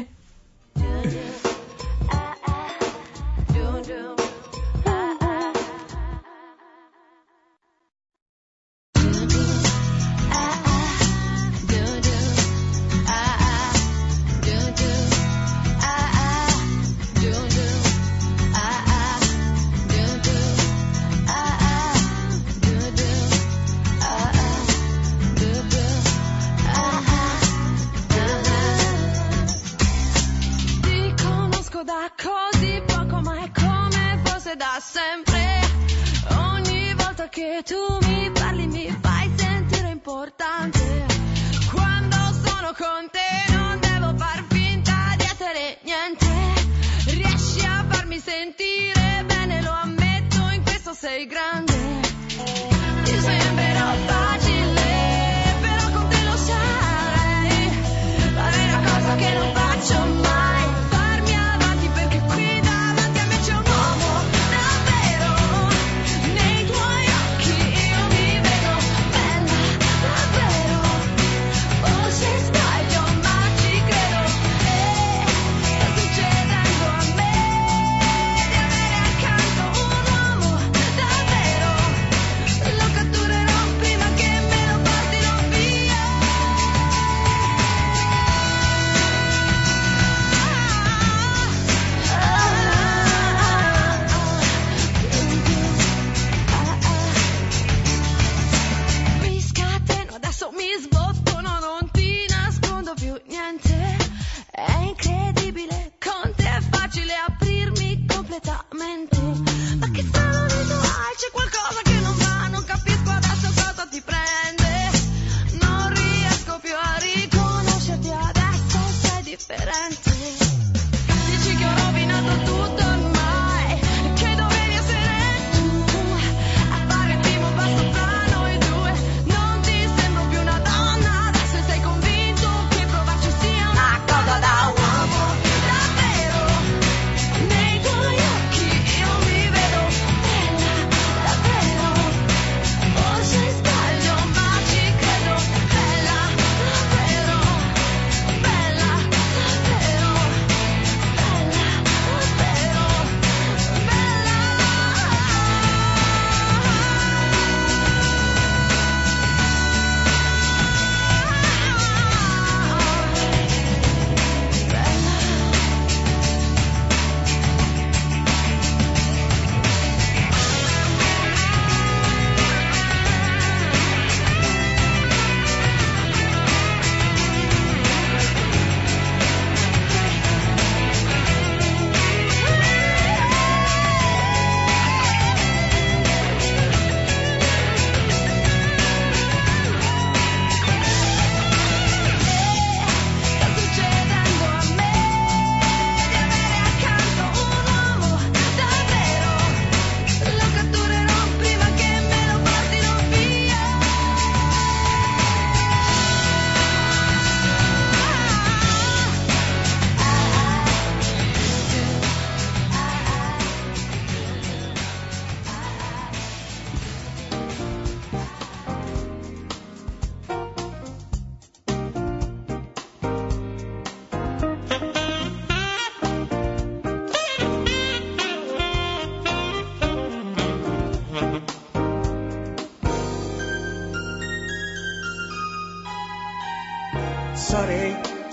Sunny,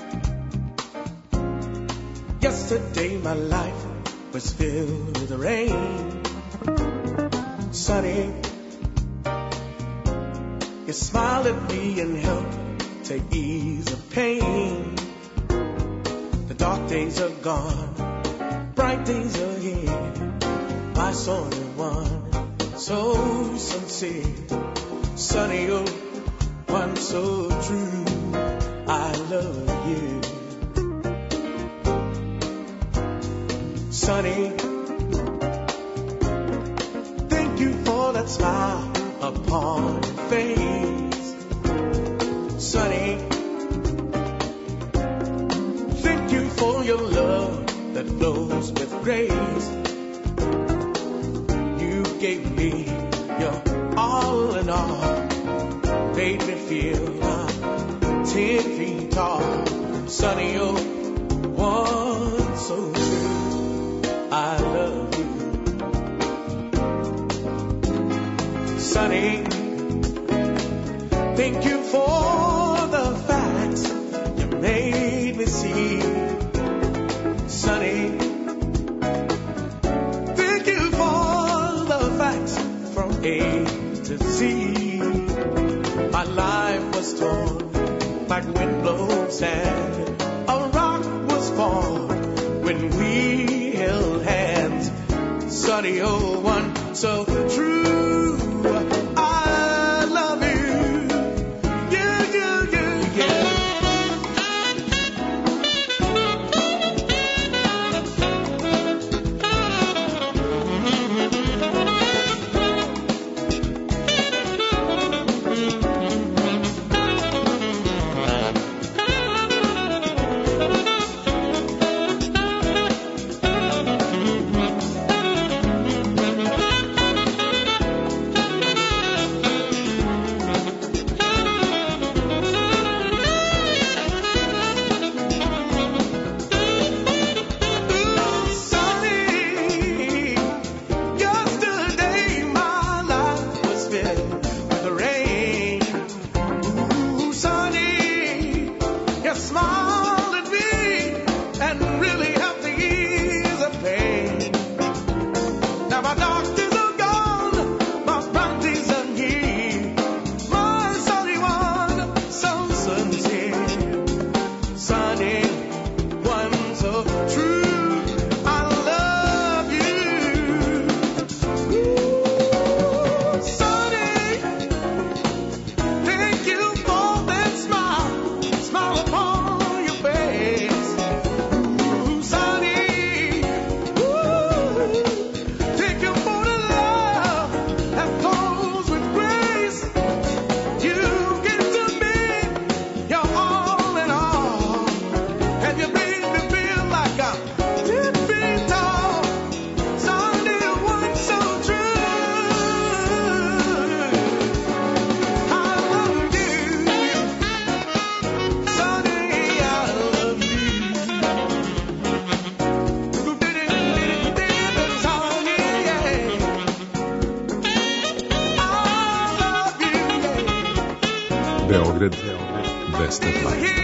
yesterday my life was filled with rain. Sunny, you smiled at me and helped to ease the pain. The dark days are gone, bright days are here. My only one, so sincere. Sunny, oh, one so true. I love you. Sunny, thank you for that smile upon your face. Sunny, thank you for your love that flows with grace. You gave me your all in all, made me feel I'm ten feet tall. Sunny, oh, one so true. I love you. Sunny, thank you for the facts you made me see. Sunny, thank you for the facts from A to Z. My life was torn like wind-blown sand. A rock was formed when we held hands. Sunny, oh, one so true. I love you. Yeah, yeah, yeah, yeah. Beograd, besplatno.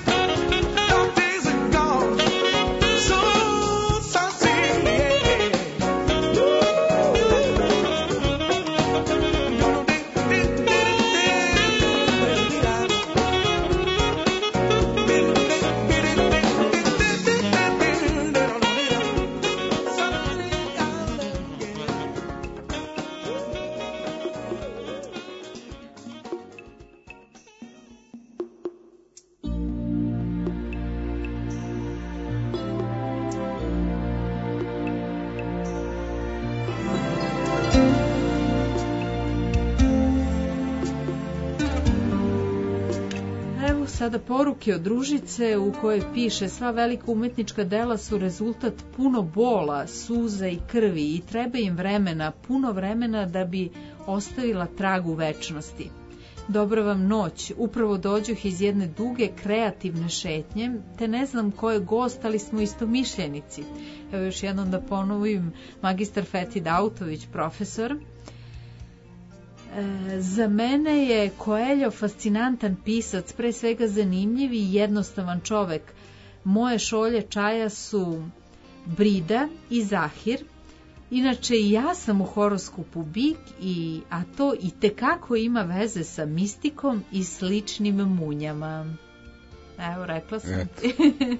Sada poruke od Ružice u kojoj piše: sva velika umetnička dela su rezultat puno bola, suza i krvi i treba im vremena, puno vremena da bi ostavila trag u večnosti. Dobra vam noć, upravo dođoh iz jedne duge kreativne šetnje, te ne znam ko je gost, ali smo istomišljenici. Evo još jednom da ponovim, magistar Fethi Dautović, profesor. E, za mene je Coelho fascinantan pisac, pre svega zanimljiv i jednostavan čovek. Moje šolje čaja su Brida i Zahir. Inače i ja sam u horoskopu Bik, i, a to i tekako ima veze sa mistikom i sličnim munjama. Evo, rekla sam ti.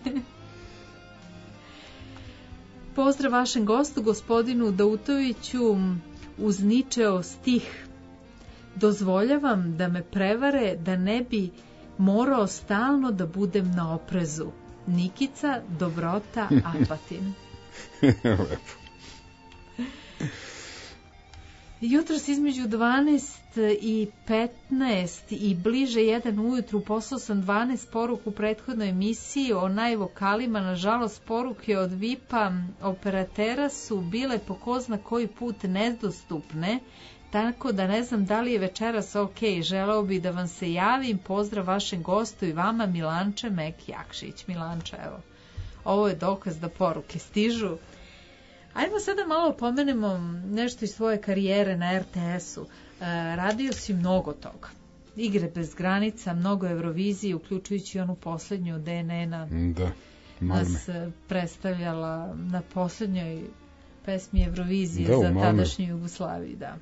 Pozdrav vašem gostu, gospodinu Dautoviću, uz Ničeo stih. Dozvoljavam da me prevare, da ne bi morao stalno da budem na oprezu. Nikica, Dobrota, Apatin. Lepo. Jutros između dvanaest i petnaest i bliže jedan ujutru poslao sam dvanaest poruku u prethodnoj emisiji o najvokalima. Nažalost, poruke od V I P-a operatera su bile po ko zna koji put nedostupne, tako da ne znam da li je večeras ok. Želeo bi da vam se javim. Pozdrav vašem gostu i vama, Milanče Mek Jakšić. Milanče, evo, ovo je dokaz da poruke stižu. Ajmo sada malo pomenemo nešto iz svoje karijere na er te esu. E, radio si mnogo toga. Igre bez granica, mnogo Eurovizije, uključujući onu poslednju D N A-na. Da, nas predstavljala na poslednjoj pesmi Eurovizije da, za tadašnju Jugoslaviju. Da.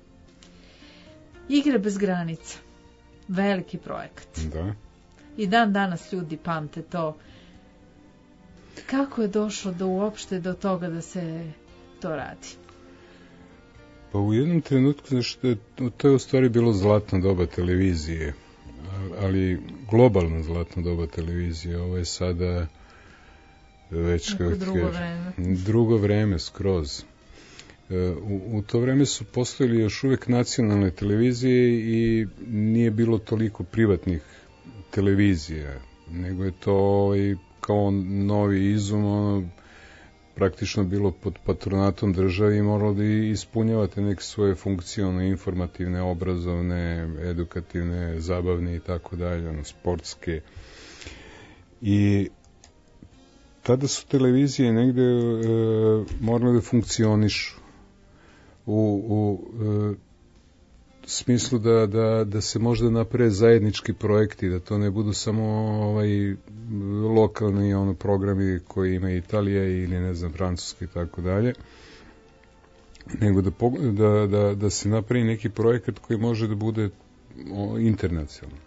Igre bez granica. Veliki projekat. Da. I dan danas ljudi pamte to. Kako je došlo do uopšte do toga da se to radi? Pa u jednom trenutku, znaš, to je u stvari bilo zlatna doba televizije, ali globalna zlatna doba televizije. Ovo je sada već kako drugo vreme. Drugo vreme, skroz. U, u to vreme su postojali još uvek nacionalne televizije i nije bilo toliko privatnih televizija, nego je to i kao novi izum, ono, praktično bilo pod patronatom države i moralo da ispunjavate neke svoje funkcionalne, informativne, obrazovne, edukativne, zabavne i tako dalje, ono, sportske. I tada su televizije negde e, morale da funkcionišu u, u e, smislu da, da, da se možda naprave zajednički projekti, da to ne budu samo ovaj, lokalni ono, programi koji ima Italija ili ne znam, Francuska i tako dalje, nego da, da, da, da se napravi neki projekat koji može da bude o, internacionalni.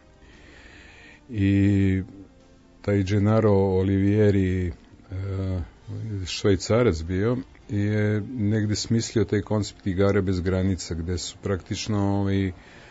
I taj Gennaro Olivieri, e, Švajcarac bio, je negde smislio taj koncept igara bez granica, gde su praktično ovaj, e,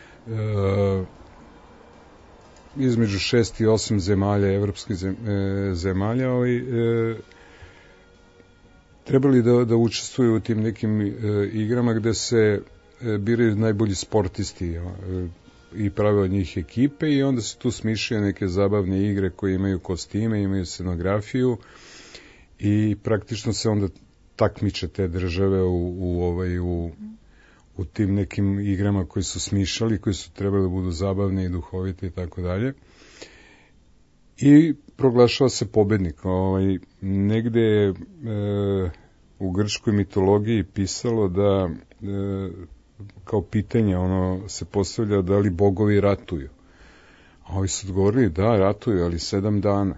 između šest i osam zemalja, evropskih zemalja, ovaj, e, trebali da, da učestvuju u tim nekim e, igrama gde se e, biraju najbolji sportisti e, i prave od njih ekipe i onda se tu smišljaju neke zabavne igre koje imaju kostime, imaju scenografiju i praktično se onda takmiče te države u, u, ovaj, u, u tim nekim igrama koji su smišljali, koji su trebali da budu zabavne i duhovite i tako dalje. I proglašava se pobednik. Ovaj, negde je e, u grčkoj mitologiji pisalo da e, kao pitanje ono se postavlja da li bogovi ratuju. A ovi su odgovorili da, ratuju, ali sedam dana.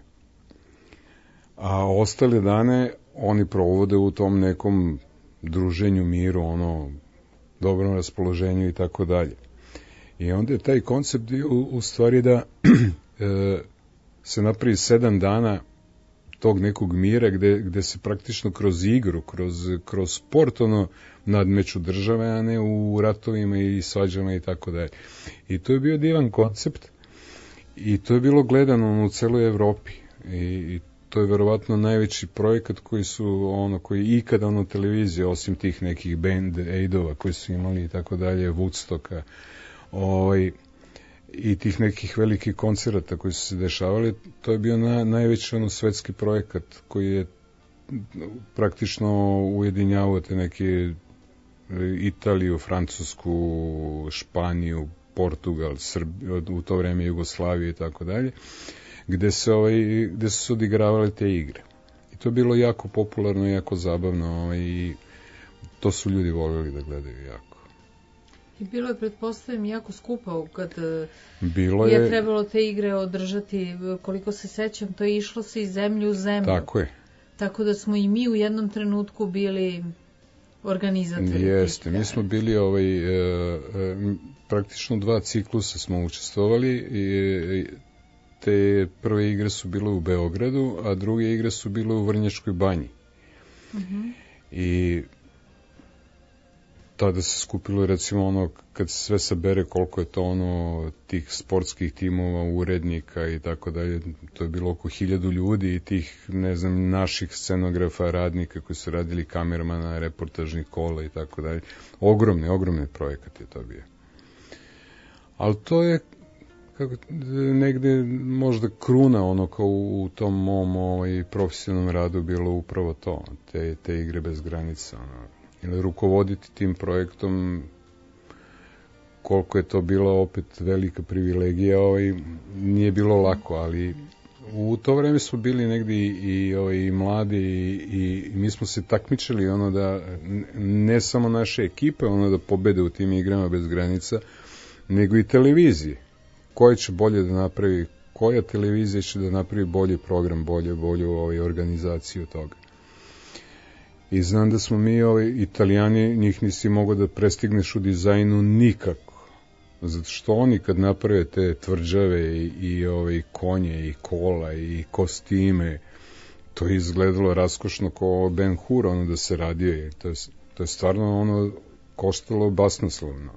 A ostale dane oni provode u tom nekom druženju, miru, ono, dobrom raspoloženju i tako dalje. I onda je taj koncept u, u stvari da e, se napravi sedam dana tog nekog mira gde, gde se praktično kroz igru, kroz, kroz sport ono, nadmeću države, a ne u ratovima i svađama i tako dalje. I to je bio divan koncept i to je bilo gledano u celoj Evropi. I, i to je verovatno najveći projekat koji su ono koji ikada ono televizije osim tih nekih band aidova koji su imali i tako dalje, Woodstocka, ovaj i tih nekih velikih koncerata koji su se dešavali, to je bio na, najveći ono svetski projekat koji je praktično ujedinjavao te neke Italiju, Francusku, Španiju, Portugal, Srbiju, u to vreme Jugoslaviju i tako dalje, gde se ovaj gde su se odigravale te igre. I to je bilo jako popularno, jako zabavno, ovaj, i to su ljudi voljeli da gledaju jako. I bilo je, pretpostavljam, jako skupo kad bilo je... je je trebalo te igre održati. Koliko se sećam, to je išlo se iz zemlje u zemlju. Tako je. Tako da smo i mi u jednom trenutku bili organizatori. Jeste, mi smo bili ovaj, e, e, praktično dva ciklusa smo učestvovali i te prve igre su bile u Beogradu, a druge igre su bile u Vrnjačkoj banji. Uh-huh. I tada se skupilo, recimo, ono, kad se sve sabere koliko je to ono tih sportskih timova, urednika i tako dalje, to je bilo oko hiljadu ljudi i tih, ne znam, naših scenografa, radnika koji su radili kamermana, reportažnih kola i tako dalje. Ogromni, ogromni projekat je to bio. Ali to je kako, negde možda kruna ono kao u tom mom ovaj, profesionalnom radu bilo upravo to, te, te igre bez granica, ono. Ili rukovoditi tim projektom, koliko je to bila opet velika privilegija, ovaj, nije bilo lako, ali u to vreme smo bili negdje i, i, ovaj, i mladi i, i mi smo se takmičili ono da, ne samo naše ekipe, ono da pobede u tim igrama bez granica, nego i televizije. Koja će bolje da napravi, koja televizija će da napravi bolji program, bolje, bolju ovaj, organizaciju toga. I znam da smo mi, ovaj, Italijani, njih nisi mogao da prestigneš u dizajnu nikako. Zato što oni kad naprave te tvrđave i, i ovaj, konje i kola i kostime, to je izgledalo raskošno kao Ben Hur, ono da se radio. To je, to je stvarno ono koštalo basnoslovno.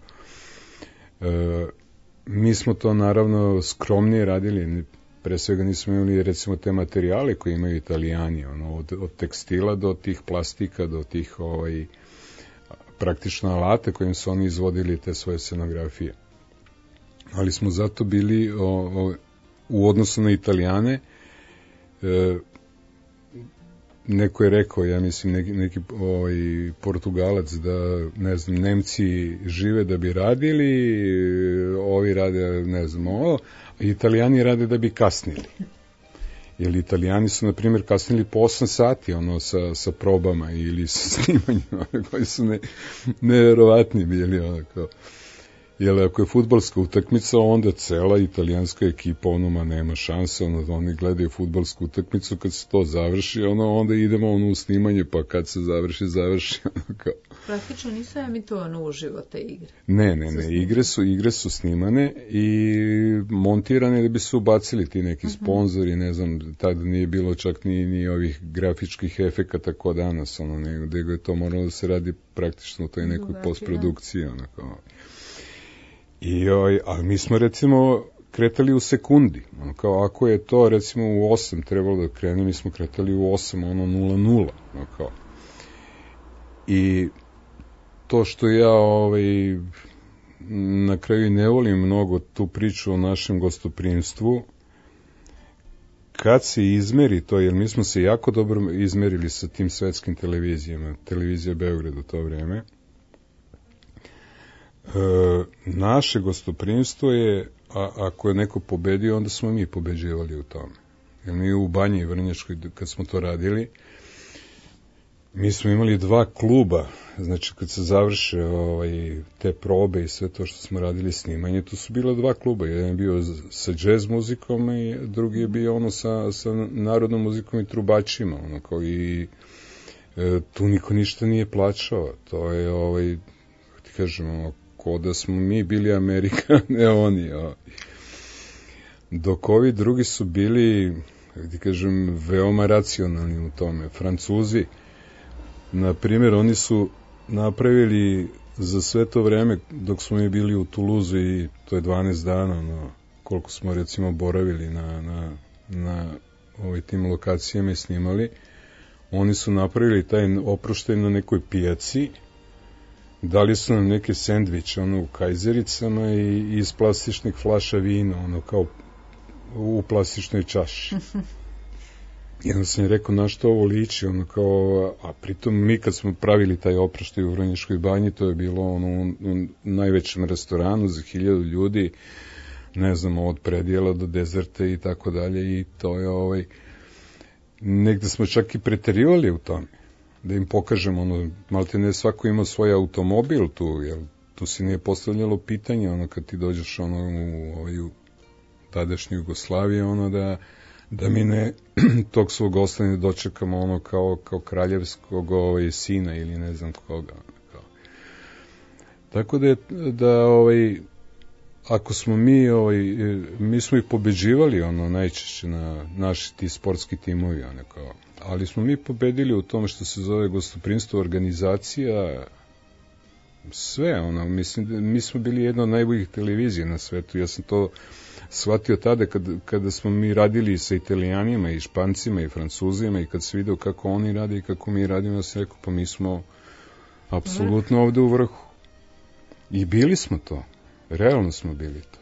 E, mi smo to naravno skromnije radili, pre svega nismo imali recimo te materijale koje imaju Italijani, ono, od, od tekstila do tih plastika, do tih ovaj, praktično alate kojim su oni izvodili te svoje scenografije. Ali smo zato bili o, o, u odnosu na Italijane, e, neko je rekao, ja mislim neki, neki ovaj, Portugalac da, ne znam, Nemci žive da bi radili, ovi rade, ne znam, ovo, a Italijani rade da bi kasnili. Jer Italijani su, na primjer, kasnili po osam sati, ono, sa, sa probama ili sa snimanjima, koji su ne, neverovatni bili, ono, kao. Jer ako je fudbalska utakmica, onda cela italijanska ekipa, ono, ma nema šanse, ono, oni gledaju fudbalsku utakmicu, kad se to završi, ono, onda idemo ono, u snimanje, pa kad se završi, završi, ono, kao. Praktično nisu emitovane uživo te igre. Ne, ne, ne, igre su, igre su snimane i montirane da bi se ubacili ti neki sponzori, ne znam, tada nije bilo čak ni, ni ovih grafičkih efekata kao danas, ono, nego, nego je to moralo da se radi praktično u toj nekoj postprodukciji, ono, kao. I, oj, a mi smo, recimo, kretali u sekundi, ono, kao, ako je to, recimo, u osam trebalo da krene, mi smo kretali u osam, ono, nula nula, ono, kao. I to što ja ovaj, na kraju ne volim mnogo tu priču o našem gostoprimstvu, kad se izmeri to, jer mi smo se jako dobro izmerili sa tim svetskim televizijama, televizija Beograd u to vreme, e, naše gostoprimstvo je, a, ako je neko pobedio, onda smo mi pobeđivali u tome. Jer mi u Banji Vrnjačkoj, kad smo to radili, mi smo imali dva kluba, znači kad se završe ovaj, te probe i sve to što smo radili snimanje, tu su bila dva kluba, jedan je bio sa džez muzikom i drugi je bio ono sa, sa narodnom muzikom i trubačima, ono kao i e, tu niko ništa nije plaćao, to je ovaj, ti kažem, ono, ko da smo mi bili Amerika, ne oni, ovaj. Dok ovi drugi su bili, ti kažem, veoma racionalni u tome, Francuzi, na primjer, oni su napravili za sve to vreme dok smo mi bili u Tuluzu i to je dvanaest dana, no, koliko smo recimo boravili na, na, na ovim tim lokacijama i snimali, oni su napravili taj oproštaj na nekoj pijaci, dali su nam neke sendviče ono, u kajzericama i iz plastičnih flaša vina, ono kao u plastičnoj čaši. I onda sam je rekao, na što ovo liči, ono kao, a pritom mi kad smo pravili taj oproštaj u Vrnjačkoj banji, to je bilo ono, u najvećem restoranu za hiljadu ljudi, ne znam, od predjela do dezerta i tako dalje, i to je ovaj, negde smo čak i preterivali u tome, da im pokažemo, ono, malte ne svako ima svoj automobil tu, jer tu se nije postavljalo pitanje, ono, kad ti dođeš, ono, u ovu tadašnju Jugoslaviju, ono, da, da mi ne tog svog ostane dočekamo, ono, kao, kao kraljevskog, ovaj, sina ili ne znam koga, ono, kao. Tako da, je, da, ovaj, ako smo mi, ovaj, mi smo ih pobeđivali, ono, najčešće na naši ti sportski timovi, ono, kao, ali smo mi pobedili u tome što se zove gostoprimstvo, organizacija, sve, ono, mislim, mi smo bili jedna od najboljih televizija na svetu, ja sam to shvatio tada kad, kada smo mi radili sa Italijanima i Špancima i Francuzima i kad se vidio kako oni rade i kako mi radimo, ja sam rekao, pa mi smo apsolutno ovde u vrhu. I bili smo to. Realno smo bili to.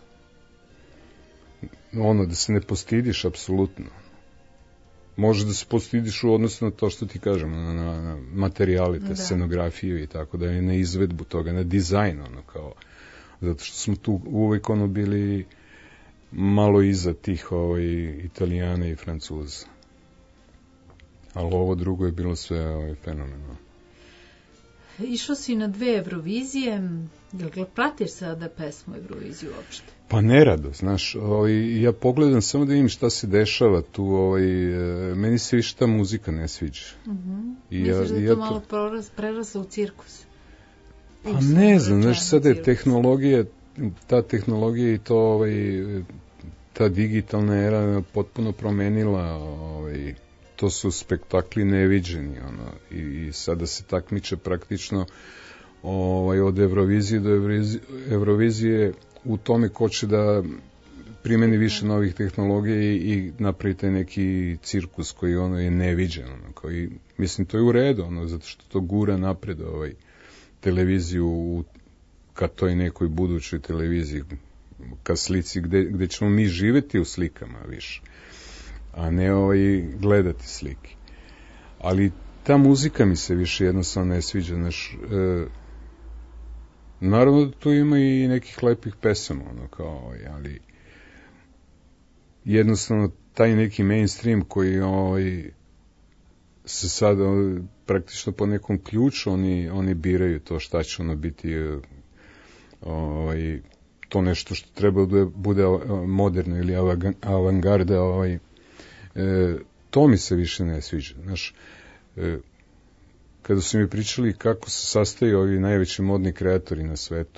Ono, da se ne postidiš, apsolutno. Može da se postidiš u odnosu na to što ti kažem, na, na, na materijali, te scenografiju i tako da je na izvedbu toga, na dizajn, ono, kao, zato što smo tu uvek, ono, bili malo iza tih, ovaj, Italijana i Francuza. Ali ovo drugo je bilo sve, ovaj, fenomenalno. Išao si na dve Eurovizije, jel pratiš sada pesmu Euroviziju uopšte? Pa nerado, znaš, ovaj, ja pogledam samo da vidim šta se dešava tu, ovaj, meni se više ta muzika ne sviđa. Uh-huh. I Misliš ja, da je ja to malo proraz, preraslo u cirkus? Pa ne znam, znaš, sada je tehnologija, ta tehnologija i to, ovaj, ta digitalna era potpuno promenila, ovaj, to su spektakli neviđeni, ono, i, i sada se takmiče praktično, ovaj, od Eurovizije do Eurovizije, Eurovizije u tome ko će da primeni više novih tehnologija i, i napravi taj neki cirkus koji, ono, je neviđen, ono, koji, mislim, to je u redu, ono, zato što to gura napred, ovaj, televiziju u, ka toj nekoj budućoj televiziji, ka slici gde, gde ćemo mi živeti u slikama više, a ne, ovaj, gledati slike. Ali ta muzika mi se više jednostavno ne sviđa, znaš, e, naravno da tu ima i nekih lepih pesama, ono, kao, ovaj, ali jednostavno taj neki mainstream koji, ovaj, se sad, ovaj, praktično po nekom ključu oni, oni biraju to šta će ono biti, ovaj, to nešto što treba da bude moderno ili avangarda, ovaj, e, to mi se više ne sviđa. Znaš, e, kada su mi pričali kako se sastaju ovi najveći modni kreatori na svetu,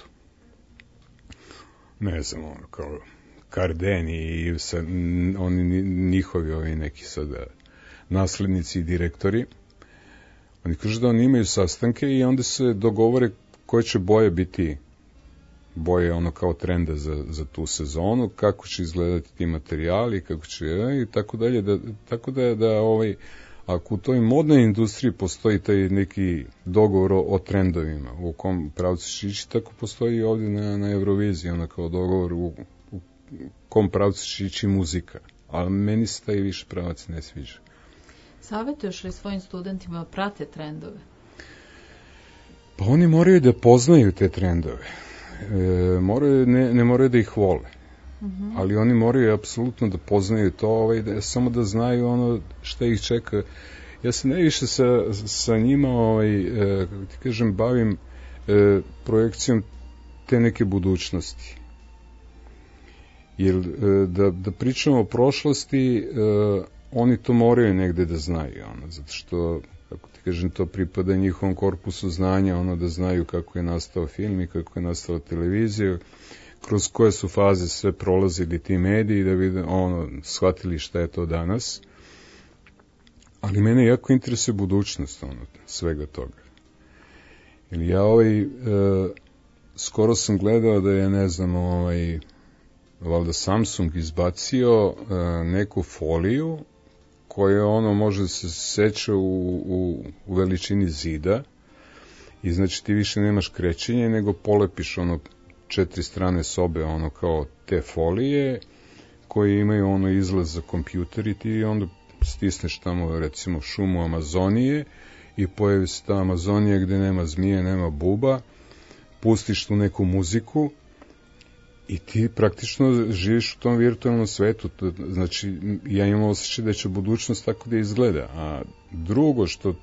ne znam, ono, kao Kardeni i sa, oni njihovi ovi neki sada naslednici i direktori, oni kažu da oni imaju sastanke i onda se dogovore koje će boje biti boje, ono, kao trenda za, za tu sezonu, kako će izgledati ti materijali, kako će, i tako dalje, da, tako da, da ovaj, ako u toj modnoj industriji postoji taj neki dogovor o, o trendovima, u kom pravcu će ići, tako postoji i ovdje na, na Euroviziji, ono, kao dogovor u, u kom pravcu će ići muzika, ali meni se taj više pravac ne sviđa. Savjetuješ li svojim studentima prate trendove? Pa oni moraju da poznaju te trendove. E, moraju, ne, ne moraju da ih vole. Uh-huh. Ali oni moraju apsolutno da poznaju to, ovaj, da, samo da znaju ono šta ih čeka. Ja se najviše sa, sa njima, ovaj, e, kako ti kažem, bavim e, projekcijom te neke budućnosti. Jer e, da, da pričamo o prošlosti, e, oni to moraju negde da znaju, ono, zato što, kako ti kažem, to pripada njihovom korpusu znanja, ono, da znaju kako je nastao film i kako je nastala televizija, kroz koje su faze sve prolazili ti mediji, da bi, ono, shvatili šta je to danas. Ali mene jako interesuje budućnost, ono, svega toga. Jer ja ovaj, e, skoro sam gledao da je, ne znam, ovaj, valjda Samsung izbacio e, neku foliju koja, ono, može da se seća u, u, u veličini zida i znači ti više nemaš krećenje, nego polepiš, ono, četiri strane sobe, ono, kao te folije koje imaju, ono, izlaz za kompjuter i ti onda stisneš tamo, recimo, šumu Amazonije i pojavi se ta Amazonija gde nema zmije, nema buba, pustiš tu neku muziku i ti praktično živiš u tom virtualnom svetu. Znači, ja imam osjećaj da će budućnost tako da izgleda. A drugo što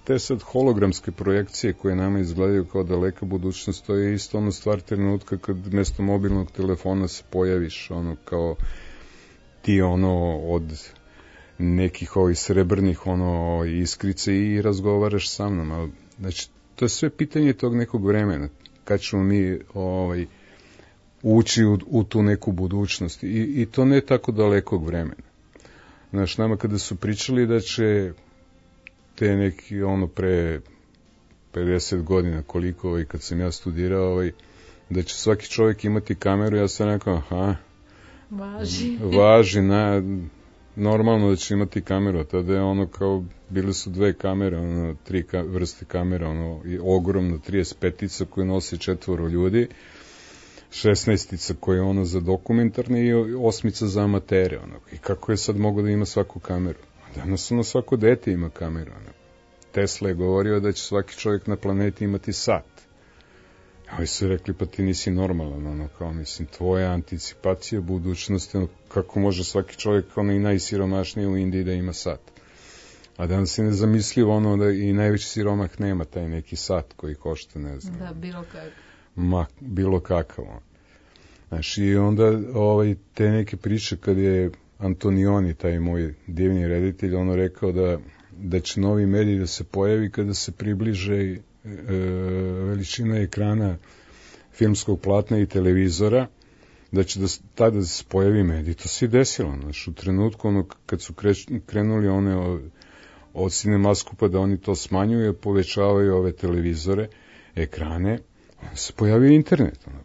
te sad hologramske projekcije koje nama izgledaju kao daleka budućnost, to je isto ono stvar trenutka kad mesto mobilnog telefona se pojaviš, ono kao ti ono od nekih ovih srebrnih ono iskrice i razgovaraš sa mnom. Ali, znači, to je sve pitanje tog nekog vremena. Kad ćemo mi ovaj, ući u, u tu neku budućnost. I, I to ne tako dalekog vremena. Znaš, nama kada su pričali da će te neki ono pre pedeset godina koliko ovaj, kad sam ja studirao ovaj, da će svaki čovjek imati kameru, ja sam rekao aha, važi, važi na, normalno da će imati kameru, tada je ono kao bile su dve kamere, ono, tri ka, vrste kamera, ono, i ogromno trideset petica koje nosi četvoro ljudi, šesnaestica koja je ono za dokumentarne i osmica za amatere, ono. I kako je sad mogo da ima svaku kameru? Danas ono svako dete ima kameru, ono. Tesla je govorio da će svaki čovjek na planeti imati sat. A ovi su rekli, pa ti nisi normalan, ono, kao, mislim, tvoja anticipacija budućnosti, ono, kako može svaki čovjek, ono, i najsiromašniji u Indiji da ima sat. A danas je nezamislivo, ono, da i najveći siromah nema taj neki sat koji košta, ne znam. Da, bilo kakav. Ma, bilo kakav. Znaš, i onda ovaj, te neke priče kad je Antonioni, taj moj divni reditelj, ono rekao da, da će novi medij da se pojavi kada se približe e, veličina ekrana filmskog platna i televizora, da će da tada se pojavi medij. To se i desilo. Znaš, u trenutku ono, kad su kreć, krenuli one od, od Cinemaskupa da oni to smanjuju, povećavaju ove televizore, ekrane, se pojavio internet. Ono.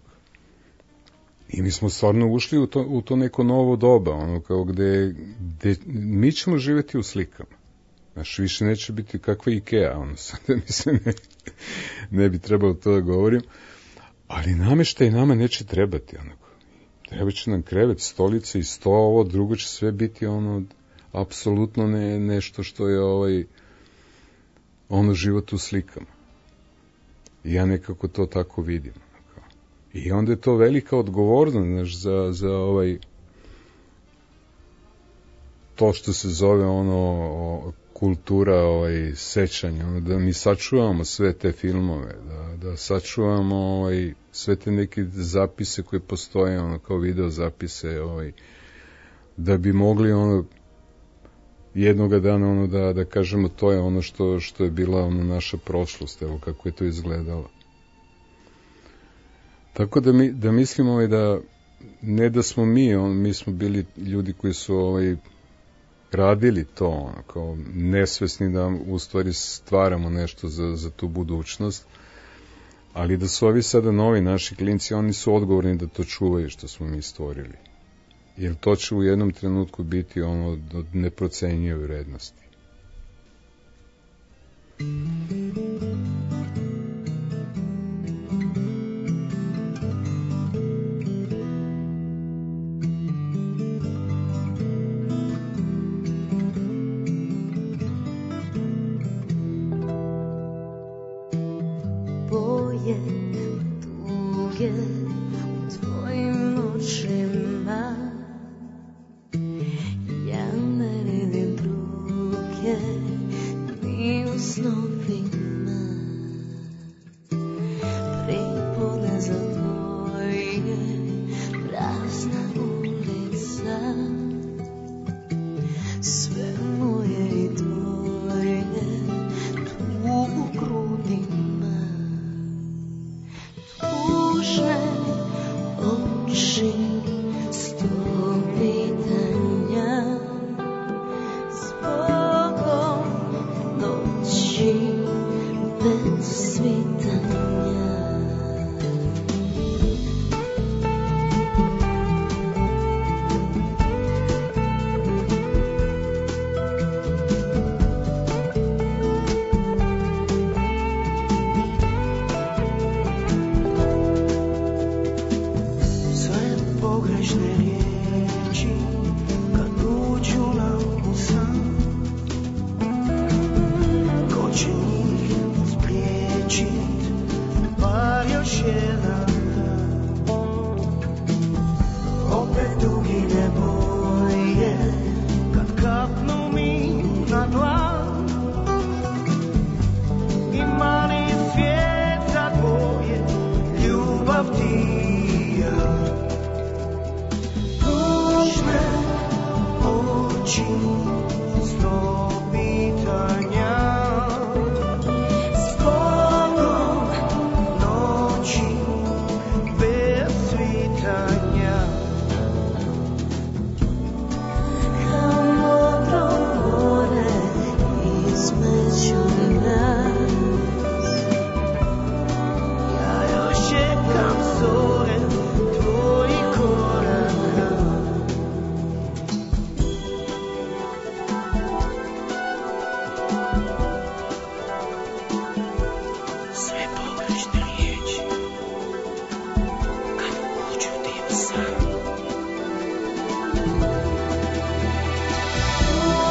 I mi smo stvarno ušli u to, u to neko novo doba, ono, kao gde, gde mi ćemo živjeti u slikama. Znaš, više neće biti kakva Ikea, ono, sad mislim, ne, ne bi trebalo to da govorim, ali nameštaj nama neće trebati, ono. Treba će nam krevet, stolice i sto, ovo drugo će sve biti, ono, apsolutno ne, nešto što je, ovaj, ono, život u slikama. I ja nekako to tako vidim. I onda je to velika odgovornost, znaš, za, za ovaj to što se zove ono kultura ovaj sećanja, ono, da mi sačuvamo sve te filmove, da, da sačuvamo ovaj sve te neke zapise koje postoje, ono kao video zapise, ovaj da bi mogli ono jednoga dana ono da da kažemo to je ono što što je bila ono naša prošlost, evo kako je to izgledalo. Tako da mi da mislimo ovaj da ne da smo mi, on mi smo bili ljudi koji su ovaj radili to, ono, kao nesvesni da u stvari stvaramo nešto za za tu budućnost. Ali da su ovi sada novi naši klinci, oni su odgovorni da to čuvaju što smo mi stvorili. Jer to će u jednom trenutku biti ono od neprocenjive vrednosti. Boje tuge u tvojim očima, ja ne vidim druge ni u snovima.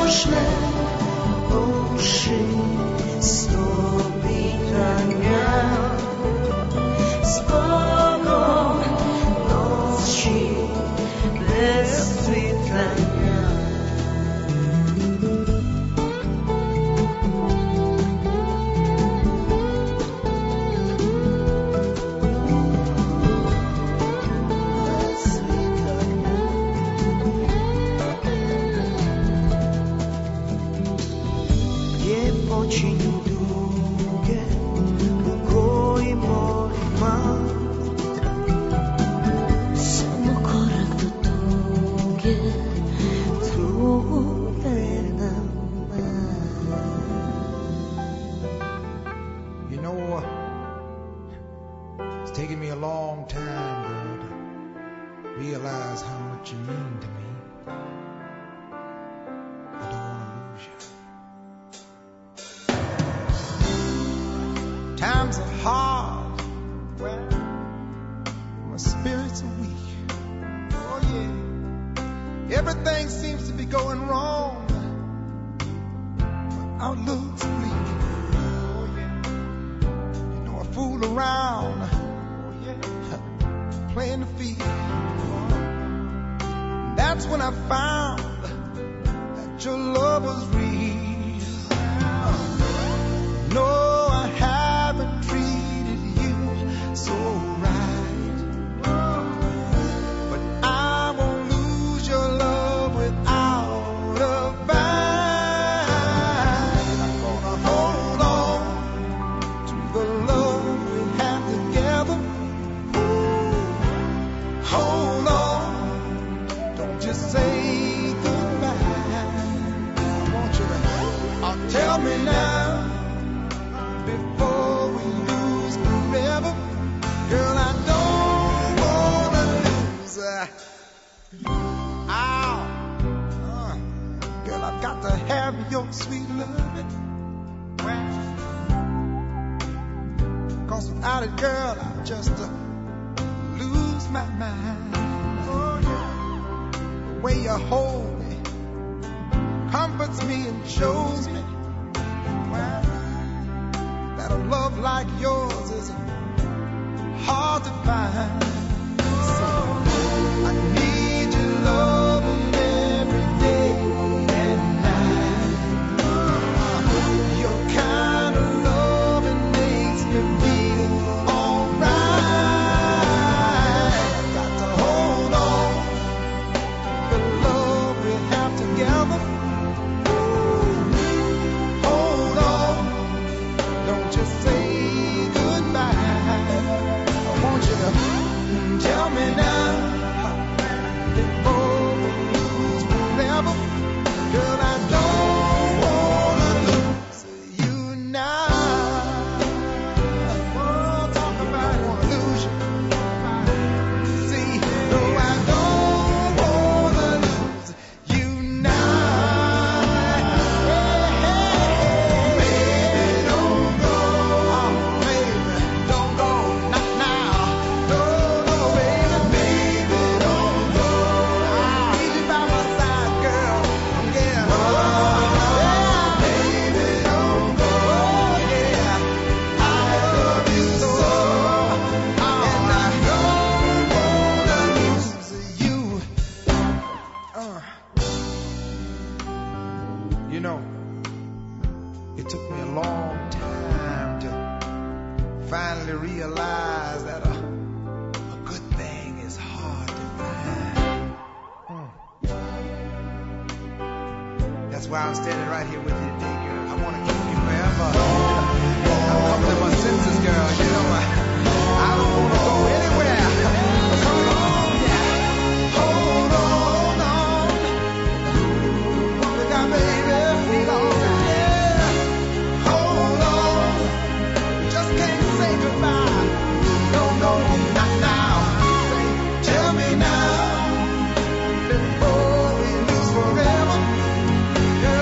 dušne uši sto pitanja zbogom noći bez svitanja.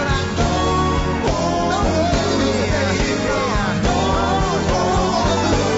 Forever.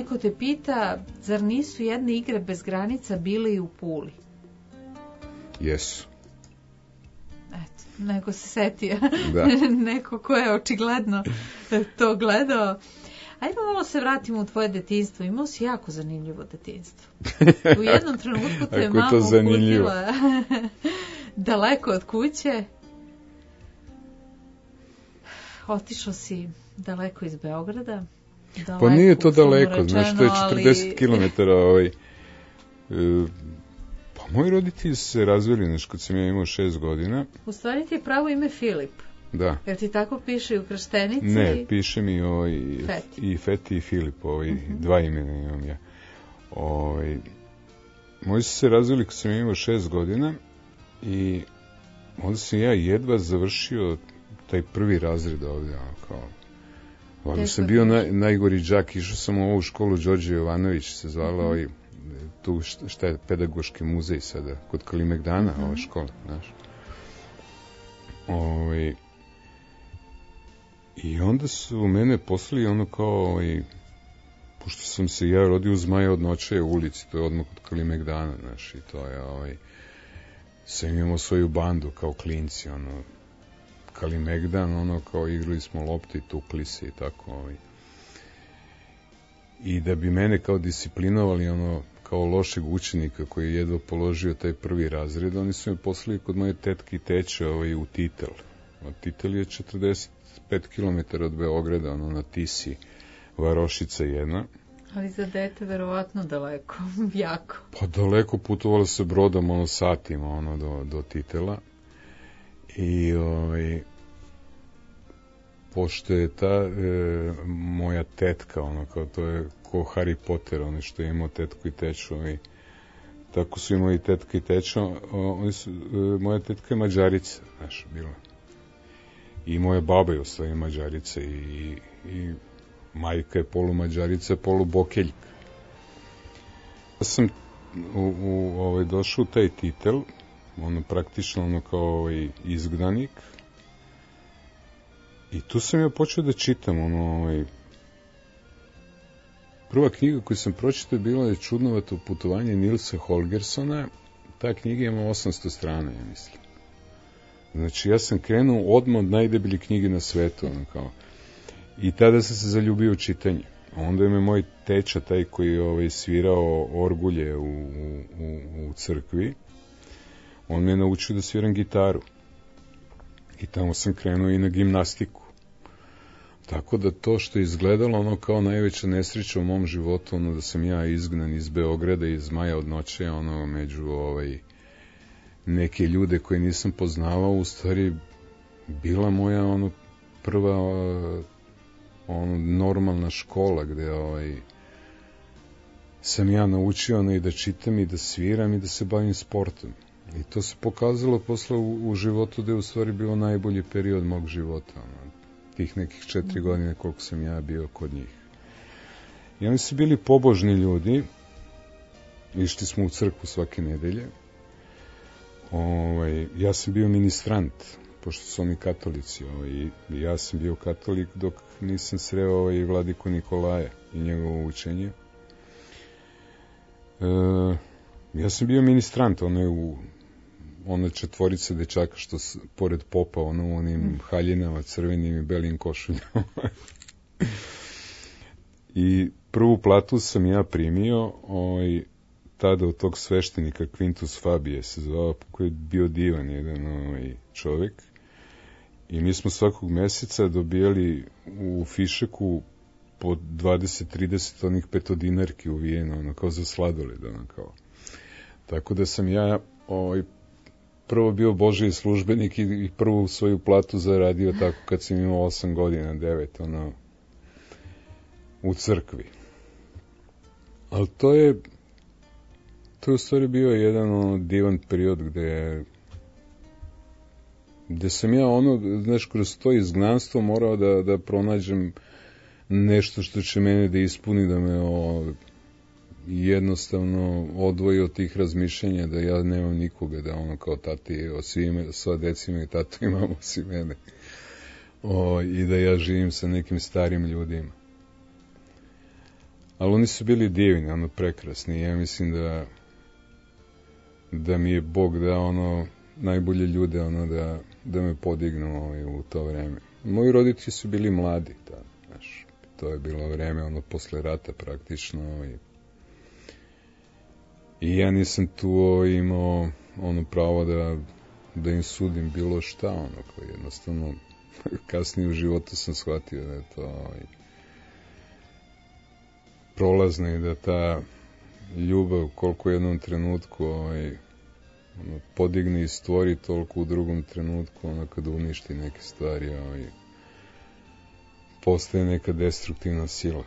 neko te pita, zar nisu jedne igre bez granica bile i u Puli? Jesu. Eto, neko se setio. Da. Neko ko je očigledno to gledao. Ajde malo se vratimo u tvoje detinjstvo. Imao si jako zanimljivo detinjstvo. U jednom trenutku te je mama uputila daleko od kuće. Otišao si daleko iz Beograda. Daleko, pa nije to daleko, rečeno, znaš, to je četrdeset ali... kilometara. Ovaj, e, pa moji roditelji su se razveli, znaš, kad sam ja imao šest godina. U stvari ti je pravo ime Filip. Da. Jer ti tako piše i u krštenici? Ne, piše mi ovaj, Feti. i Feti i Filip, ovaj, uh-huh. dva imena imam ja. Ovaj, moji su se razvili kad sam imao šest godina i onda sam ja jedva završio taj prvi razred ovdje, ono, kao, ovdje sam bio naj, najgori đak, išao sam u ovu školu Đorđe Jovanović se zvala, uh-huh. ovaj, tu šta je pedagoški muzej sada, kod Kalimegdana, uh-huh. ova škola, znaš. Ovaj, i onda su mene poslali ono kao, ovaj, pošto sam se ja rodio u Zmaja od noće u ulici, to je odmah kod Kalimegdana, znaš, i to je, ovaj, sam imao svoju bandu kao klinci, ono, Kalimegdan, ono, kao igrali smo lopte i tukli se i tako, ovaj. I da bi mene kao disciplinovali, ono, kao lošeg učenika koji je jedva položio taj prvi razred, oni su me poslali kod moje tetke i teče, ovaj, u Titel. A Titel je četrdeset pet kilometara od Beograda, ono, na Tisi, varošica jedna. Ali za dete verovatno daleko, jako. Pa daleko, putovalo se brodom, ono, satima, ono, do, do Titela. I, ovaj, pošto je ta e, moja tetka, ono, kao to je ko Harry Potter, ono što je imao tetku i teču, ovaj, tako su imali tetka i teča, oni su, e, moja tetka je Mađarica, znaš, bila. I moja baba je u stvari Mađarica i, i majka je polu Mađarica, polu Bokeljka. Ja sam u, u, ovaj, došao u taj Titel, ono, praktično, ono, kao ovaj, izgnanik, i tu sam ja počeo da čitam, ono, ovaj, prva knjiga koju sam pročitao bila je Čudnovato putovanje Nilsa Holgersona. Ta knjiga ima osamsto strana, ja mislim. Znači, ja sam krenuo odmah od najdeblje knjige na svetu, ono, kao. I tada sam se zaljubio u čitanje. A onda je me moj teča, taj koji je ovaj, svirao orgulje u, u, u crkvi, on me je naučio da sviram gitaru. I tamo sam krenuo i na gimnastiku. Tako da to što je izgledalo ono kao najveća nesreća u mom životu, ono da sam ja izgnan iz Beograda, iz Zmaja od noće, ono među ovaj, neke ljude koje nisam poznavao, u stvari bila moja ono prva ono normalna škola gde ovaj, sam ja naučio ono i da čitam i da sviram i da se bavim sportom. I to se pokazalo posle u, u životu da je u stvari bio najbolji period mog života, ono, tih nekih četiri godine koliko sam ja bio kod njih. I oni su bili pobožni ljudi, išli smo u crkvu svake nedelje. Ovaj, ja sam bio ministrant, pošto su oni katolici, ovaj, i ja sam bio katolik dok nisam sreo ovaj, vladiku Nikolaja i njegovo učenje. E, ja sam bio ministrant, ono je u ona četvorica dečaka što s, pored popa, ono u onim haljinama, crvenim i belim košuljama. I prvu platu sam ja primio, ovaj, tada od tog sveštenika Quintus Fabije se zvao, koji je bio divan jedan ovaj, čovjek. I mi smo svakog meseca dobijali u fišeku po dvadeset trideset onih petodinarki uvijeno, ono, kao za sladoled, ono, kao. Tako da sam ja ovaj, prvo bio Božji službenik i, i prvu svoju platu zaradio tako kad sam imao osam godina, devet, ono, u crkvi. Ali to je, to je u stvari bio jedan ono, divan period gde, gde sam ja ono, znaš, kroz to izgnanstvo morao da, da pronađem nešto što će mene da ispuni, da me o, jednostavno odvoji od tih razmišljenja da ja nemam nikoga, da ono kao tati, svi, sva deca imaju tatu, imamo svi mene. O, i da ja živim sa nekim starim ljudima. ali oni su bili divni, ono, prekrasni. Ja mislim da da mi je Bog dao ono najbolje ljude, ono, da, da me podignu ovaj, u to vreme. Moji roditelji su bili mladi, da, znaš, to je bilo vreme, ono, posle rata praktično, ovaj, i ja nisam tu ovaj, imao ono pravo da, da im sudim bilo šta, ono, koji jednostavno kasnije u životu sam shvatio da je to ovaj, prolazno i da ta ljubav koliko u jednom trenutku ovaj, ono, podigne i stvori, toliko u drugom trenutku ono, kada uništi neke stvari ovaj, postaje neka destruktivna sila.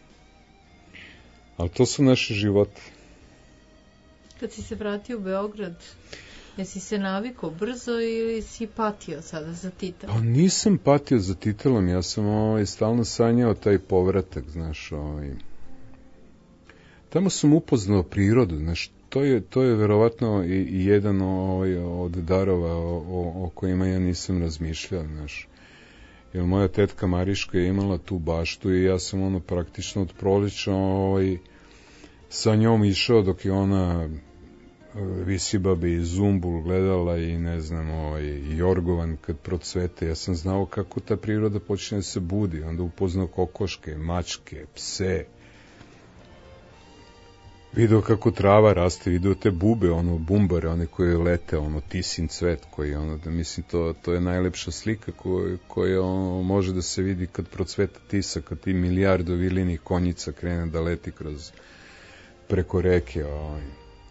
Ali to su naše živote. Kad si se vratio u Beograd, jesi se navikao brzo ili si patio sada za Titalom? Pa nisam patio za Titalom, ja sam ovaj, stalno sanjao taj povratak, znaš, ovaj. Tamo sam upoznao prirodu, znaš, to je, to je verovatno i, i jedan ovaj, od darova o, o, o kojima ja nisam razmišljao, znaš. Jer moja tetka Mariška je imala tu baštu i ja sam ono praktično od proleća ovaj, sa njom išao dok je ona Visibabe i Zumbul gledala i ne znam, ovaj, i Jorgovan kad procvete. Ja sam znao kako ta priroda počne da se budi, onda upoznao kokoške, mačke, pse. Video kako trava raste, video te bube, ono, bumbare, one koje lete, ono, tisin cvet, koji, ono, da mislim, to, to je najlepša slika koja, koja ono, može da se vidi kad procveta tisa, kad ti milijardo vilinih konjica krene da leti kroz preko reke, ovaj.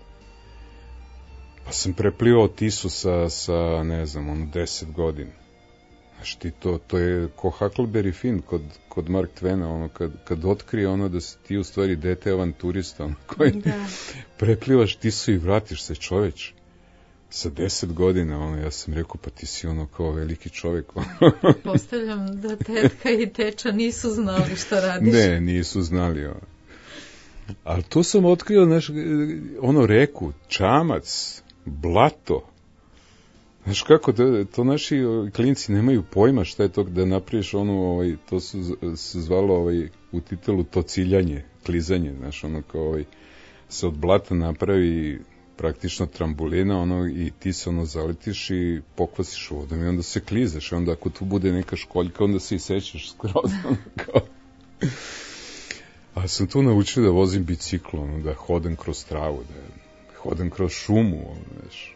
Pa sam preplivao Tisu sa, sa ne znam, ono, deset godina. Znaš ti, to, to je ko Huckleberry Finn kod, kod Mark Twena, ono, kad, kad otkrije ono da si ti u stvari dete avanturista, ono, koji da. Preplivaš Tisu i vratiš se, čoveč. Sa deset godina, ono, ja sam rekao, pa ti si ono kao veliki čovek. Postavljam da tetka i teča nisu znali šta radiš. Ne, nisu znali, ono. Ali to sam otkrio, znaš, ono, reku, čamac, blato. Znaš kako, to, to naši klinci nemaju pojma šta je to da napraviš ono, ovaj, to su se zvalo ovaj, u titelu to ciljanje, klizanje, znaš, ono kao ovaj, se od blata napravi praktično trambulina, ono, i ti se ono zaletiš i pokvasiš vodom i onda se klizaš, i onda ako tu bude neka školjka, onda se i sećaš skroz, ono, kao. A sam tu naučio da vozim bicikl, ono, da hodam kroz travu, da hodam kroz šumu, ono, znaš.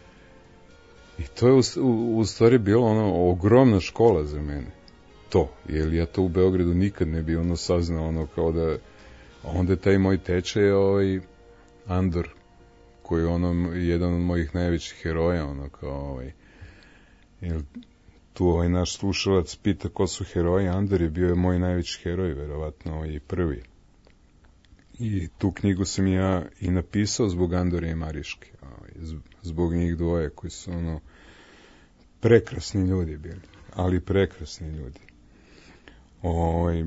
I to je u, u, u stvari bilo ono ogromna škola za mene. To, jer ja to u Beogradu nikad ne bi ono saznao, ono kao da onda je taj moj tečaj ovaj Andor, koji je ono jedan od mojih najvećih heroja, ono kao ovaj, jer tu ovaj naš slušalac pita ko su heroji, Andor je bio moj najveći heroj, verovatno ovaj prvi. I tu knjigu sam ja i napisao zbog Andore i Mariške, ovaj, zbog njih dvoje koji su ono prekrasni ljudi bili, ali prekrasni ljudi. Ovaj,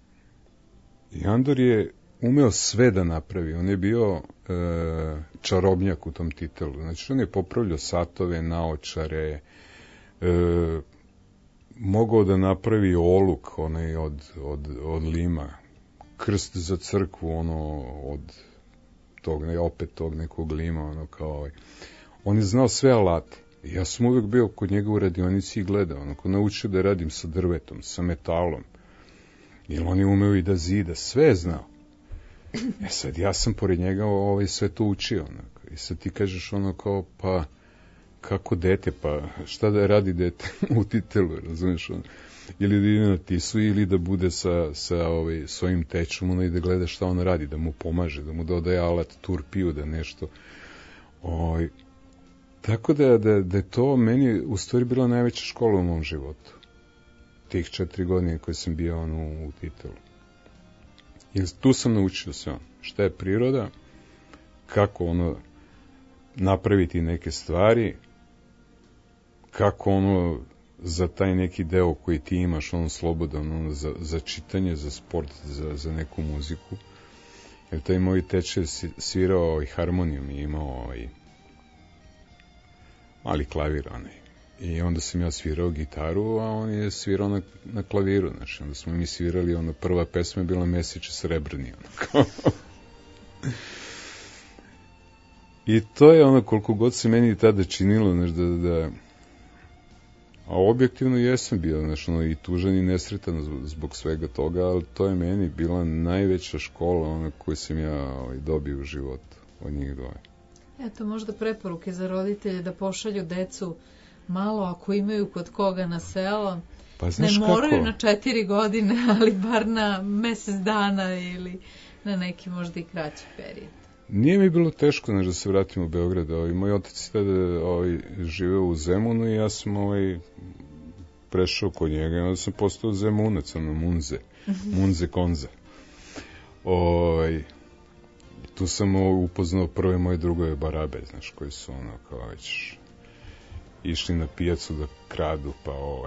i Andor je umeo sve da napravi, on je bio e, čarobnjak u tom titelu, znači on je popravljao satove, naočare, e, mogao da napravi oluk onaj od, od, od lima, krst za crkvu, ono, od tog, ne, opet tog nekog lima, ono, kao ovaj. On je znao sve alate. Ja sam uvijek bio kod njega u radionici i gledao, ono, ko naučio da radim sa drvetom, sa metalom, jer on je umeo i da zida, sve je znao. E sad, ja sam pored njega ovaj, sve to učio, onako. I sad ti kažeš ono kao, pa, kako dete, pa, šta da radi dete u titelu, razumiješ, ono. Ili da ide na Tisu, ili da bude sa, sa ovaj, svojim tečom, ono, i da gleda šta on radi, da mu pomaže, da mu dodaje alat, turpiju, da nešto. Ovaj, tako da, da, da je to meni u stvari bila najveća škola u mom životu. Tih četiri godine koje sam bio ono, u titelu. Jer tu sam naučio sve ono. Šta je priroda, kako ono napraviti neke stvari, kako ono za taj neki deo koji ti imaš, ono slobodan, ono, za, za čitanje, za sport, za, za neku muziku. Jer taj moj tečaj svirao ovaj harmonijum i imao ovaj mali klavir, onaj, I onda sam ja svirao gitaru, a on je svirao na, na klaviru, znači, onda smo mi svirali, ono, prva pesma je bila Mesić srebrni, ono, I to je ono, koliko god se meni tada činilo, znači, da, da, a objektivno jesam bio, znači, ono, i tužan i nesretan zbog, zbog svega toga, ali to je meni bila najveća škola, ono, koju sam ja ovaj, dobio u životu, od njih dvoje. Eto, možda preporuke za roditelje da pošalju decu malo, ako imaju kod koga na selo, pa, znaš ne moraju kako? Na četiri godine, ali bar na mesec dana ili na neki možda i kraći period. Nije mi bilo teško, znači, da se vratim u Beograd. Ovaj, moj otac tada ovaj, živeo u Zemunu i ja sam ovaj, prešao kod njega i onda sam postao Zemunac, ono, Munze, Munze Konza. Ovaj, tu sam ovaj, upoznao prve moje drugove barabe, znaš, koji su ono, kao već išli na pijacu da kradu, pa ovaj...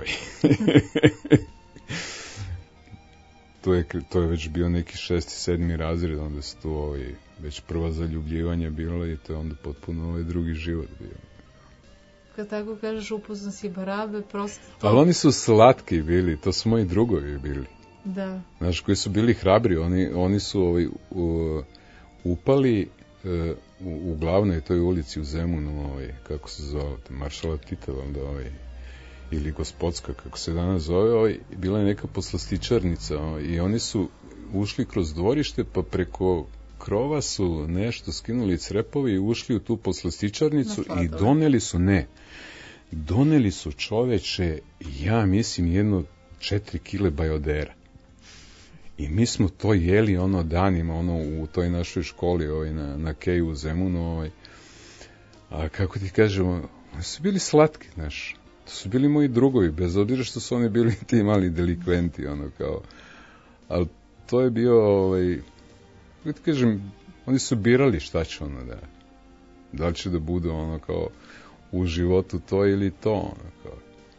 to, je, to je već bio neki šesti, sedmi razred, onda su tu ovaj, već prva zaljubljivanja bila i to je onda potpuno ovaj drugi život bio. Kad tako kažeš upoznao si barabe, prosto to... Ali oni su slatki bili, to su moji drugovi bili. Da. Znaš, koji su bili hrabri, oni, oni su ovaj, u, upali uh, u, u glavnoj toj ulici u Zemunu, ovaj, kako se zove, Maršala Tita, onda ovaj, ili Gospodska, kako se danas zove, ovaj, bila je neka poslastičarnica ovaj, i oni su ušli kroz dvorište, pa preko krova su nešto skinuli crepovi i ušli u tu poslastičarnicu i doneli su, ne, doneli su, čoveče, ja mislim jedno četiri kile bajodera. I mi smo to jeli ono danima, ono u toj našoj školi, ovaj, na, na Keju u Zemunu, ovaj. A kako ti kažemo, oni su bili slatki, znaš, to su bili moji drugovi, bez obzira što su oni bili ti mali delikventi, ono kao, ali to je bio, ovaj, kako ti kažem, oni su birali šta će ono da, da li će da bude ono kao u životu to ili to, ono kao.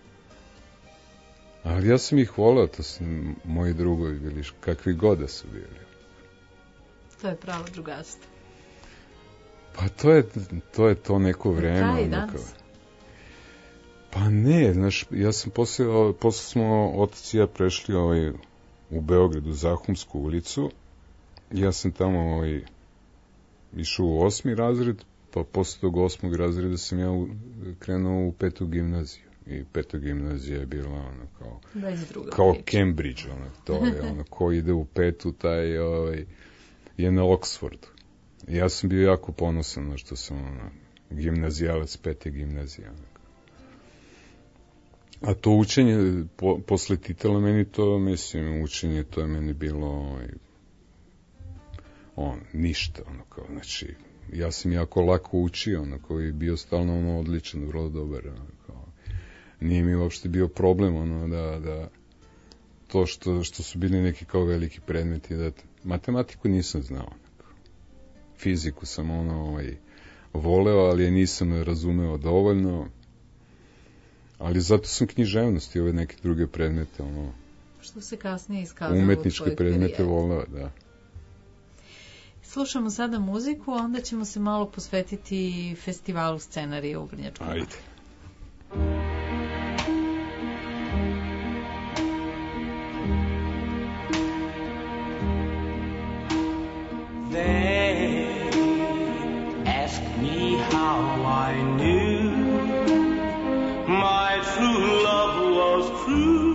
Ali ja sam ih volao, to su moji drugovi bili, kakvi god da su bili. To je pravo drugarstvo. Pa to je to, je to neko vreme. Kaj ono, danas? kao. Pa ne, znaš, ja sam posle, posle smo otac i ja prešli ovaj, u Beogradu, Zahumsku ulicu. Ja sam tamo ovaj, išao u osmi razred, pa posle tog osmog razreda sam ja u, krenuo u petu gimnaziju. I peta gimnazija je bila ono kao, kao Cambridge, ono, to je ono, ko ide u petu, taj ovaj, je na Oxfordu. Ja sam bio jako ponosan ono, što sam ono, gimnazijalac pete gimnazije. Ono. A to učenje, po, posle titela, meni to, mislim, učenje, to je meni bilo ovaj, on, ništa, ono, kao, znači, ja sam jako lako učio, ono, koji je bio stalno ono, odličan, vrlo dobar, ono, kao, nije mi uopšte bio problem, ono, da, da to što, što su bili neki kao veliki predmeti, da matematiku nisam znao, ono, fiziku sam, ono, ovaj, voleo, ali je nisam razumeo dovoljno, ali zato sam književnost i ove neke druge predmete, ono, što se kasnije iskazalo umetničke predmete voleo, da. Slušamo sada muziku, a onda ćemo se malo posvetiti festivalu scenarija u Vrnjačkom. Ajde. They ask me how I knew my true love was true.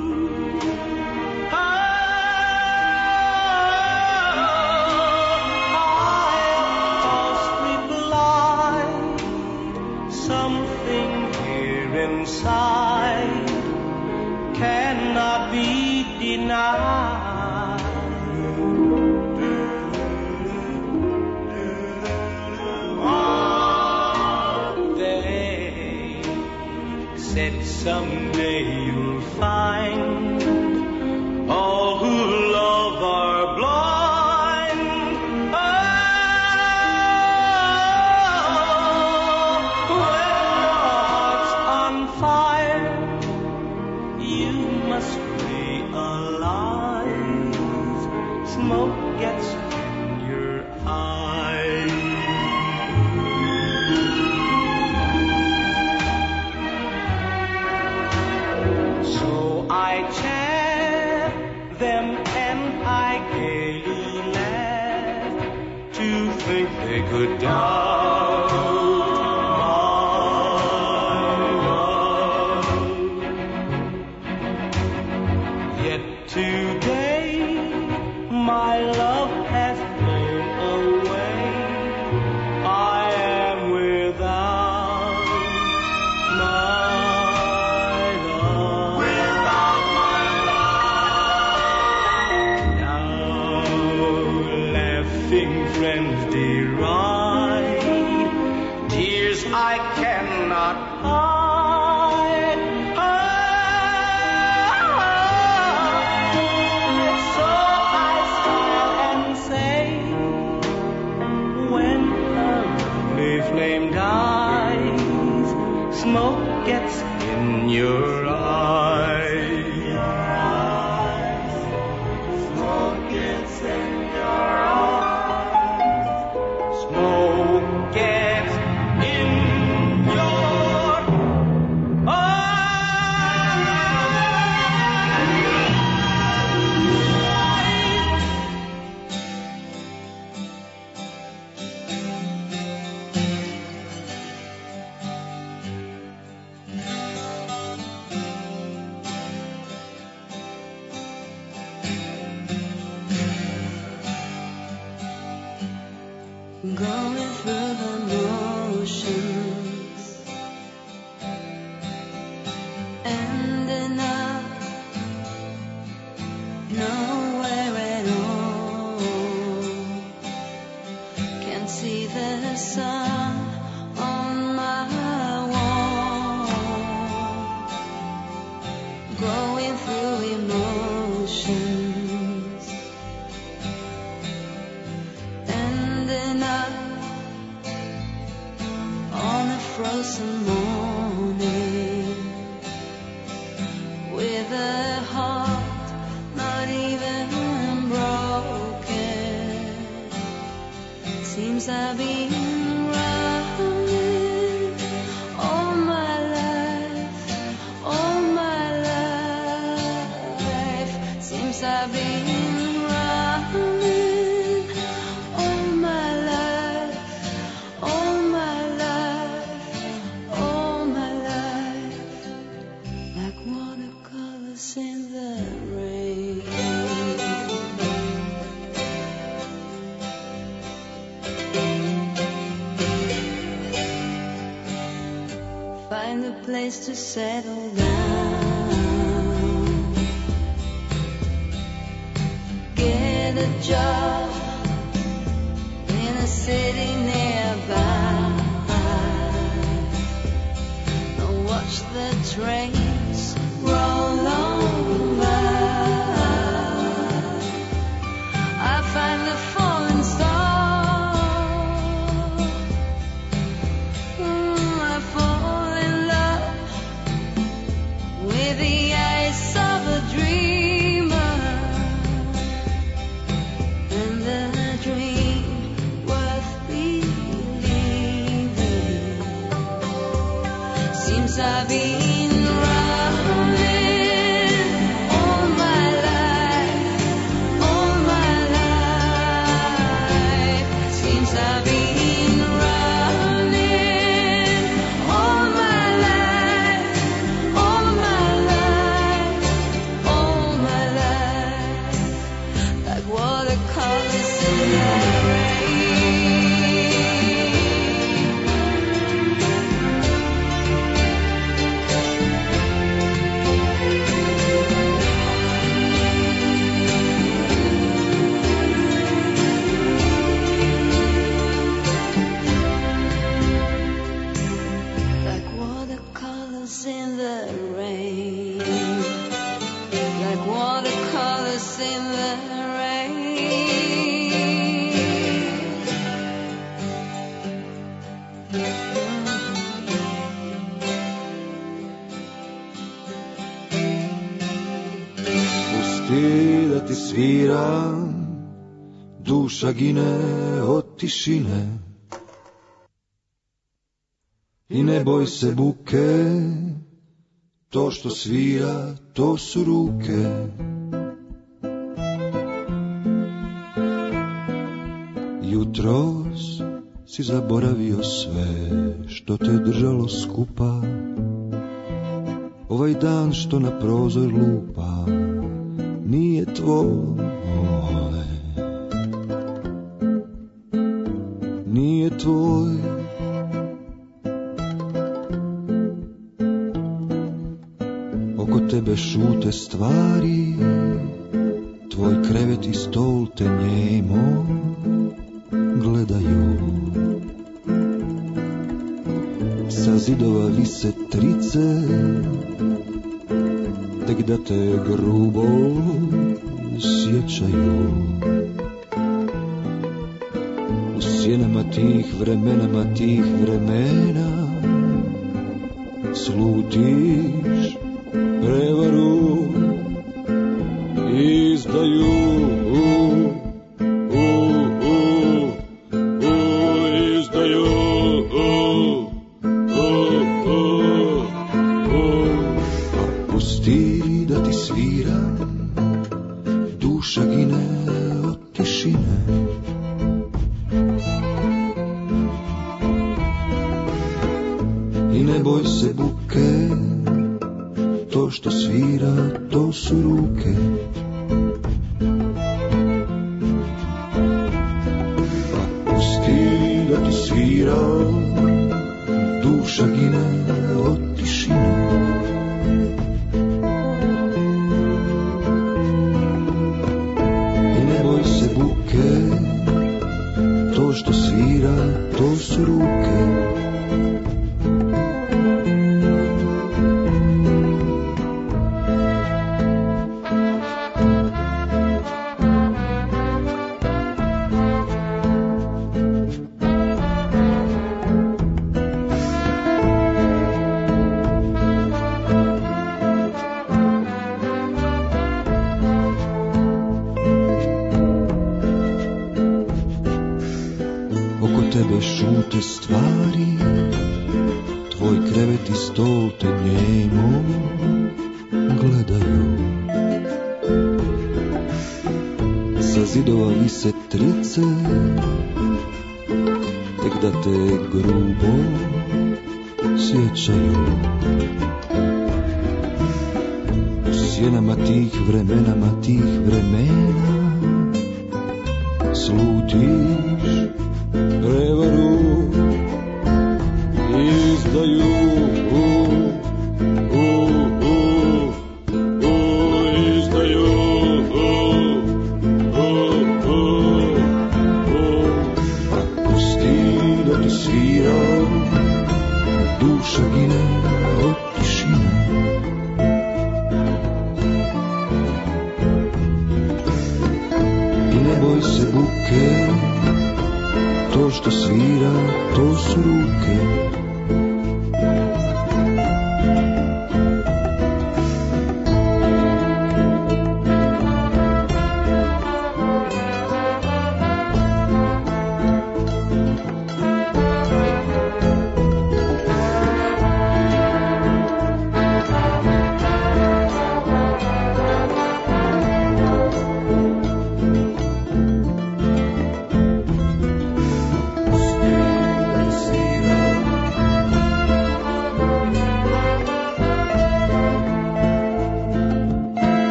Inside cannot be denied. They said someday you'll find all who love are blind. Smoke gets in your eyes. I chaff them and I gaily laugh to think they could doubt my love. Yet today my love has flown away. I am without my love. Without my love. Now laughing friends deride tears I cannot hide. hide. So I smile and say, when a lovely flame dies, smoke gets in your eyes. Smoke gets in your eyes. Smoke gets in your Going through the motions, ending up nowhere at all. Can't see the sun on my wall. Going through emotions, ending up on a frozen morning with a heart not even broken. Seems I've been running all my life, all my life. Seems I've been running all my life, all my life, all my life, like watercolors in the rain. Find a place to settle down, get a job in a city nearby, and watch the trains roll on by. I find the falling star, mm, I fall in love with the eyes of a dreamer, and the dream worth believing. Seems I've been running all my life, all my life. Seems I've been running all my life, all my life, all my life, like watercolors in the like watercolors in the rain, like watercolors in the rain. Pusti da ti sviram, duša gine od tišine. I ne boj se buke, To što svira, to su ruke. Jutros si zaboravio sve što te držalo skupa. Ovaj dan što na prozor lupa nije tvoj, nije tvoj. Oko tebe šute stvari, tvoj krevet i stol te njemo gledaju. Sa zidova vise trice, tek da te grubo sjećaju. U sjenama tih vremenama tih vremena slutiš prevaru, izdaju.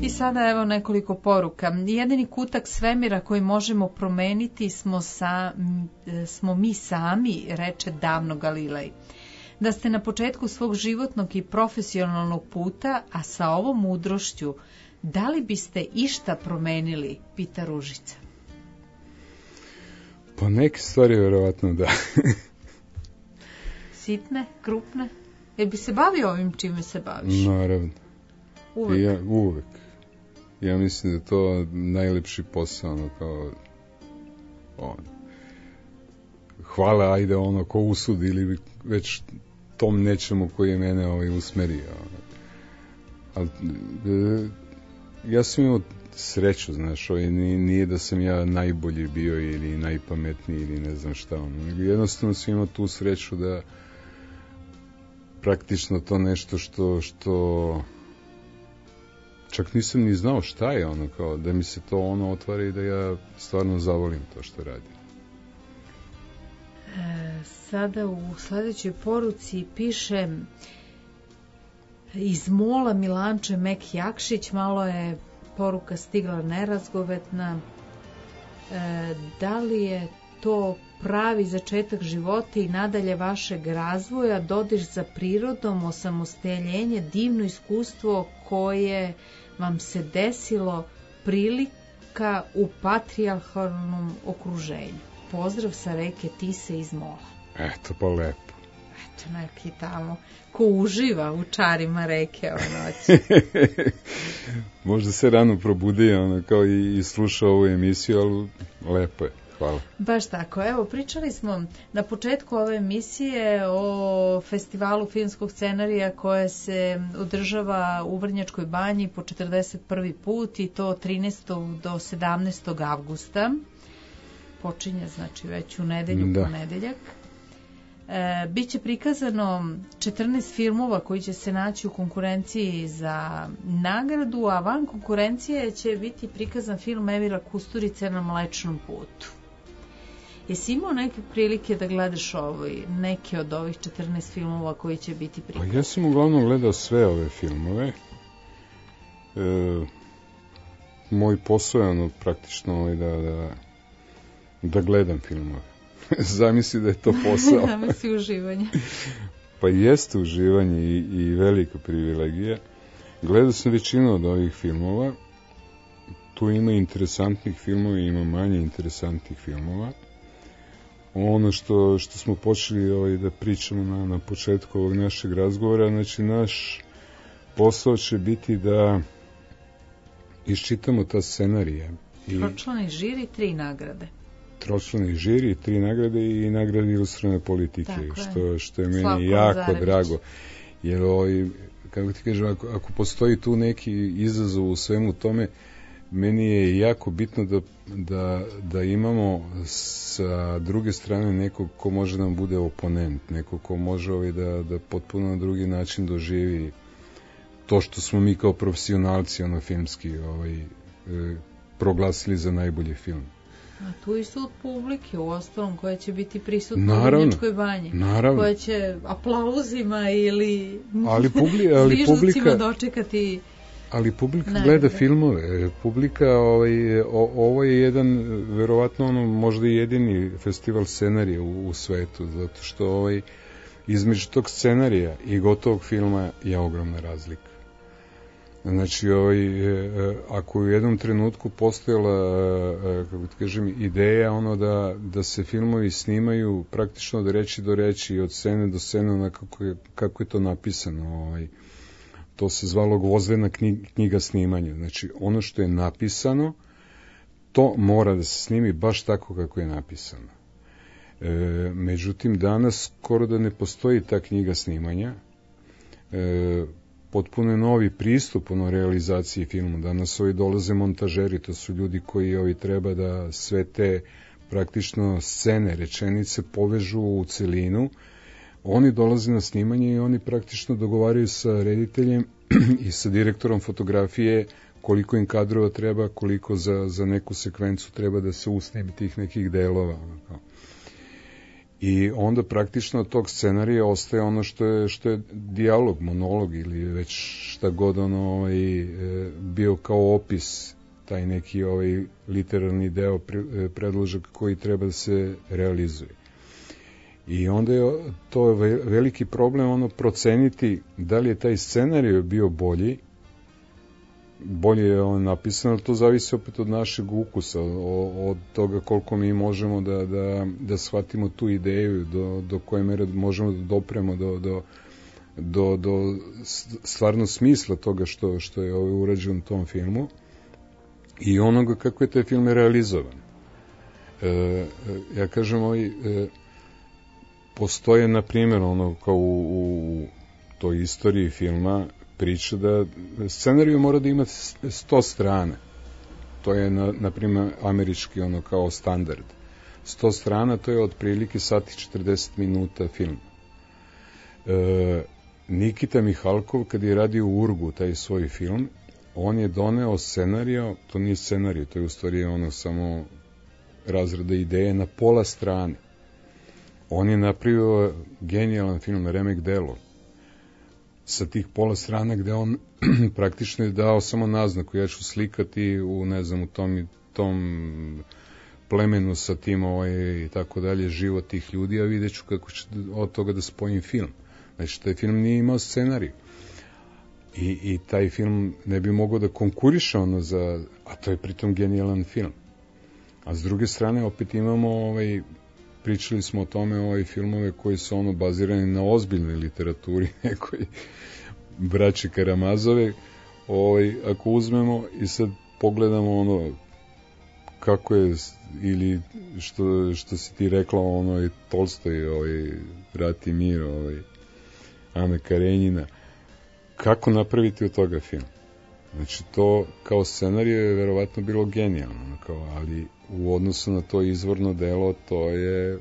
I sada evo nekoliko poruka. Jedini kutak svemira koji možemo promeniti smo, sa, smo mi sami, reče davno Galilej. Da ste na početku svog životnog i profesionalnog puta, a sa ovom mudrošću, da li biste išta promenili, pita Ružica. Pa neke stvari verovatno da. Sitne, krupne? Jer bi se bavio ovim čime se baviš? Naravno. Uvek? Ja, uvek. Ja mislim da je to najlepši posao, ono kao... On. Hvala, ajde, ono, ko usudi ili već tom nečemu koji je mene ovaj, usmerio. Ali, e, ja sam imao sreću, znaš, ovaj, nije da sam ja najbolji bio ili najpametniji ili ne znam šta, ono. Jednostavno sam imao tu sreću da praktično to nešto što, što čak nisam ni znao šta je ono, kao da mi se to ono otvara i da ja stvarno zavolim to što radim. E, sada u sledećoj poruci piše iz Mola Milanče Mek Jakšić, malo je poruka stigla nerazgovetna. E, da li je to pravi začetak života i nadalje vašeg razvoja, dodir za prirodom, osamostaljenje, divno iskustvo koje vam se desilo, prilika u patrijarhalnom okruženju. Pozdrav sa reke Tise iz Mola. Eto, pa lepo. Eto, neki tamo ko uživa u čarima reke ove noći. Možda se rano probudi, ono, kao i, i sluša ovu emisiju, ali lepo je. Hvala. Baš tako. Evo, pričali smo na početku ove emisije o festivalu filmskog scenarija koje se održava u Vrnjačkoj banji po četrdeset prvi put i to trinaestog do sedamnaestog avgusta. Počinje, znači, već u nedelju, da. Ponedeljak. E, biće prikazano četrnaest filmova koji će se naći u konkurenciji za nagradu, a van konkurencije će biti prikazan film Emira Kusturice Na mlečnom putu. Jesi imao neke prilike da gledaš ovaj, neke od ovih četrnaest filmova koji će biti prikazani? Pa ja sam uglavnom gledao sve ove filmove. E, moj posao je ono praktično ovaj da, da, da gledam filmove. Zamisli da je to posao. Zamisli uživanje. Pa jeste uživanje i, i velika privilegija. Gledao sam većinu od ovih filmova. Tu ima interesantnih filmova i ima manje interesantnih filmova. Ono što, što smo počeli ovaj, da pričamo na, na početku ovog našeg razgovora, znači naš posao će biti da iščitamo ta scenarija. I... Tročlani žiri, tri nagrade. Tročlani žiri, tri nagrade i nagrade ilustrovane politike, što, što je meni Slavko jako Zarević. Drago. Jer, ovaj, kako ti kažem, ako, ako postoji tu neki izazov u svemu tome, meni je jako bitno da, da, da imamo sa druge strane nekog ko može nam bude oponent, nekog ko može ovaj, da, da potpuno na drugi način doživi to što smo mi kao profesionalci ono, filmski ovaj, e, proglasili za najbolji film. A tu i sud publike, u ostalom, koja će biti prisutna u Vrnjačkoj banji. Naravno. Koja će aplauzima ili ali publi, ali zvižducima dočekati... Ali publika ne, gleda ne. filmove. Publika, ovaj, o, ovo je jedan, verovatno ono, možda i jedini festival scenarija u, u svetu, zato što ovaj, između tog scenarija i gotovog filma je ogromna razlika. Znači, ovaj, ako u jednom trenutku postojala, kako ti kažem, ideja ono da, da se filmovi snimaju praktično od reči do reči, od scene do scene, ono kako je, kako je to napisano, ovaj, to se zvalo gvozdena knjiga snimanja. Znači, ono što je napisano, to mora da se snimi baš tako kako je napisano. E, međutim, danas skoro da ne postoji ta knjiga snimanja. E, potpuno je novi pristup ono realizaciji filmu. Danas ovi dolaze montažeri, to su ljudi koji ovi treba da sve te praktično scene, rečenice povežu u celinu. Oni dolaze na snimanje i oni praktično dogovaraju sa rediteljem i sa direktorom fotografije koliko im kadrova treba, koliko za, za neku sekvencu treba da se usnimi tih nekih delova. I onda praktično od tog scenarija ostaje ono što je, što je dijalog, monolog ili već šta god ono ovaj, bio kao opis, taj neki ovaj literarni deo, predložak koji treba da se realizuje. I onda je to veliki problem ono proceniti da li je taj scenarij bio bolji, bolje je on napisan, ali to zavisi opet od našeg ukusa, od toga koliko mi možemo da, da, da shvatimo tu ideju, do, do koje mere možemo da dopremo do, do, do, do stvarno smisla toga što, što je ovaj urađen u tom filmu i onoga kako je taj film realizovan. E, ja kažem, ovaj, e, postoje, na primjer, ono kao u, u toj istoriji filma, priča da scenariju mora da ima sto strana. To je, na, na primjer, američki ono kao standard. sto strana, to je otprilike sat i četrdeset minuta film. E, Nikita Mihalkov, kad je radio u Urgu taj svoj film, on je doneo scenariju, to nije scenarij, to je u stvari ono samo razrada ideje na pola strane. On je napravio genijalan film, remek delo, sa tih pola strana gde on praktično je dao samo naznaku, ja ću slikati u, ne znam, u tom, tom plemenu sa tim ovaj, i tako dalje, život tih ljudi, a vidjet ću kako ću od toga da spojim film. Znači, taj film nije imao scenarij. I, i taj film ne bi mogao da konkuriše ono za, a to je pritom genijalan film. A s druge strane, opet imamo, ovaj, pričali smo o tome, ovaj, filmove koji su ono bazirani na ozbiljnoj literaturi, nekoj braće Karamazove, ovaj, ako uzmemo i sad pogledamo ono kako je, ili što, što si ti rekla, ono, Tolstoj, ovaj, Rat i mir, ovaj, Ane Karenjina, kako napraviti od toga film? Znači, to kao scenarij je verovatno bilo genijalno, kao, ali u odnosu na to izvorno delo, to je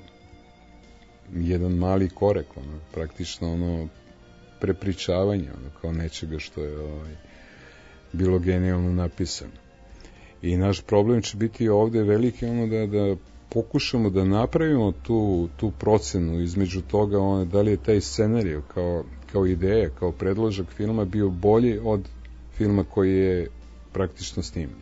jedan mali korek, ono, praktično ono prepričavanje, ono, kao nečega što je ovaj, bilo genijalno napisano. I naš problem će biti ovde veliki, ono, da, da pokušamo da napravimo tu, tu procenu između toga, ono, da li je taj scenarij kao, kao ideja, kao predložak filma bio bolji od filma koji je praktično snimljen.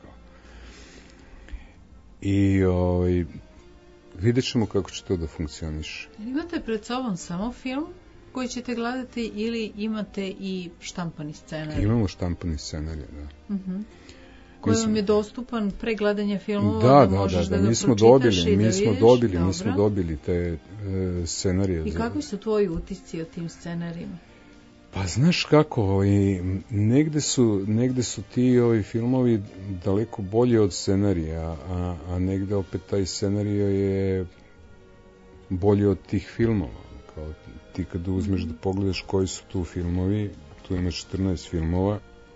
I ovaj, vidjet ćemo kako će to da funkcioniše. Imate pred sobom samo film koji ćete gledati ili imate i štampani scenarij? Imamo štampani scenarij, da. Uh-huh. Koji vam je dostupan pre gledanja filmova? Da, da, da, da, da, da mi smo dobili, mi da smo dobili, mi smo dobili te e, scenarije. I kakvi su tvoji utisci o tim scenarijima? Pa znaš kako, ovaj, negde su, negde su ti ovi filmovi daleko bolji od scenarija, a, a negde opet taj scenario je bolji od tih filmova. Kao ti kad uzmeš da pogledaš koji su tu filmovi, tu ima četrnaest filmova,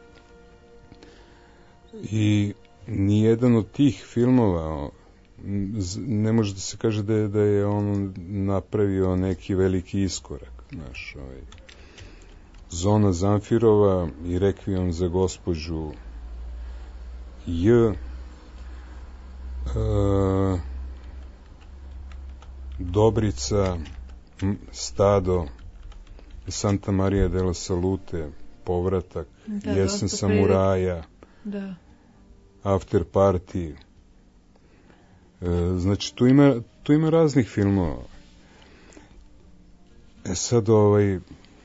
i nijedan od tih filmova ne može da se kaže da je, da je on napravio neki veliki iskorak, znaš, ovaj. Zona Zamfirova i Rekvijom za gospođu J, e, Dobrica, Stado, Santa Maria della Salute, Povratak, da, Jesen samuraja, da. After Party. E, znači, tu ima, tu ima raznih filmova. E sad, ovaj,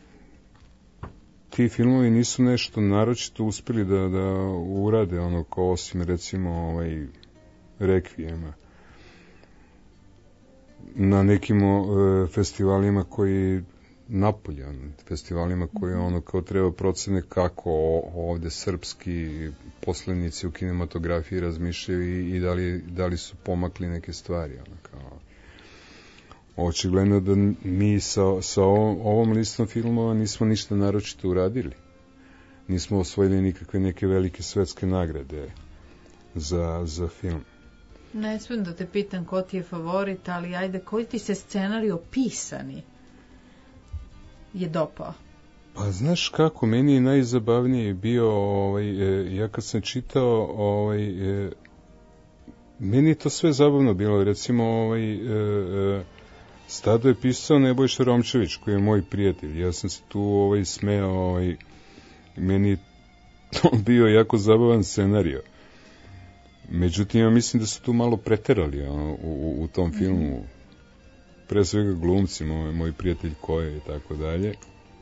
ti filmovi nisu nešto naročito uspeli da, da urade, ono, kao osim, recimo, ovaj, Rekvijema. Na nekim e, festivalima koji napolje, festivalima koji ono kao treba procene kako ovde srpski poslenici u kinematografiji razmišljaju i, i da, li, da li su pomakli neke stvari. Ono kao. Očigledno da mi sa, sa ovom, ovom listom filmova nismo ništa naročito uradili. Nismo osvojili nikakve neke velike svetske nagrade za, za film. Ne smijem da te pitam ko ti je favorit, ali ajde, koji ti se scenarij pisani je dopao? Pa znaš kako, meni je najzabavnije bio, ovaj, e, ja kad sam čitao, ovaj, e, meni je to sve zabavno bilo, recimo ovaj, e, e, Stado je pisao Nebojša Romčević, koji je moj prijatelj. Ja sam se tu ovaj, smeo, ovaj, meni je to bio jako zabavan scenario. Međutim, ja mislim da su tu malo preterali ono, u, u tom filmu. Pre svega glumci, moj, moj prijatelj Koje i tako dalje.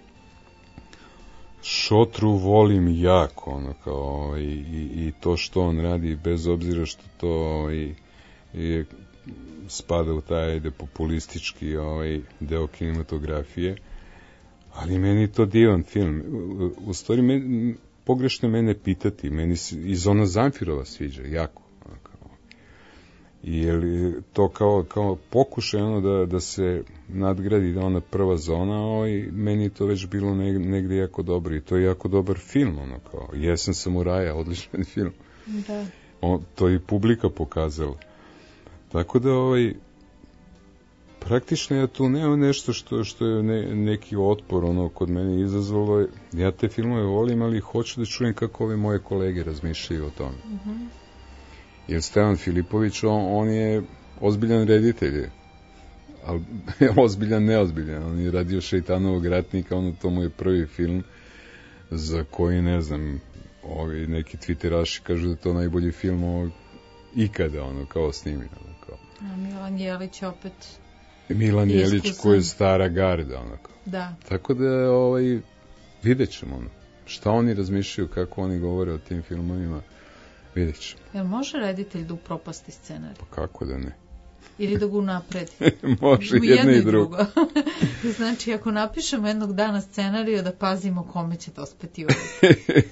Šotru volim jako, ono, kao, i, i, i to što on radi, bez obzira što to ovaj, je, spada u taj ajde, populistički ovaj, deo kinematografije, ali meni je to divan film. U, u stvari, me, pogrešno mene pitati, meni se i Zona Zamfirova sviđa, jako. Ono, kao, jer to kao, kao pokušaj ono, da, da se nadgradi da ona prva zona, ovaj, meni je to već bilo neg, negde jako dobro i to je jako dobar film, ono, kao Jesen samuraja, odličan film. Da. O, to je i publika pokazala. Tako da, ovaj, praktično ja tu nemam nešto što, što je ne, neki otpor ono kod mene izazvalo. Ja te filmove volim, ali hoću da čujem kako ove moje kolege razmišljaju o tome. Mm-hmm. Jer Stevan Filipović, on, on je ozbiljan reditelj. Ali ozbiljan, neozbiljan. On je radio Šejtanovog ratnika, ono to mu je prvi film za koji, ne znam, ovi neki twitteraši kažu da je to najbolji film ovog ikada, ono, kao snimljen. Ono, kao. A Milan Jelić opet Milan Jelić koji je stara garda, ono, kao. Da. Tako da, ovaj, vidjet ćemo, ono, šta oni razmišljaju, kako oni govore o tim filmovima, vidjet ćemo. Jel može reditelj da upropasti scenarij? Pa kako da ne? Ili da ga unapredi? Može jedno i drugo. Znači, ako napišemo jednog dana scenariju, da pazimo kome će dospeti ovaj.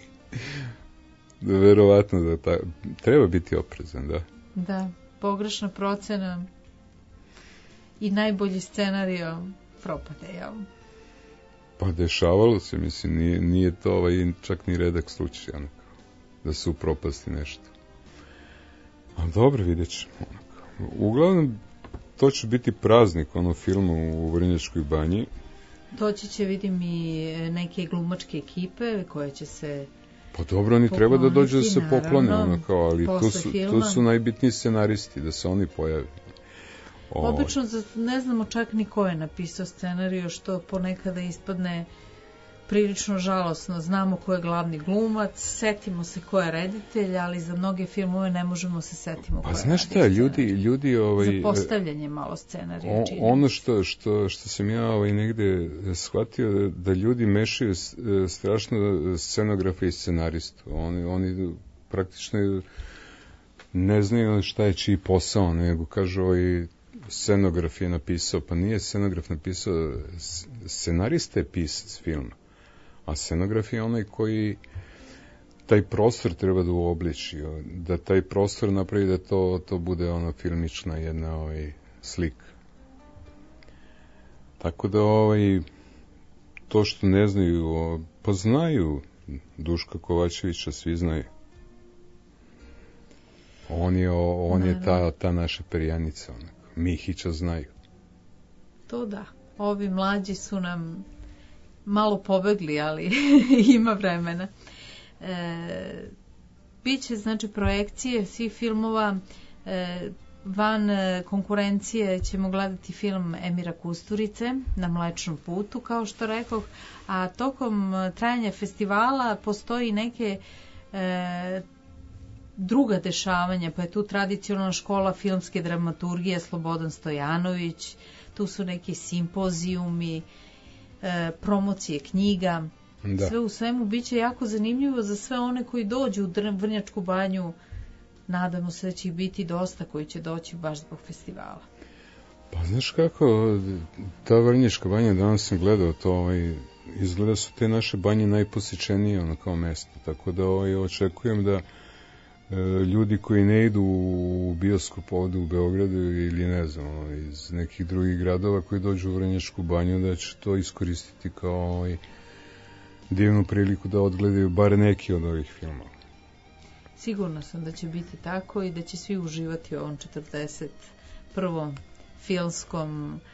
Verovatno da ta, treba biti oprezan, da. Da, pogrešna procena i najbolji scenario propade, jel? Pa dešavalo se, mislim, nije, nije to ovaj, čak ni redak slučaj, onako, da se upropasti nešto. Ali dobro, vidjet ćemo, onako. Uglavnom, to će biti praznik, ono, filmu u Vrnjačkoj banji. Doći će, vidim, i neke glumačke ekipe koje će se pa dobro, oni treba da dođu da se poklone, ono kao, ali tu su, tu su najbitniji scenaristi, da se oni pojave. O... Obično ne znamo čak ni ko je napisao scenariju, što ponekada ispadne prilično žalosno. Znamo ko je glavni glumac, setimo se ko je reditelj, ali za mnoge filmove ne možemo se setimo ko pa, je znaš šta, ljudi, ljudi ovaj, zapostavljanje malo scenarija o, ono što, što, što sam ja ovaj, negde shvatio, da ljudi mešaju strašno scenografa i scenaristu. Oni, oni praktično ne znaju šta je čiji posao, nego kažu ovaj, scenograf je napisao, pa nije scenograf napisao, scenarista je pisac filma, a scenograf je onaj koji taj prostor treba da uobliči, da taj prostor napravi da to, to bude ona filmična jedna ovaj, slika. Tako da ovaj, to što ne znaju, pa znaju Duška Kovačevića, svi znaju. On je, on je ta, ta naša perjanica, onako. Mihića znaju. To da. Ovi mlađi su nam malo pobegli, ali ima vremena. E, biće, znači, projekcije svih filmova. E, van konkurencije ćemo gledati film Emira Kusturice Na mlečnom putu, kao što rekoh. A tokom trajanja festivala postoji neke e, druga dešavanja, pa je tu tradicionalna škola filmske dramaturgije Slobodan Stojanović, tu su neki simpozijumi, e, promocije knjiga, da. Sve u svemu biće jako zanimljivo za sve one koji dođu u Vrnjačku banju. Nadamo se da će ih biti dosta koji će doći baš zbog festivala. Pa znaš kako, ta Vrnjačka banja, danas sam gledao to, ovaj, izgleda su te naše banje najposjećenije ono kao mesto, tako da ovaj, očekujem da ljudi koji ne idu u bioskop ovde u Beogradu ili ne znam, iz nekih drugih gradova koji dođu u Vrnjačku banju, da će to iskoristiti kao ovaj, divnu priliku da odgledaju bar neki od ovih filmova. Sigurno sam da će biti tako i da će svi uživati u ovom četrdeset prvom filmskom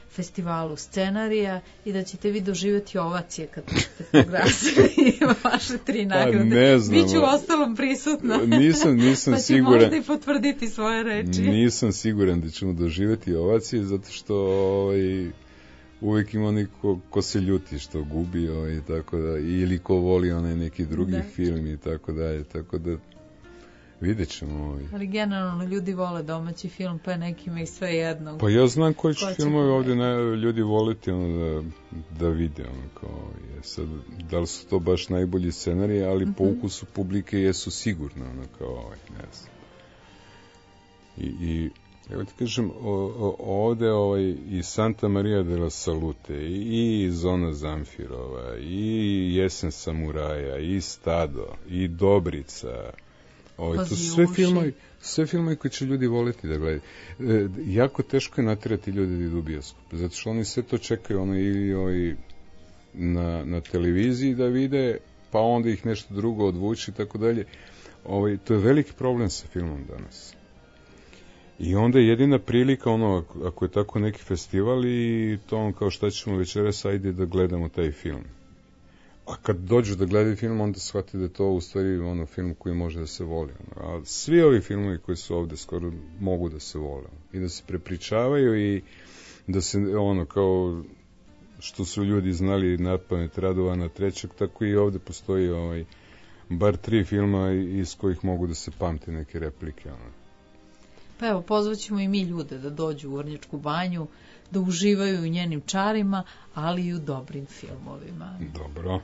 festivalu scenarija i da ćete vi doživjeti ovacije kad budete proglasili vaše tri nagrade. Ne znam. Biću ostalom prisutna. Nisam, nisam pa siguran. Pa ću možda i potvrditi svoje reči. Nisam siguran da ćemo doživjeti ovacije, zato što ovaj, uvijek ima neko ko se ljuti što gubi, ovaj, tako da, ili ko voli onaj neki drugi da. film i tako dalje, tako da vidjet ćemo. Ovaj. Ali generalno ljudi vole domaći film, pa nekima i sve jedno. Pa ja znam koji će filmovi ovdje ne, ljudi voliti ono, da, da vide. Ono, kao, je, sad, da li su to baš najbolji scenariji, ali mm-hmm. po ukusu publike jesu sigurno. Ono, kao, ovaj, ne znam. I, i evo ti kažem, o, o, ovde ovaj, i Santa Maria de la Salute, i, i Zona Zamfirova, i Jesen samuraja, i Stado, i Dobrica. Ovaj, to su sve filmovi, sve filmovi koji će ljudi voliti da gledaju. E, jako teško je natjerati ljudi da idu u bioskop, zato što oni sve to čekaju ono, ili ovaj, na, na televiziji da vide, pa onda ih nešto drugo odvuči i tako dalje. Ovaj, to je veliki problem sa filmom danas. I onda je jedina prilika, ono, ako je tako neki festival i to on kao šta ćemo večeras, ajde da gledamo taj film. A kad dođu da gledaju film, onda shvati da je to u stvari ono film koji može da se voli. A svi ovi filmovi koji su ovde skoro mogu da se vole. I da se prepričavaju i da se ono kao što su ljudi znali napamet Radovana trećeg, tako i ovde postoji ovaj, bar tri filma iz kojih mogu da se pamte neke replike. Ono. Pa evo, pozvaćemo i mi ljude da dođu u Vrnjačku banju, da uživaju u njenim čarima, ali i u dobrim filmovima. Dobro.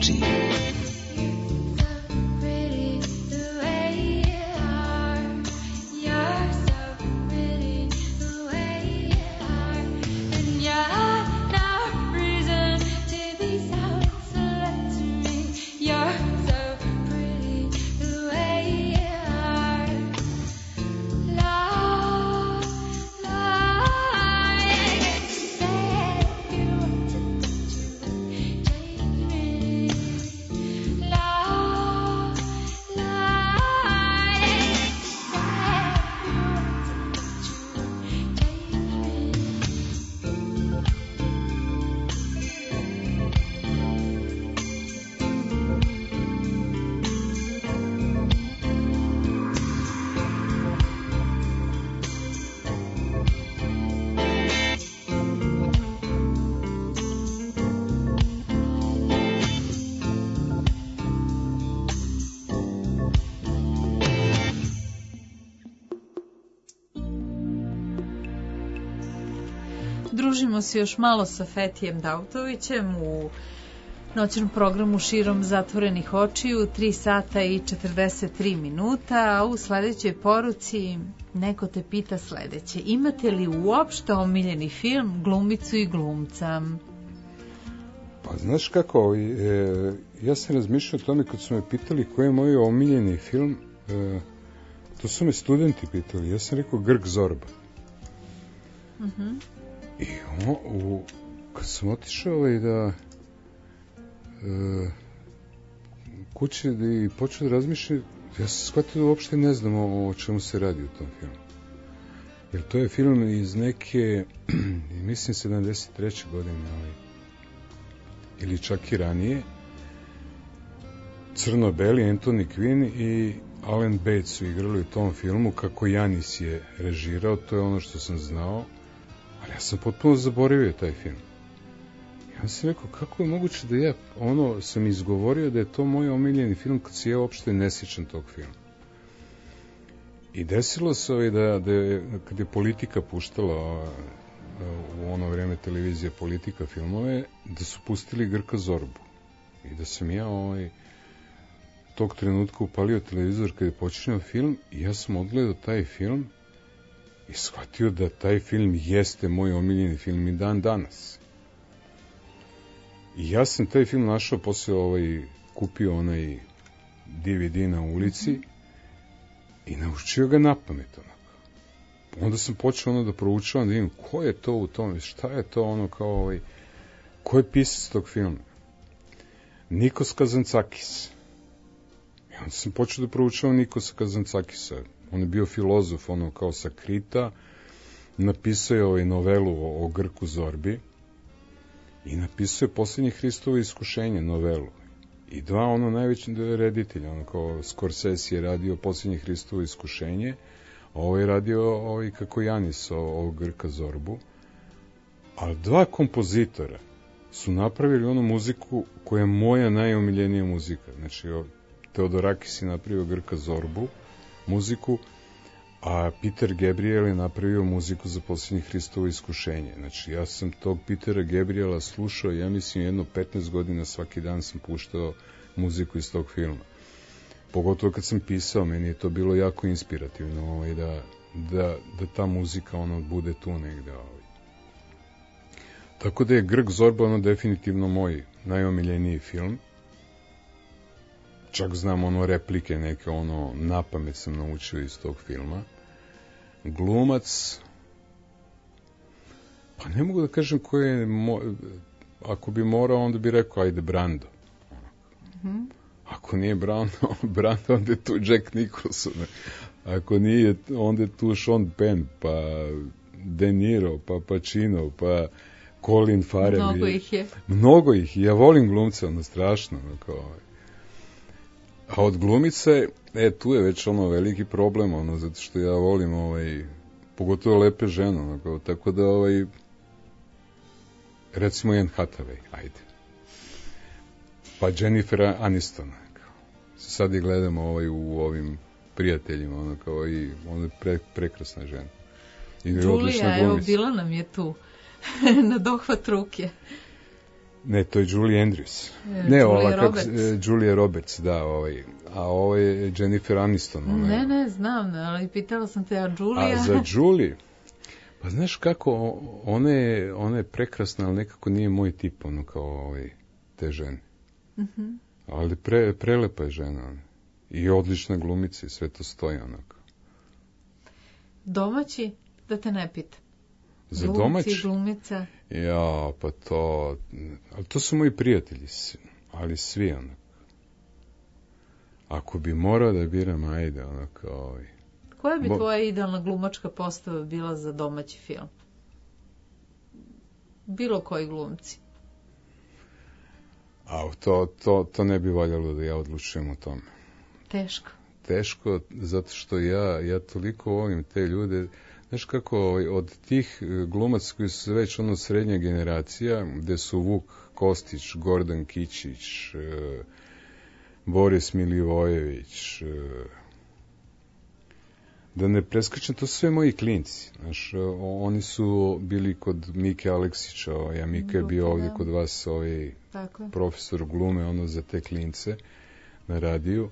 oči. Družimo se još malo sa Fetijem Dautovićem u noćnom programu Širom zatvorenih očiju, tri sata i četrdeset tri minuta, a u sledećoj poruci neko te pita sledeće: imate li uopšte omiljeni film, glumicu i glumca? Pa znaš kako, e, ja sam razmišljao o tome kad su me pitali koji je moj omiljeni film, e, to su me studenti pitali, ja sam rekao Grk Zorba. Mhm. Mm I o, u, kad sam otišao ovaj da e, kući da i počeo da razmišljam, ja sam shvatio da uopšte ne znam o, o čemu se radi u tom filmu. Jer to je film iz neke, mislim, sedamdeset treće godine, ovaj, ili čak i ranije. Crno-beli, Anthony Quinn i Alan Bates su igrali u tom filmu, kako Janis je režirao, to je ono što sam znao. Ali ja sam potpuno zaboravio taj film. Ja sam rekao, kako je moguće da ja ono sam izgovorio da je to moj omiljeni film kad se ja uopšte ne sjećam tog filma. I desilo se ovaj da, da je, kad je Politika puštala u ono vreme televizija Politika filmove, da su pustili Grka Zorbu. I da sam ja ovaj, tog trenutka upalio televizor kad je počinio film i ja sam odgledao taj film i shvatio da taj film jeste moj omiljeni film i dan danas. I ja sam taj film našao posle ovaj, kupio onaj D V D na ulici mm-hmm. i naučio ga napamet onako. Onda sam počeo ono da proučavam, da vidim ko je to u tome, šta je to ono kao ovaj, ko je pisac tog filma. Nikos Kazantzakis. I onda sam počeo da proučavam Nikosa Kazantzakisa. On je bio filozof, ono kao sa Krita, napisao je ovaj novelu o, o Grku Zorbi i napisao je Posljednje Hristovo iskušenje, novelu. I dva ono najveći reditelja, ono kao Scorsese je radio Posljednje Hristovo iskušenje, a ovo je radio ovaj, kako Janis o, o Grka Zorbu. A dva kompozitora su napravili onu muziku koja je moja najomiljenija muzika. Znači, Teodorakis je napravio Grka Zorbu, muziku, a Peter Gabriel je napravio muziku za Posljednje Hristovo iskušenje. Znači, ja sam tog Petera Gabriela slušao, ja mislim, jedno petnaest godina svaki dan sam puštao muziku iz tog filma. Pogotovo kad sam pisao, meni je to bilo jako inspirativno, ovaj, da, da, da ta muzika ono bude tu negde. Ovaj. Tako da je Grk Zorba ono definitivno moj najomiljeniji film. Čak znam ono replike neke, ono napamet sam naučio iz tog filma. Glumac, pa ne mogu da kažem ko je, mo, ako bi morao, onda bi rekao, ajde, Brando. Mm-hmm. Ako nije Brando, Brando, onda je tu Jack Nicholson. Ako nije, onda je tu Sean Penn, pa De Niro, pa Pacino, pa Colin Farrell. Mnogo ih je. Mnogo ih je. Ja volim glumce, ono strašno, ono kao... A od glumice, e, tu je već ono veliki problem, ono, zato što ja volim, ovaj, pogotovo lepe žene, ono, tako da, ovaj, recimo Anne Hathaway, ajde. Pa Jennifer Aniston, kao. Sad je gledamo ovaj, u ovim prijateljima, ono, kao i, ono je pre, prekrasna žena. Đulija, evo, bila nam je tu, na dohvat ruke. Ne, to je Julie Andrews. E, ne, Julia ova, Roberts. Kako, e, Julia Roberts, da, ovaj. A ovo je Jennifer Aniston. Ona je. Ne, ne, znam, ali pitala sam te, a Julia? A za Julie, pa znaš kako, ona je, ona je prekrasna, ali nekako nije moj tip, ono, kao ovaj, te žene. Mhm. Ali pre, prelepa je žena, ona. I odlična glumica i sve to stoji, onako. Domaći, da te ne pita. Za Glumci, domaći? glumica. Ja, pa to... Ali to su moji prijatelji, ali svi, onako. Ako bi morao da biram, ajde, onako, ovaj... Koja bi Bo... tvoja idealna glumačka postava bila za domaći film? Bilo koji glumci. A to, to, to ne bi valjalo da ja odlučujem o tome. Teško. Teško, zato što ja, ja toliko volim te ljude. Znaš kako, ovaj, od tih glumaca koji su već ono srednja generacija, gde su Vuk Kostić, Gordan Kićić, e, Boris Milivojević, e, da ne preskačem, to su sve moji klinci. Znaš, oni su bili kod Mike Aleksića, ovaj, a Mika je bio ovdje kod vas, ovaj, profesor glume, ono, za te klince na radiju.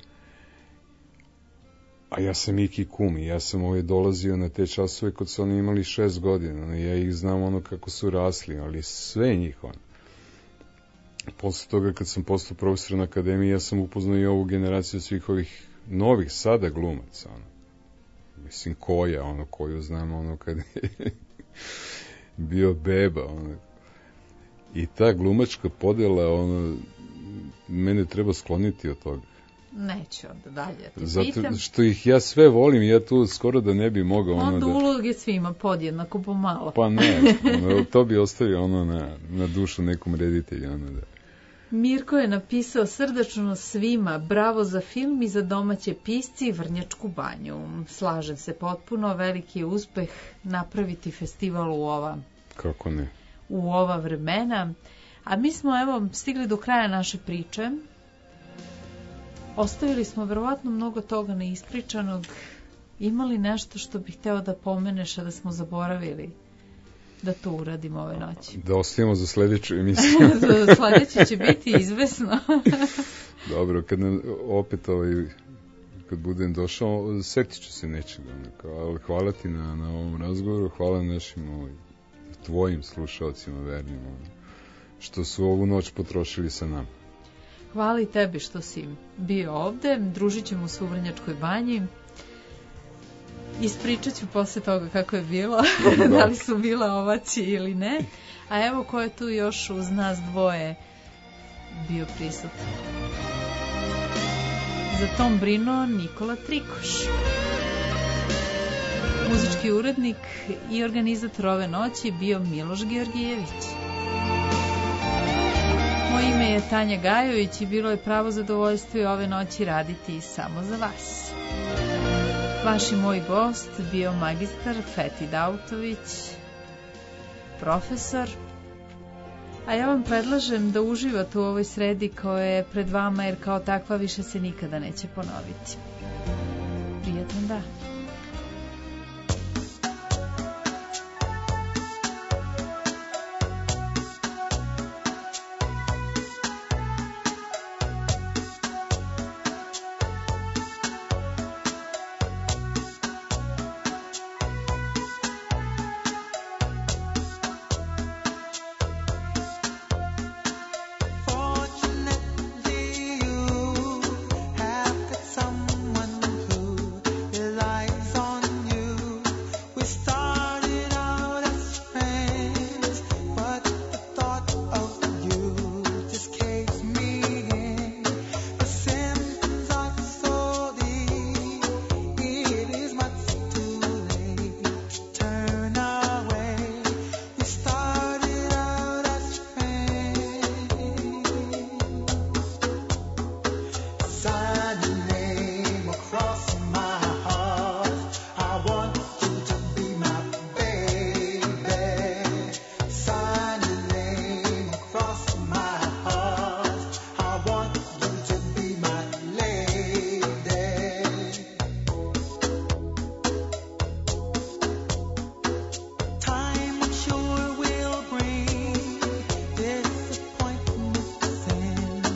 A ja sam Miki kum i ja sam ovaj dolazio na te časove kod su oni imali šest godina. Ja ih znam ono kako su rasli, ali sve njih ono. Posle toga kad sam postao profesor na akademiji, ja sam upoznao i ovu generaciju svih ovih novih sada glumaca. Ono. Mislim, Koja, ono, koju znam, ono, kad je bio beba, ono. I ta glumačka podela, ono, mene treba skloniti od toga. Neću onda dalje, ti zato pitam. Što ih ja sve volim, ja tu skoro da ne bi mogao... Onda ono da... uloge svima podjednako pomalo. Pa ne, ono, to bi ostavio ono na, na dušu nekom reditelju. Ono da... Mirko je napisao srdačno svima, bravo za film i za domaće pisci i Vrnjačku banju. Slažem se potpuno, veliki je uspeh napraviti festival u ova... Kako ne? U ova vremena. A mi smo, evo, stigli do kraja naše priče. Ostavili smo verovatno mnogo toga neispričanog. Imali nešto što bih hteo da pomeneš, a da smo zaboravili da to uradimo ove noći? Da ostavimo za sledeću emisiju. Za sledeće će biti izvesno. Dobro, kad ne, opet ovaj, kad budem došao, setit ću se nečega. Ali hvala ti na, na ovom razgovoru, hvala našim ovaj, tvojim slušalcima vernim, ovaj, što su ovu noć potrošili sa nama. Hvala i tebi što si bio ovde. Družit ćemo se u Vrnjačkoj banji. Ispričat ću posle toga kako je bilo. Da li su bila ovaci ili ne. A evo ko je tu još uz nas dvoje bio prisutan. Za tom brinuo Nikola Trikoš. Muzički urednik i organizator ove noći bio Miloš Georgijević. Moje ime je Tanja Gajović i bilo je pravo zadovoljstvo i ove noći raditi samo za vas. Vaš i moj gost bio magistar Feti Dautović, profesor, a ja vam predlažem da uživate u ovoj sredi koja je pred vama, jer kao takva više se nikada neće ponoviti. Prijatan dan. Someone who relies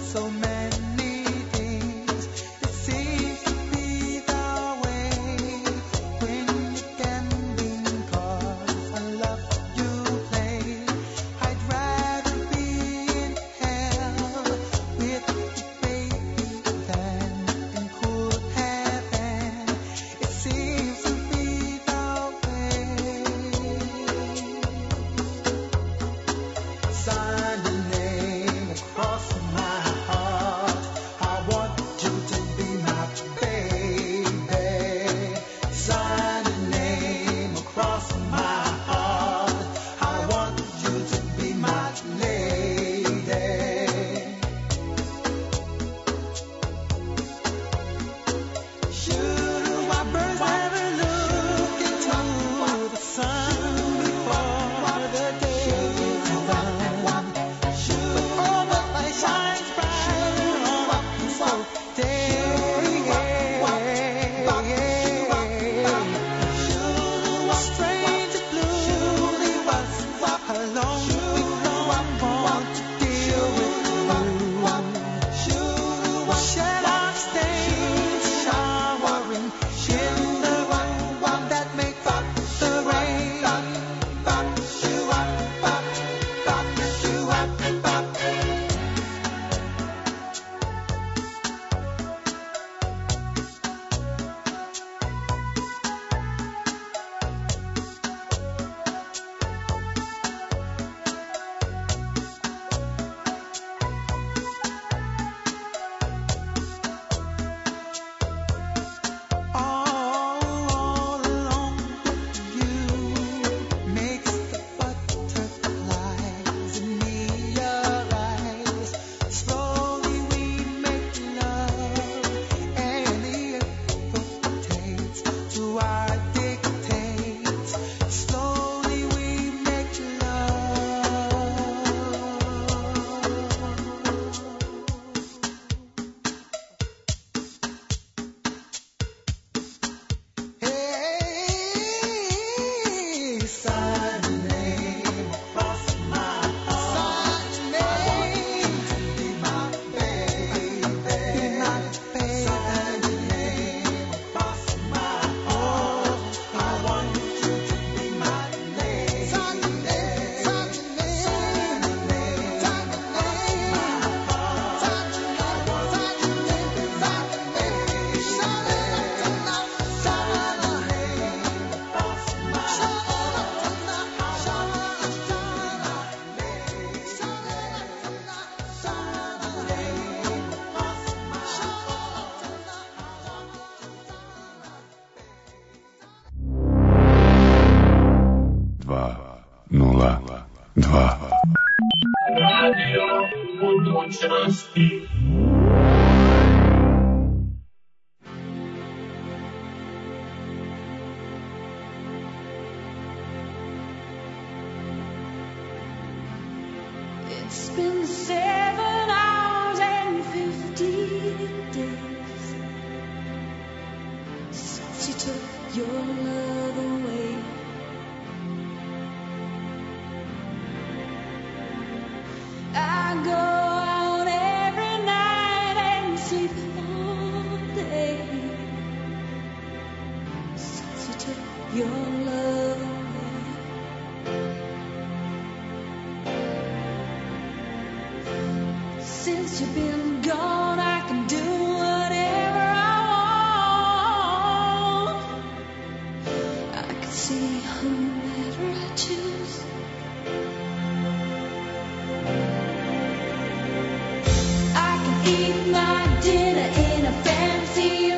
It's been seven hours and fifty days since you took your love away. I go out every night and sleep all day since you took your love away. Since you've been gone, I can do whatever I want. I can see whomever I choose. I can eat my dinner in a fancy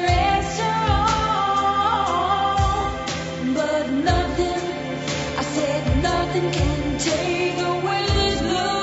restaurant, but nothing, I said nothing can take away this blues.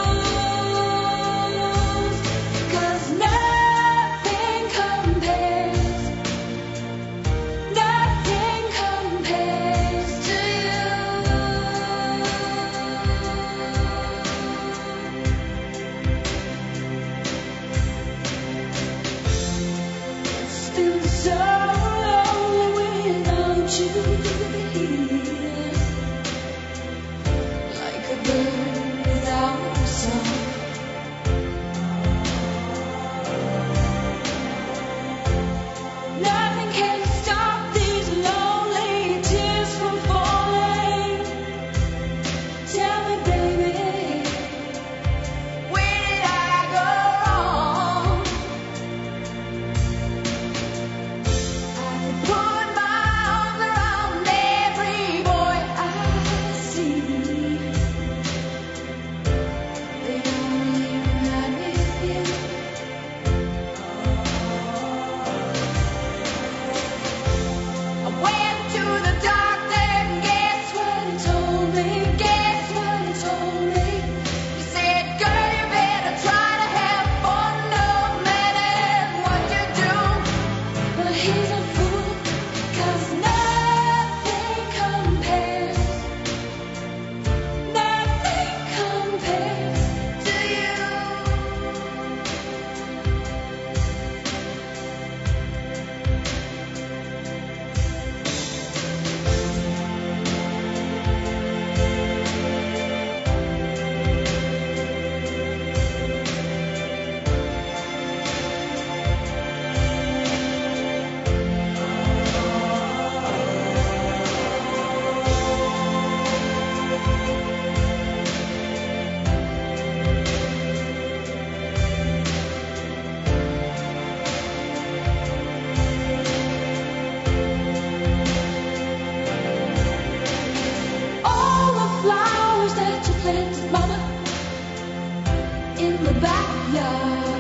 backyard.